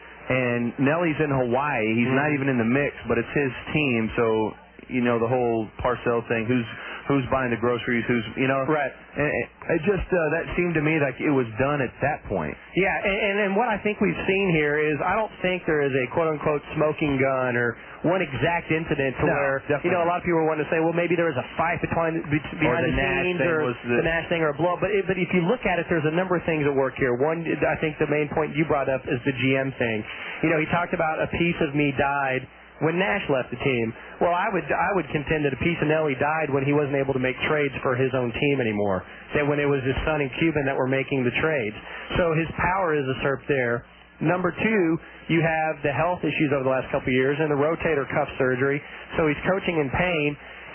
Speaker 13: and Nelly's in Hawaii, he's
Speaker 14: Mm-hmm.
Speaker 13: not even in the mix, but it's his team, so, you know, the whole Parcells thing, who's who's buying the groceries, who's, you know.
Speaker 14: Right.
Speaker 13: And it, it just, uh, that seemed to me like it was done at that point.
Speaker 14: Yeah, and, and, and what I think we've seen here is I don't think there is a quote-unquote smoking gun or one exact incident to
Speaker 13: No,
Speaker 14: where,
Speaker 13: definitely
Speaker 14: you know, a lot of people were wanting to say, well, maybe there was a fight between, be, behind
Speaker 13: the
Speaker 14: the,
Speaker 13: Nash
Speaker 14: scenes
Speaker 13: thing
Speaker 14: or
Speaker 13: was the-
Speaker 14: the Nash thing or a blow. But, it, but if you look at it, there's a number of things at work here. One, I think the main point you brought up is the G M thing. You know, he talked about a piece of me died when Nash left the team. Well, I would I would contend that a piece of Nelly died when he wasn't able to make trades for his own team anymore. That when it was his son and Cuban that were making the trades. So his power is usurped there. Number two, you have the health issues over the last couple of years and the rotator cuff surgery. So he's coaching in pain.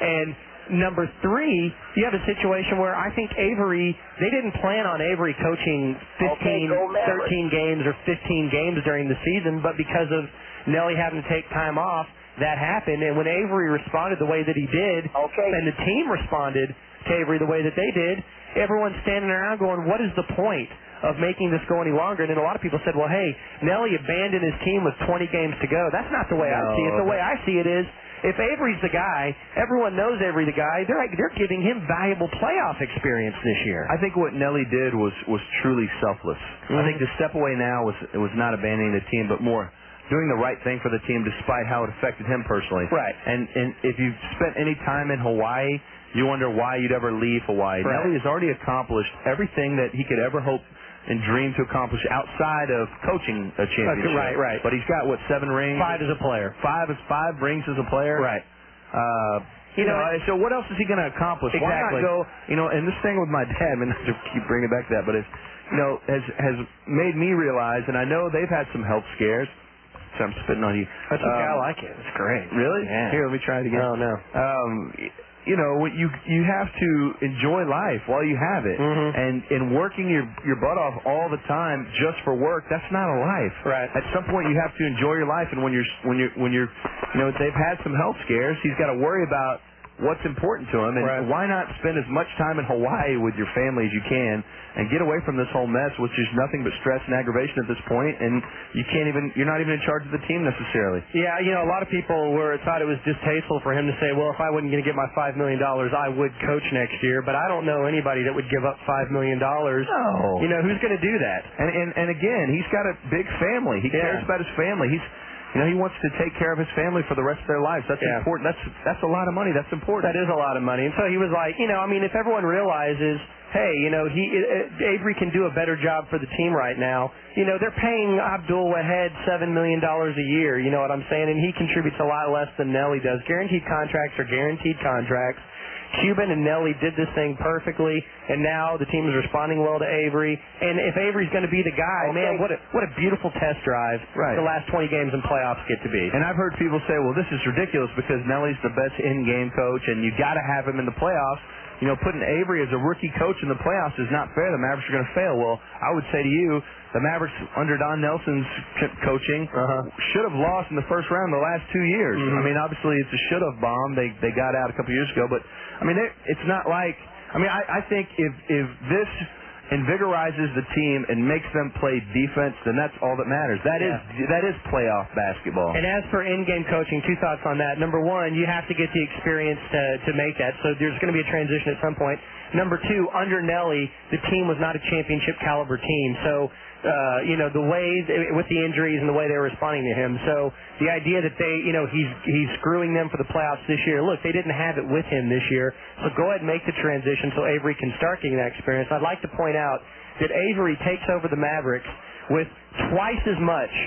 Speaker 14: And number three, you have a situation where I think Avery, they didn't plan on Avery coaching fifteen, thirteen games or fifteen games during the season, but because of Nelly having to take time off, that happened. And when Avery responded the way that he did, and the team responded to Avery the way that they did, everyone's standing around going, what is the point of making this go any longer? And then a lot of people said, well, hey, Nelly abandoned his team with twenty games to go. That's not the way I
Speaker 13: No,
Speaker 14: see it. The way I see it is, if Avery's the guy, everyone knows Avery the guy, they're they're giving him valuable playoff experience this year.
Speaker 13: I think what Nelly did was was truly selfless. I think to step away now was it was not abandoning the team, but more doing the right thing for the team despite how it affected him personally.
Speaker 14: Right.
Speaker 13: And and if you've spent any time in Hawaii, you wonder why you'd ever leave Hawaii.
Speaker 14: Right.
Speaker 13: Nelly has already accomplished everything that he could ever hope and dream to accomplish outside of coaching a championship.
Speaker 14: Right, right.
Speaker 13: But he's got, what, seven rings?
Speaker 14: Five as a player.
Speaker 13: Five as five rings as a player?
Speaker 14: Right.
Speaker 13: Uh, you,
Speaker 14: You
Speaker 13: know,
Speaker 14: know,
Speaker 13: so what else is he going to accomplish? Why not
Speaker 14: Exactly.
Speaker 13: go, you know, and this thing with my dad, I mean, not to keep bringing it back to that, but it's, you know, has, has made me realize, and I know they've had some health scares, so I'm spitting on you.
Speaker 14: That's okay.
Speaker 13: Um,
Speaker 14: I like it. It's great.
Speaker 13: Really?
Speaker 14: Yeah.
Speaker 13: Here, let me try it again.
Speaker 14: Oh, no.
Speaker 13: Um, y- you know, what you you have to enjoy life while you have it,
Speaker 14: Mhm.
Speaker 13: and and working your your butt off all the time just for work, that's not a life.
Speaker 14: Right.
Speaker 13: At some point, you have to enjoy your life, and when you're when you're when you're, you know, they've had some health scares. He's got to worry about what's important to him, and
Speaker 14: Right.
Speaker 13: why not spend as much time in Hawaii with your family as you can, and get away from this whole mess, which is nothing but stress and aggravation at this point, and you can't even you're not even in charge of the team necessarily.
Speaker 14: Yeah, you know, a lot of people were thought it was distasteful for him to say, well, if I wasn't going to get my five million dollars, I would coach next year. But I don't know anybody that would give up five million dollars.
Speaker 13: No.
Speaker 14: You know, who's going to do that?
Speaker 13: And, and and again, he's got a big family. He
Speaker 14: Yeah.
Speaker 13: cares about his family. He's, you know, he wants to take care of his family for the rest of their lives. That's
Speaker 14: Yeah.
Speaker 13: important. That's that's a lot of money. That's important.
Speaker 14: That is a lot of money. And so he was like, you know, I mean, if everyone realizes, hey, you know, he uh, Avery can do a better job for the team right now. You know, they're paying Abdul Wahed seven million dollars a year. You know what I'm saying? And he contributes a lot less than Nelly does. Guaranteed contracts are guaranteed contracts. Cuban and Nelly did this thing perfectly, and now the team is responding well to Avery. And if Avery's going to be the guy, man, what a what a beautiful test drive
Speaker 13: Right.
Speaker 14: the last twenty games in playoffs get to be.
Speaker 13: And I've heard people say, well, this is ridiculous because Nelly's the best in-game coach, and you got to have him in the playoffs. You know, putting Avery as a rookie coach in the playoffs is not fair. The Mavericks are going to fail. Well, I would say to you, the Mavericks under Don Nelson's c- coaching
Speaker 14: Uh-huh.
Speaker 13: should have lost in the first round the last two years.
Speaker 14: Mhm.
Speaker 13: I mean, obviously it's a should have bomb. They they got out a couple years ago, but I mean, it, it's not like. I mean, I, I think if if this invigorizes the team and makes them play defense, then that's all that matters. That is that is playoff basketball.
Speaker 14: And as for in-game coaching, two thoughts on that. Number one, you have to get the experience to, to make that. So there's going to be a transition at some point. Number two, under Nelly, the team was not a championship caliber team. So, uh, you know, the way, with the injuries and the way they were responding to him. So the idea that they, you know, he's, he's screwing them for the playoffs this year. Look, they didn't have it with him this year. So go ahead and make the transition so Avery can start getting that experience. I'd like to point out that Avery takes over the Mavericks with twice as much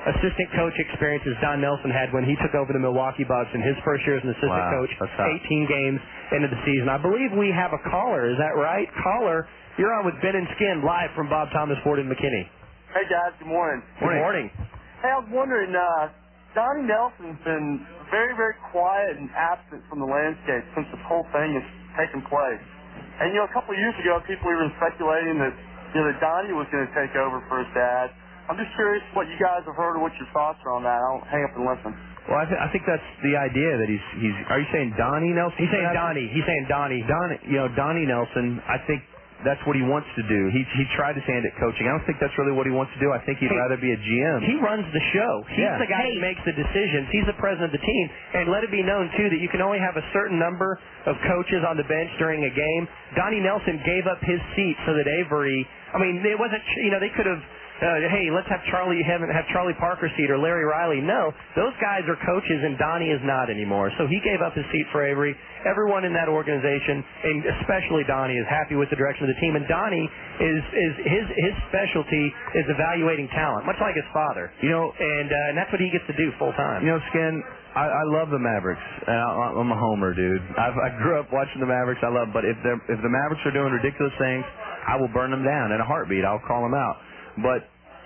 Speaker 14: assistant coach experience as Don Nelson had when he took over the Milwaukee Bucks in his first year as an assistant
Speaker 13: Wow,
Speaker 14: coach,
Speaker 13: that's hot.
Speaker 14: eighteen games into the season. I believe we have a caller. Is that right? Caller, you're on with Ben and Skin live from Bob Thomas Ford in McKinney.
Speaker 2: Hey guys, good morning.
Speaker 14: Good morning.
Speaker 2: Hey, I was wondering, uh, Donnie Nelson's been very, very quiet and absent from the landscape since this whole thing has taken place. And, you know, a couple of years ago, people were even speculating that, you know, that Donnie was going to take over for his dad. I'm just curious what you guys have heard or what your thoughts are on that. I'll hang up and listen.
Speaker 13: Well, I, th- I think that's the idea that he's he's. Are you saying Donnie Nelson?
Speaker 14: He's saying Donnie. He's saying Donnie.
Speaker 13: Donnie. You know, Donnie Nelson. I think that's what he wants to do. He he tried his hand at coaching. I don't think that's really what he wants to do. I think he'd
Speaker 14: Hey,
Speaker 13: rather be a G M.
Speaker 14: He runs the show. He's
Speaker 13: Yeah.
Speaker 14: the guy who makes the decisions. He's the president of the team. And let it be known, too, that you can only have a certain number of coaches on the bench during a game. Donnie Nelson gave up his seat so that Avery, I mean, it wasn't, you know, they could have, uh, hey, let's have Charlie have, have Charlie Parker seat or Larry Riley. No, those guys are coaches, and Donnie is not anymore. So he gave up his seat for Avery. Everyone in that organization, and especially Donnie, is happy with the direction of the team. And Donnie is is his his specialty is evaluating talent, much like his father.
Speaker 13: You know,
Speaker 14: and uh, and that's what he gets to do full time.
Speaker 13: You know, Skin, I, I love the Mavericks. And I, I'm a homer, dude. I've, I grew up watching the Mavericks. I love them. But if they're if the Mavericks are doing ridiculous things, I will burn them down in a heartbeat. I'll call them out. But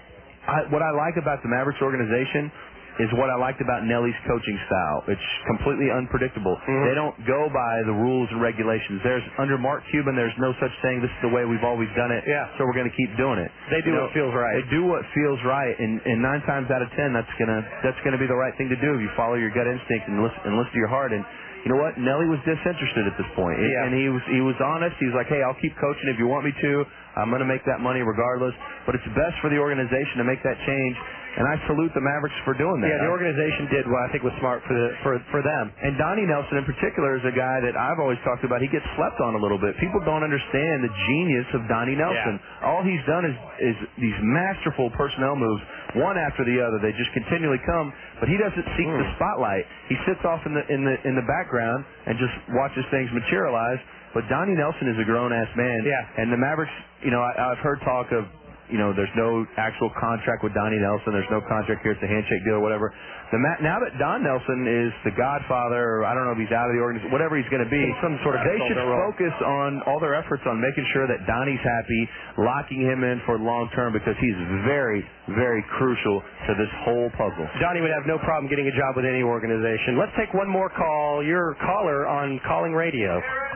Speaker 13: I, what I like about the Mavericks organization is what I liked about Nelly's coaching style. It's completely unpredictable.
Speaker 14: Mm-hmm.
Speaker 13: They don't go by the rules and regulations. There's under Mark Cuban, there's no such thing. This is the way we've always done it.
Speaker 14: Yeah.
Speaker 13: So we're going to keep doing it.
Speaker 14: They do
Speaker 13: You
Speaker 14: what
Speaker 13: know,
Speaker 14: feels right.
Speaker 13: They do what feels right, and, and nine times out of ten, that's gonna that's gonna be the right thing to do if you follow your gut instinct and listen and listen to your heart. And you know what? Nelly was disinterested at this point,
Speaker 14: Yeah.
Speaker 13: and he was he was honest. He was like, hey, I'll keep coaching if you want me to. I'm going to make that money regardless. But it's best for the organization to make that change. And I salute the Mavericks for doing that.
Speaker 14: Yeah, the organization did what I think was smart for the, for for them.
Speaker 13: And Donnie Nelson in particular is a guy that I've always talked about. He gets slept on a little bit. People don't understand the genius of Donnie Nelson.
Speaker 14: Yeah.
Speaker 13: All he's done is is these masterful personnel moves, one after the other. They just continually come, but he doesn't seek
Speaker 14: Mm.
Speaker 13: the spotlight. He sits off in the in the in the background and just watches things materialize. But Donnie Nelson is a grown-ass man.
Speaker 14: Yeah.
Speaker 13: And the Mavericks, you know, I, I've heard talk of, you know, there's no actual contract with Donnie Nelson. There's no contract here. It's a handshake deal or whatever. The ma- now that Don Nelson is the godfather, or I don't know if he's out of the organization, whatever he's going to be,
Speaker 14: some sort of
Speaker 13: they should
Speaker 14: consultant role.
Speaker 13: focus on all their efforts on making sure that Donnie's happy, locking him in for long term, because he's very, very crucial to this whole puzzle.
Speaker 14: Donnie would have no problem getting a job with any organization. Let's take one more call. Your caller on Calling Radio.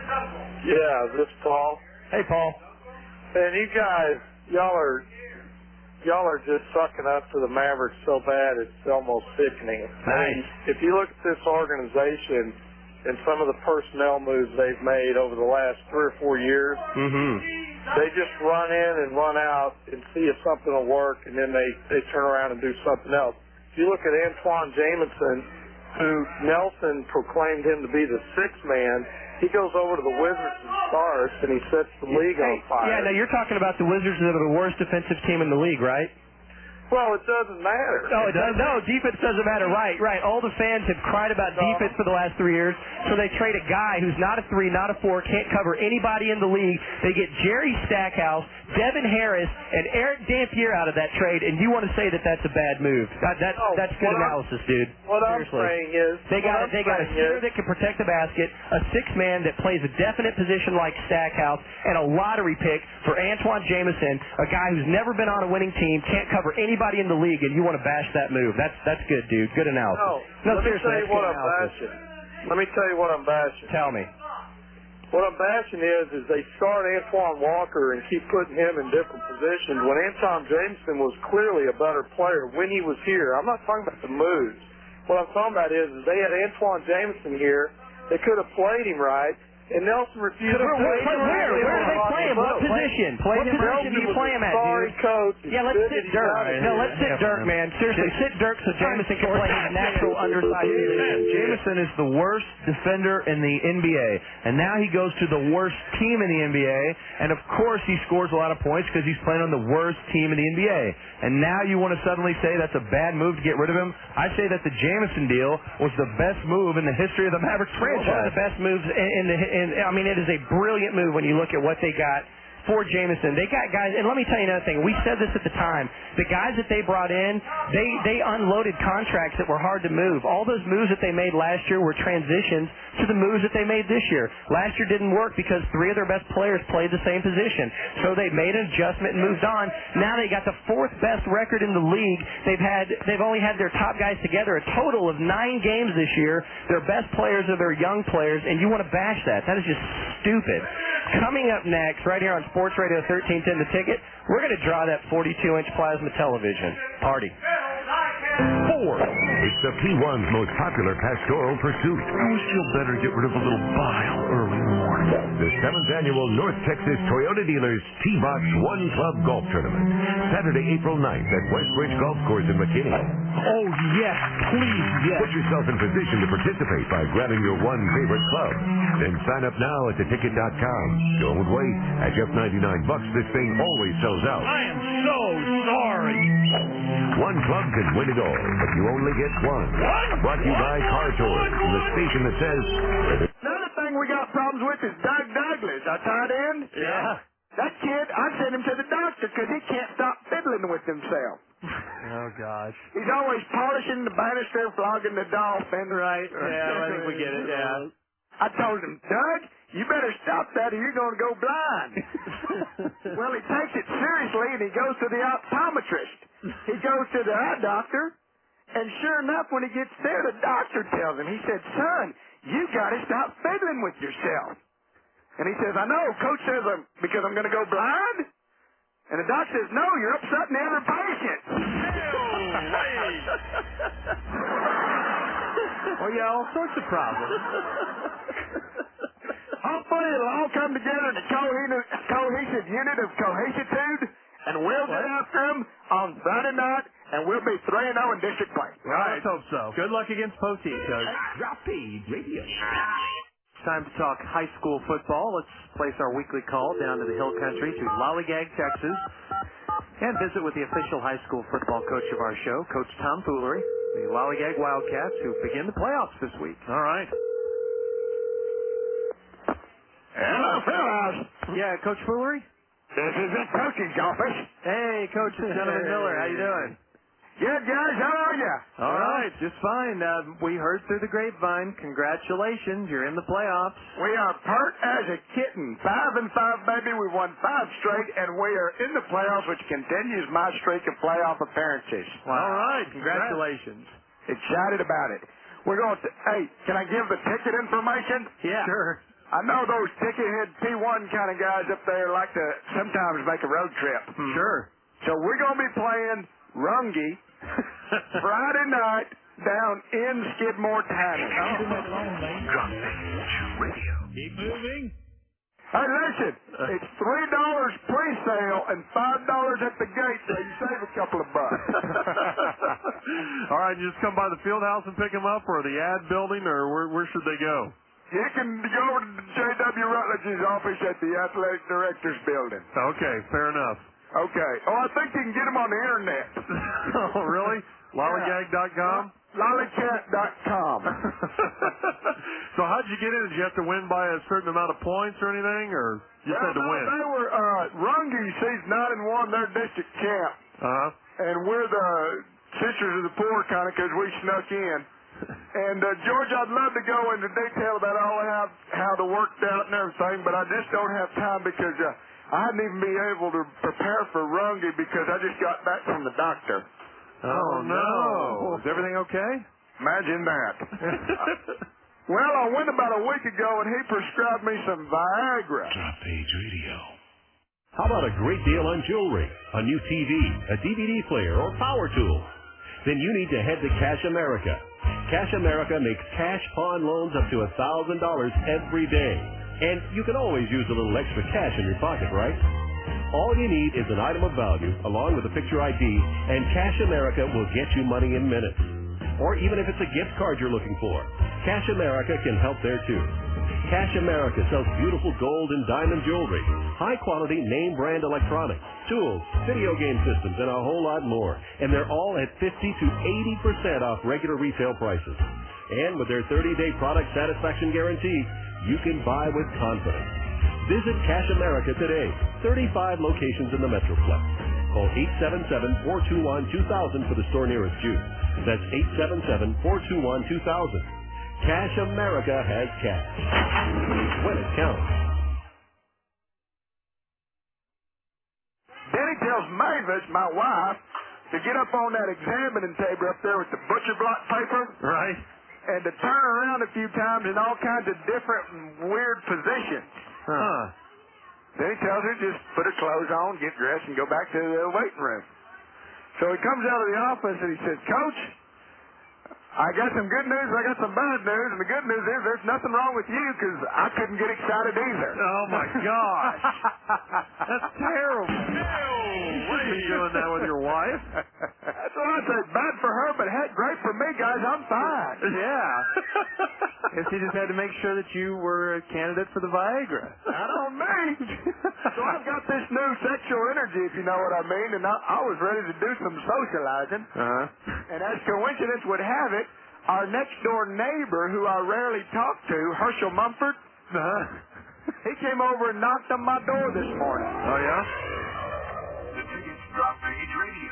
Speaker 2: Yeah, this Paul.
Speaker 14: Hey, Paul.
Speaker 2: Man, you guys, y'all are y'all are just sucking up to the Mavericks so bad it's almost sickening. I mean, if you look at this organization and some of the personnel moves they've made over the last three or four years,
Speaker 14: Mm-hmm.
Speaker 2: they just run in and run out and see if something will work, and then they, they turn around and do something else. If you look at Antoine Jameson, who Nelson proclaimed him to be the sixth man, he goes over to the Wizards and Stars, and he sets the league on fire.
Speaker 14: Yeah, now you're talking about the Wizards that are the worst defensive team in the league, right?
Speaker 2: Well, it doesn't matter.
Speaker 14: No, it does. No, defense doesn't matter. Right, right. All the fans have cried about defense for the last three years, so they trade a guy who's not a three, not a four, can't cover anybody in the league. They get Jerry Stackhouse, Devin Harris, and Eric Dampier out of that trade, and you want to say that that's a bad move? That, that,
Speaker 2: No,
Speaker 14: that's good
Speaker 2: what I'm-
Speaker 14: analysis, dude.
Speaker 2: What I'm
Speaker 14: Seriously.
Speaker 2: saying is,
Speaker 14: They
Speaker 2: what
Speaker 14: got
Speaker 2: I'm
Speaker 14: they got a
Speaker 2: saying
Speaker 14: center
Speaker 2: is-
Speaker 14: that can protect the basket, a six man that plays a definite position like Stackhouse, and a lottery pick for Antoine Jameson, a guy who's never been on a winning team, can't cover anybody in the league, and you want to bash that move. That's that's good, dude. Good analysis.
Speaker 2: No, let me
Speaker 14: seriously,
Speaker 2: tell you
Speaker 14: that's
Speaker 2: what
Speaker 14: good
Speaker 2: I'm
Speaker 14: analysis.
Speaker 2: bashing. Let me tell you what I'm bashing.
Speaker 14: Tell me.
Speaker 2: What I'm bashing is, is they start Antoine Walker and keep putting him in different positions when Antoine Jameson was clearly a better player when he was here. I'm not talking about the moves. What I'm talking about is, is they had Antoine Jameson here. They could have played him right, and Nelson refused to
Speaker 14: Where,
Speaker 2: play
Speaker 14: where,
Speaker 2: him.
Speaker 14: where, where do they play him? What position? What position do you play him at,
Speaker 2: Sorry,
Speaker 14: dude?
Speaker 2: coach.
Speaker 14: Yeah, let's sit Dirk. No, let's sit Dirk, man. Seriously, sit Dirk so Jameson can play his natural undersized position.
Speaker 13: Jameson is the worst defender in the N B A, and now he goes to the worst team in the N B A, and of course he scores a lot of points because he's playing on the worst team in the N B A. And now you want to suddenly say that's a bad move to get rid of him? I say that the Jameson deal was the best move in the history of the Mavericks
Speaker 14: One of
Speaker 13: franchise.
Speaker 14: the best moves in, in the. In, I mean, it is a brilliant move when you look at what they got for Jameson. They got guys, and let me tell you another thing. We said this at the time. The guys that they brought in, they they unloaded contracts that were hard to move. All those moves that they made last year were transitions to the moves that they made this year. Last year didn't work because three of their best players played the same position. So they made an adjustment and moved on. Now they got the fourth best record in the league. They've had they've only had their top guys together a total of nine games this year. Their best players are their young players, and you want to bash that. That is just stupid. Coming up next, right here on Sports Radio thirteen ten The Ticket, we're going to draw that forty-two inch plasma television. Party.
Speaker 5: Four. It's the P one's most popular pastoral pursuit. I always feel better to get rid of a little bile early in the morning. The seventh annual North Texas Toyota Dealers T-Box One Club Golf Tournament. Saturday, April ninth at Westbridge Golf Course in McKinney.
Speaker 16: Oh, yes, please, yes.
Speaker 5: Put yourself in position to participate by grabbing your one favorite club. Then sign up now at the ticket dot com. Don't wait. At just ninety-nine bucks, this thing always sells out.
Speaker 8: I am so sorry.
Speaker 5: One club can win it all, but you only get one. Brought to you by Car Tours, the station that says...
Speaker 6: Another thing we got problems with is Doug Douglas, our tight end.
Speaker 8: Yeah.
Speaker 6: That kid, I sent him to the doctor because he can't stop fiddling with himself.
Speaker 8: Oh, gosh.
Speaker 6: He's always polishing the banister, flogging the dolphin.
Speaker 8: Right. Yeah, I think we get it, yeah.
Speaker 6: I told him, Doug, you better stop that or you're going to go blind. Well, he takes it seriously, and he goes to the optometrist. He goes to the eye doctor, and sure enough, when he gets there, the doctor tells him, he said, son, you got to stop fiddling with yourself. And he says, I know. Coach says, I'm, because I'm going to go blind? And the doc says, no, you're upsetting the other patient.
Speaker 8: Well, yeah, all sorts of problems.
Speaker 6: Hopefully it'll all come together in a cohe- cohesive unit of cohesitude, and we'll get after them on Friday night, and we'll be three and oh in district play.
Speaker 8: Right. Let's hope so. Good luck against Poteet, Coach.
Speaker 20: Rapid Radio.
Speaker 8: It's time to talk high school football. Let's place our weekly call down to the Hill Country to Lollygag, Texas, and visit with the official high school football coach of our show, Coach Tom Foolery, the Lollygag Wildcats, who begin the playoffs this week. All right.
Speaker 6: Hello, fellas.
Speaker 8: Yeah, Coach Foolery?
Speaker 6: This is the coach's office.
Speaker 8: Hey, Coach Donovan Miller. How you doing?
Speaker 6: Good, guys. How are you?
Speaker 8: All right, just fine. Uh, we heard through the grapevine. Congratulations, you're in the playoffs.
Speaker 6: We are pert as a kitten. Five and five, baby. We won five straight, and we are in the playoffs, which continues my streak of playoff appearances.
Speaker 8: Wow. All right, congratulations.
Speaker 6: Excited about it. We're going to, hey, can I give the ticket information?
Speaker 8: Yeah. Sure.
Speaker 6: I know those ticket-head P one kind of guys up there like to sometimes make a road trip.
Speaker 8: Hmm. Sure.
Speaker 6: So we're going to be playing Runge Friday night down in Skidmore, Texas.
Speaker 8: Keep moving.
Speaker 6: Hey, listen, it's three dollars pre-sale and five dollars at the gate, so you save a couple of bucks.
Speaker 10: All right, you just come by the field house and pick them up, or the ad building, or where, where should they go?
Speaker 6: You can go over to J W Rutledge's office at the Athletic Director's Building.
Speaker 10: Okay, fair enough.
Speaker 6: Okay. Oh, I think you can get them on the internet.
Speaker 10: Oh, really? Lollygag dot com?
Speaker 6: Lollycat dot com.
Speaker 10: So how'd you get in? Did you have to win by a certain amount of points or anything, or you just
Speaker 6: well,
Speaker 10: had to
Speaker 6: no,
Speaker 10: win?
Speaker 6: They were, uh, Runge, sees nine and one, they're district champ.
Speaker 10: Uh-huh.
Speaker 6: And we're the Sisters of the Poor kind of because we snuck in. And, uh, George, I'd love to go into detail about all how, how the worked out and everything, but I just don't have time because uh, I hadn't even been able to prepare for Runge because I just got back from the doctor.
Speaker 10: Oh, no. Is everything okay?
Speaker 6: Imagine that. Well, I went about a week ago, and he prescribed me some Viagra.
Speaker 5: Drop Page Radio.
Speaker 9: How about a great deal on jewelry, a new T V, a D V D player, or power tool? Then you need to head to Cash America. Cash America makes cash pawn loans up to one thousand dollars every day. And you can always use a little extra cash in your pocket, right? All you need is an item of value along with a picture I D, and Cash America will get you money in minutes. Or even if it's a gift card you're looking for, Cash America can help there too. Cash America sells beautiful gold and diamond jewelry, high-quality name-brand electronics, tools, video game systems, and a whole lot more. And they're all at fifty to eighty percent off regular retail prices. And with their thirty-day product satisfaction guarantee, you can buy with confidence. Visit Cash America today. thirty-five locations in the Metroplex. Call eight seven seven, four two one, two thousand for the store nearest you. That's eight seven seven, four two one, two thousand. Cash America has cash. When it counts.
Speaker 6: Denny tells Mavis, my wife, to get up on that examining table up there with the butcher block paper.
Speaker 8: Right.
Speaker 6: And to turn around a few times in all kinds of different and weird positions.
Speaker 8: Huh.
Speaker 6: Then he tells her to just put her clothes on, get dressed, and go back to the waiting room. So he comes out of the office and he says, Coach, I got some good news, I got some bad news, and the good news is there's nothing wrong with you because I couldn't get excited either.
Speaker 8: Oh, my gosh. That's terrible. You shouldn't be doing that with your wife.
Speaker 6: That's what I said. Bad for her, but heck, great for me, guys. I'm fine.
Speaker 8: Yeah. Guess he just had to make sure that you were a candidate for the Viagra.
Speaker 6: Not on me. So I've got this new sexual energy, if you know what I mean, and I, I was ready to do some socializing.
Speaker 8: Uh-huh.
Speaker 6: And as coincidence would have it, our next-door neighbor, who I rarely talk to, Herschel Mumford,
Speaker 8: uh-huh.
Speaker 6: he came over and knocked on my door this morning.
Speaker 8: Oh, yeah?
Speaker 5: The Ticket's Drop Page Radio.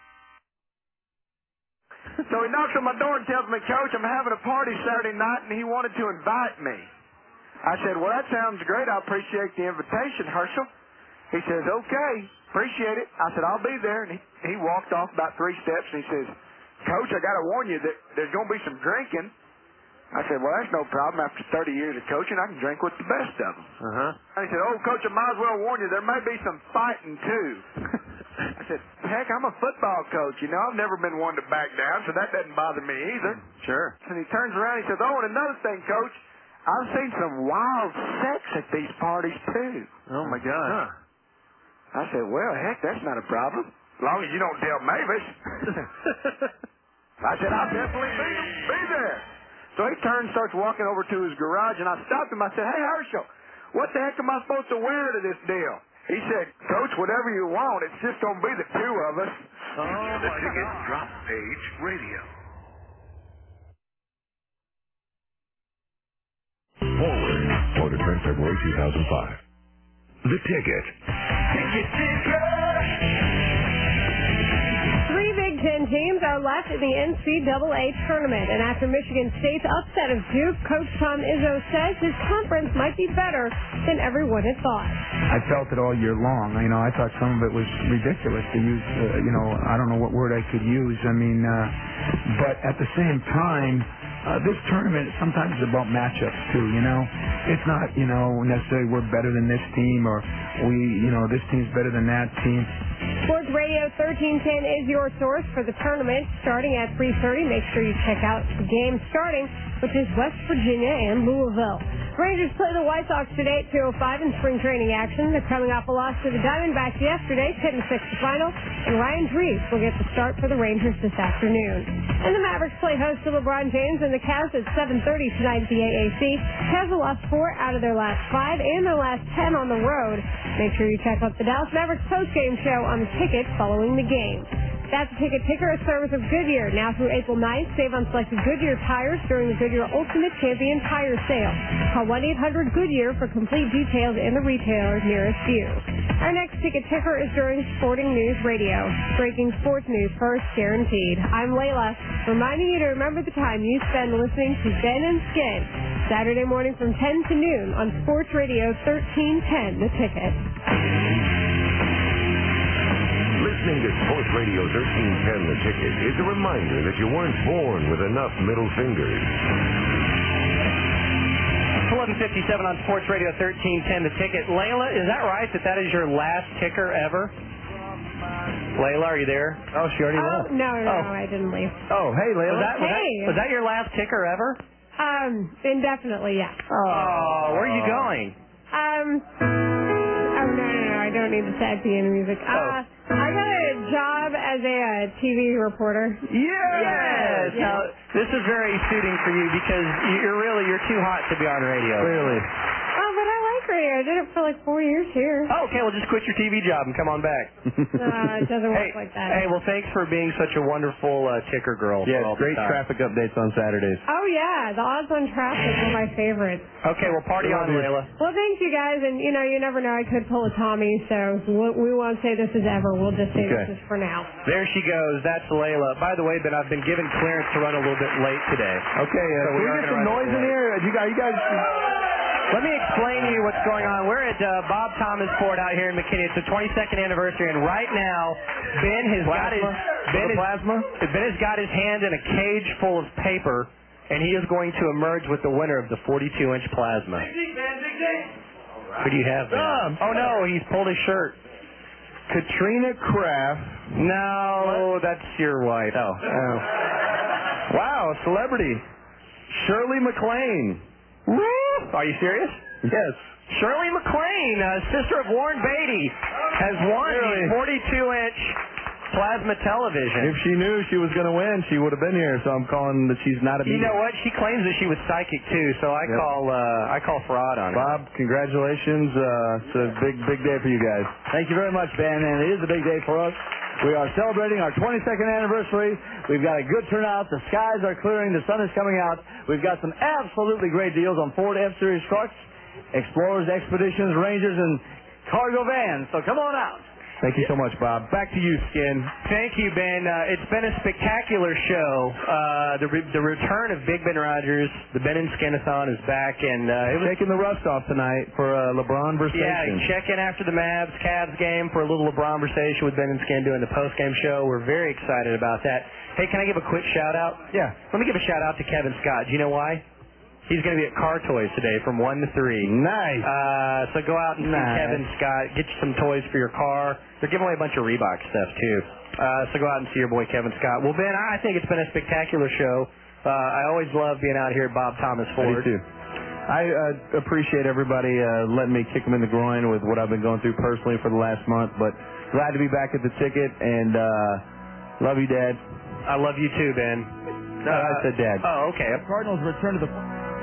Speaker 6: So he knocks on my door and tells me, Coach, I'm having a party Saturday night, and he wanted to invite me. I said, well, that sounds great. I appreciate the invitation, Herschel. He says, okay, appreciate it. I said, I'll be there. And he, he walked off about three steps, and he says, Coach, I got to warn you that there's going to be some drinking. I said, well, that's no problem. After thirty years of coaching, I can drink with the best of them.
Speaker 8: Uh-huh.
Speaker 6: He said, oh, Coach, I might as well warn you, there may be some fighting, too. I said, heck, I'm a football coach. You know, I've never been one to back down, so that doesn't bother me either.
Speaker 8: Sure.
Speaker 6: And he turns around and he says, oh, and another thing, Coach, I've seen some wild sex at these parties, too.
Speaker 8: Oh, my God. Huh.
Speaker 6: I said, well, heck, that's not a problem. As long as you don't tell Mavis. I said, I'll definitely be, be there. So he turns, starts walking over to his garage, and I stopped him. I said, hey, Herschel, what the heck am I supposed to wear to this deal? He said, Coach, whatever you want. It's just going to be the two of us.
Speaker 8: Oh,
Speaker 5: the
Speaker 8: my
Speaker 5: Ticket
Speaker 8: God.
Speaker 5: Drop Page Radio. Forward. For the turn February two thousand five. The Ticket.
Speaker 11: Ticket, ticket. Three Big Ten teams are left in the N C double A tournament, and after Michigan State's upset of Duke, Coach Tom Izzo says his conference might be better than everyone had thought.
Speaker 4: I felt it all year long. You know, I thought some of it was ridiculous to use, uh, you know, I don't know what word I could use. I mean, uh, but at the same time, uh, this tournament sometimes is about matchups too, you know. It's not, you know, necessarily we're better than this team or we, you know, this team's better than that team.
Speaker 11: Sports Radio thirteen ten is your source for the tournament starting at three thirty. Make sure you check out the game starting, which is West Virginia and Louisville. Rangers play the White Sox today at two oh five in spring training action. They're coming off a loss to the Diamondbacks yesterday, ten to six the final, and Ryan Drees will get the start for the Rangers this afternoon. And the Mavericks play host to LeBron James and the Cavs at seven thirty tonight at the A A C. Cavs have lost four out of their last five and their last ten on the road. Make sure you check out the Dallas Mavericks postgame show on the Ticket following the game. That's the Ticket Ticker, a service of Goodyear. Now through April ninth, save on selected Goodyear tires during the Goodyear Ultimate Champion Tire Sale. Call one eight hundred Goodyear for complete details and the retailer nearest you. Our next Ticket Ticker is during Sporting News Radio. Breaking sports news first, guaranteed. I'm Layla, reminding you to remember the time you spend listening to Ben and Skin. Saturday morning from ten to noon on Sports Radio thirteen ten, The Ticket.
Speaker 5: Listening to Sports Radio thirteen ten The Ticket is a reminder that you weren't born with enough middle fingers.
Speaker 14: eleven fifty-seven on Sports Radio thirteen ten The Ticket. Layla, is that right that that is your last ticker ever? Layla, are you there? Oh, she already
Speaker 11: Oh,
Speaker 14: left.
Speaker 11: no, no,
Speaker 14: Oh.
Speaker 11: I didn't leave.
Speaker 14: Oh, hey, Layla. Was that, was,
Speaker 11: Hey.
Speaker 14: that, was that your last ticker ever?
Speaker 11: Um, indefinitely, yeah.
Speaker 14: Oh, where are you going?
Speaker 11: Um, oh, no, no, no, I don't need the sad piano music. Uh, I got a job as a uh, T V reporter.
Speaker 14: Yes.
Speaker 11: Yeah.
Speaker 14: Now, this is very suiting for you because you're really, you're too hot to be on radio.
Speaker 11: Oh, but I like radio. I did it for like four years here.
Speaker 14: Oh, okay, well, just quit your T V job and come on back.
Speaker 11: Uh, it doesn't work
Speaker 14: hey,
Speaker 11: like that.
Speaker 14: Hey, well, thanks for being such a wonderful uh, ticker girl.
Speaker 13: Yeah,
Speaker 14: for all
Speaker 13: great
Speaker 14: the time.
Speaker 13: traffic updates on Saturdays.
Speaker 11: Oh, yeah. The odds on traffic were my favorite.
Speaker 14: Okay, well, party on, Layla.
Speaker 11: Well, thank you, guys. And, you know, you never know. I could pull a Tommy, so we, we won't say this is ever. We'll just say
Speaker 14: Okay.
Speaker 11: this is for now.
Speaker 14: There she goes. That's Layla. By the way, Ben, I've been given clearance to run a little bit late today.
Speaker 13: Okay, uh,
Speaker 14: So
Speaker 13: can
Speaker 14: we
Speaker 13: we
Speaker 14: are
Speaker 13: get
Speaker 14: gonna
Speaker 13: some
Speaker 14: run
Speaker 13: noise
Speaker 14: it
Speaker 13: in
Speaker 14: late.
Speaker 13: here? You guys, you guys...
Speaker 14: Let me explain to you what's going on. We're at uh, Bob Thomas Ford out here in McKinney. It's the twenty-second anniversary, and right now, Ben has got his Ben
Speaker 13: Little
Speaker 14: is,
Speaker 13: plasma?
Speaker 14: Ben has got his hand in a cage full of paper, and he is going to emerge with the winner of the forty-two inch plasma. Who do you have, Ben?
Speaker 13: Um,
Speaker 14: Oh no, he's pulled his shirt.
Speaker 13: Katrina Kraft.
Speaker 14: No, that's your wife.
Speaker 13: Oh. oh. Wow, a celebrity. Shirley MacLaine.
Speaker 14: Are you serious?
Speaker 13: Yes.
Speaker 14: Shirley MacLaine, uh, sister of Warren Beatty, has won
Speaker 13: Really?
Speaker 14: the forty-two inch plasma television.
Speaker 13: If she knew she was going to win, she would have been here. So I'm calling that she's not a
Speaker 14: You
Speaker 13: beat.
Speaker 14: know what? She claims that she was psychic too, so I
Speaker 13: Yep.
Speaker 14: call uh, I call fraud on her.
Speaker 13: Bob, congratulations. Uh, it's a big, big day for you guys.
Speaker 16: Thank you very much, Ben, and it is a big day for us. We are celebrating our twenty-second anniversary. We've got a good turnout. The skies are clearing. The sun is coming out. We've got some absolutely great deals on Ford F-Series trucks, Explorers, Expeditions, Rangers, and cargo vans. So come on out.
Speaker 13: Thank you so much, Bob. Back to you, Skin.
Speaker 14: Thank you, Ben. Uh, it's been a spectacular show. Uh, the re- the return of Big Ben Rogers, the Ben and Skinathon is back, and uh, it was
Speaker 13: Taking the rust off tonight for uh, LeBron versus
Speaker 14: yeah. Check in after the Mavs Cavs game for a little LeBron conversation with Ben and Skin doing the post game show. We're very excited about that. Hey, can I give a quick shout out?
Speaker 13: Yeah.
Speaker 14: Let me give a shout out to Kevin Scott. Do you know why? He's going to be at Car Toys today from one to three.
Speaker 13: Nice.
Speaker 14: Uh, so go out and see
Speaker 13: Nice.
Speaker 14: Kevin Scott. Get you some toys for your car. They're giving away a bunch of Reebok stuff, too. Uh, so go out and see your boy Kevin Scott. Well, Ben, I think it's been a spectacular show. Uh, I always love being out here at Bob Thomas
Speaker 13: I
Speaker 14: Ford.
Speaker 13: do too. I uh, appreciate everybody uh, letting me kick them in the groin with what I've been going through personally for the last month, but glad to be back at the ticket, and uh, love you, Dad.
Speaker 14: I love you too, Ben.
Speaker 13: Uh, I said Dad.
Speaker 14: Oh, okay.
Speaker 19: Cardinals return to the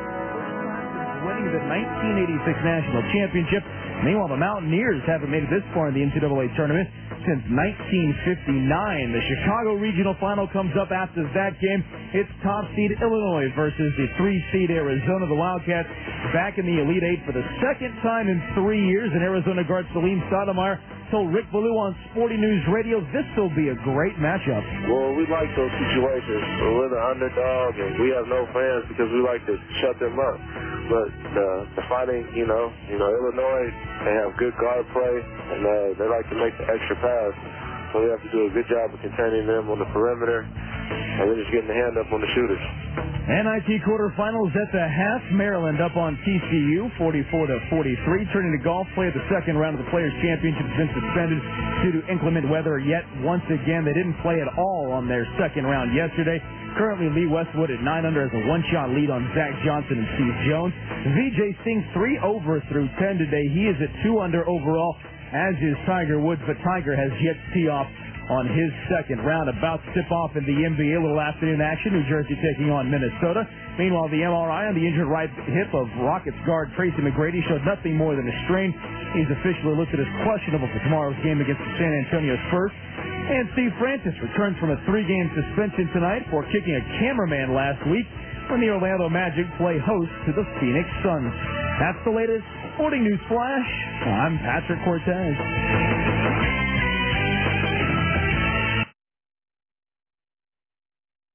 Speaker 19: winning the nineteen eighty-six National Championship. Meanwhile, the Mountaineers haven't made it this far in the N C double A tournament since nineteen fifty-nine. The Chicago Regional Final comes up after that game. It's top seed Illinois versus the three seed Arizona. The Wildcats back in the Elite Eight for the second time in three years. And Arizona guard Salim Stoudemire told Rick Ballou on Sporting News Radio this will be a great matchup.
Speaker 21: Well, we like those situations. We're the underdog, and we have no fans because we like to shut them up. But uh, the fighting, you know, you know, Illinois, they have good guard play, and uh, they like to make the extra pass. So we have to do a good job of containing them on the perimeter, and then just getting the hand up on the shooters.
Speaker 19: N I T quarterfinals at the half. Maryland up on T C U, forty-four to forty-three. Turning to golf, play at the second round of the Players' Championship has been suspended due to inclement weather. Yet once again, they didn't play at all on their second round yesterday. Currently, Lee Westwood at nine under has a one-shot lead on Zach Johnson and Steve Jones. V J Singh three over through ten today. He is at two under overall, as is Tiger Woods, but Tiger has yet to tee off on his second round. About to tip off in the N B A, a little afternoon action. New Jersey taking on Minnesota. Meanwhile, the M R I on the injured right hip of Rockets guard Tracy McGrady showed nothing more than a strain. He's officially listed as questionable for tomorrow's game against the San Antonio Spurs. And Steve Francis returns from a three-game suspension tonight for kicking a cameraman last week when the Orlando Magic play host to the Phoenix Suns. That's the latest Sporting News Flash. I'm Patrick Cortez.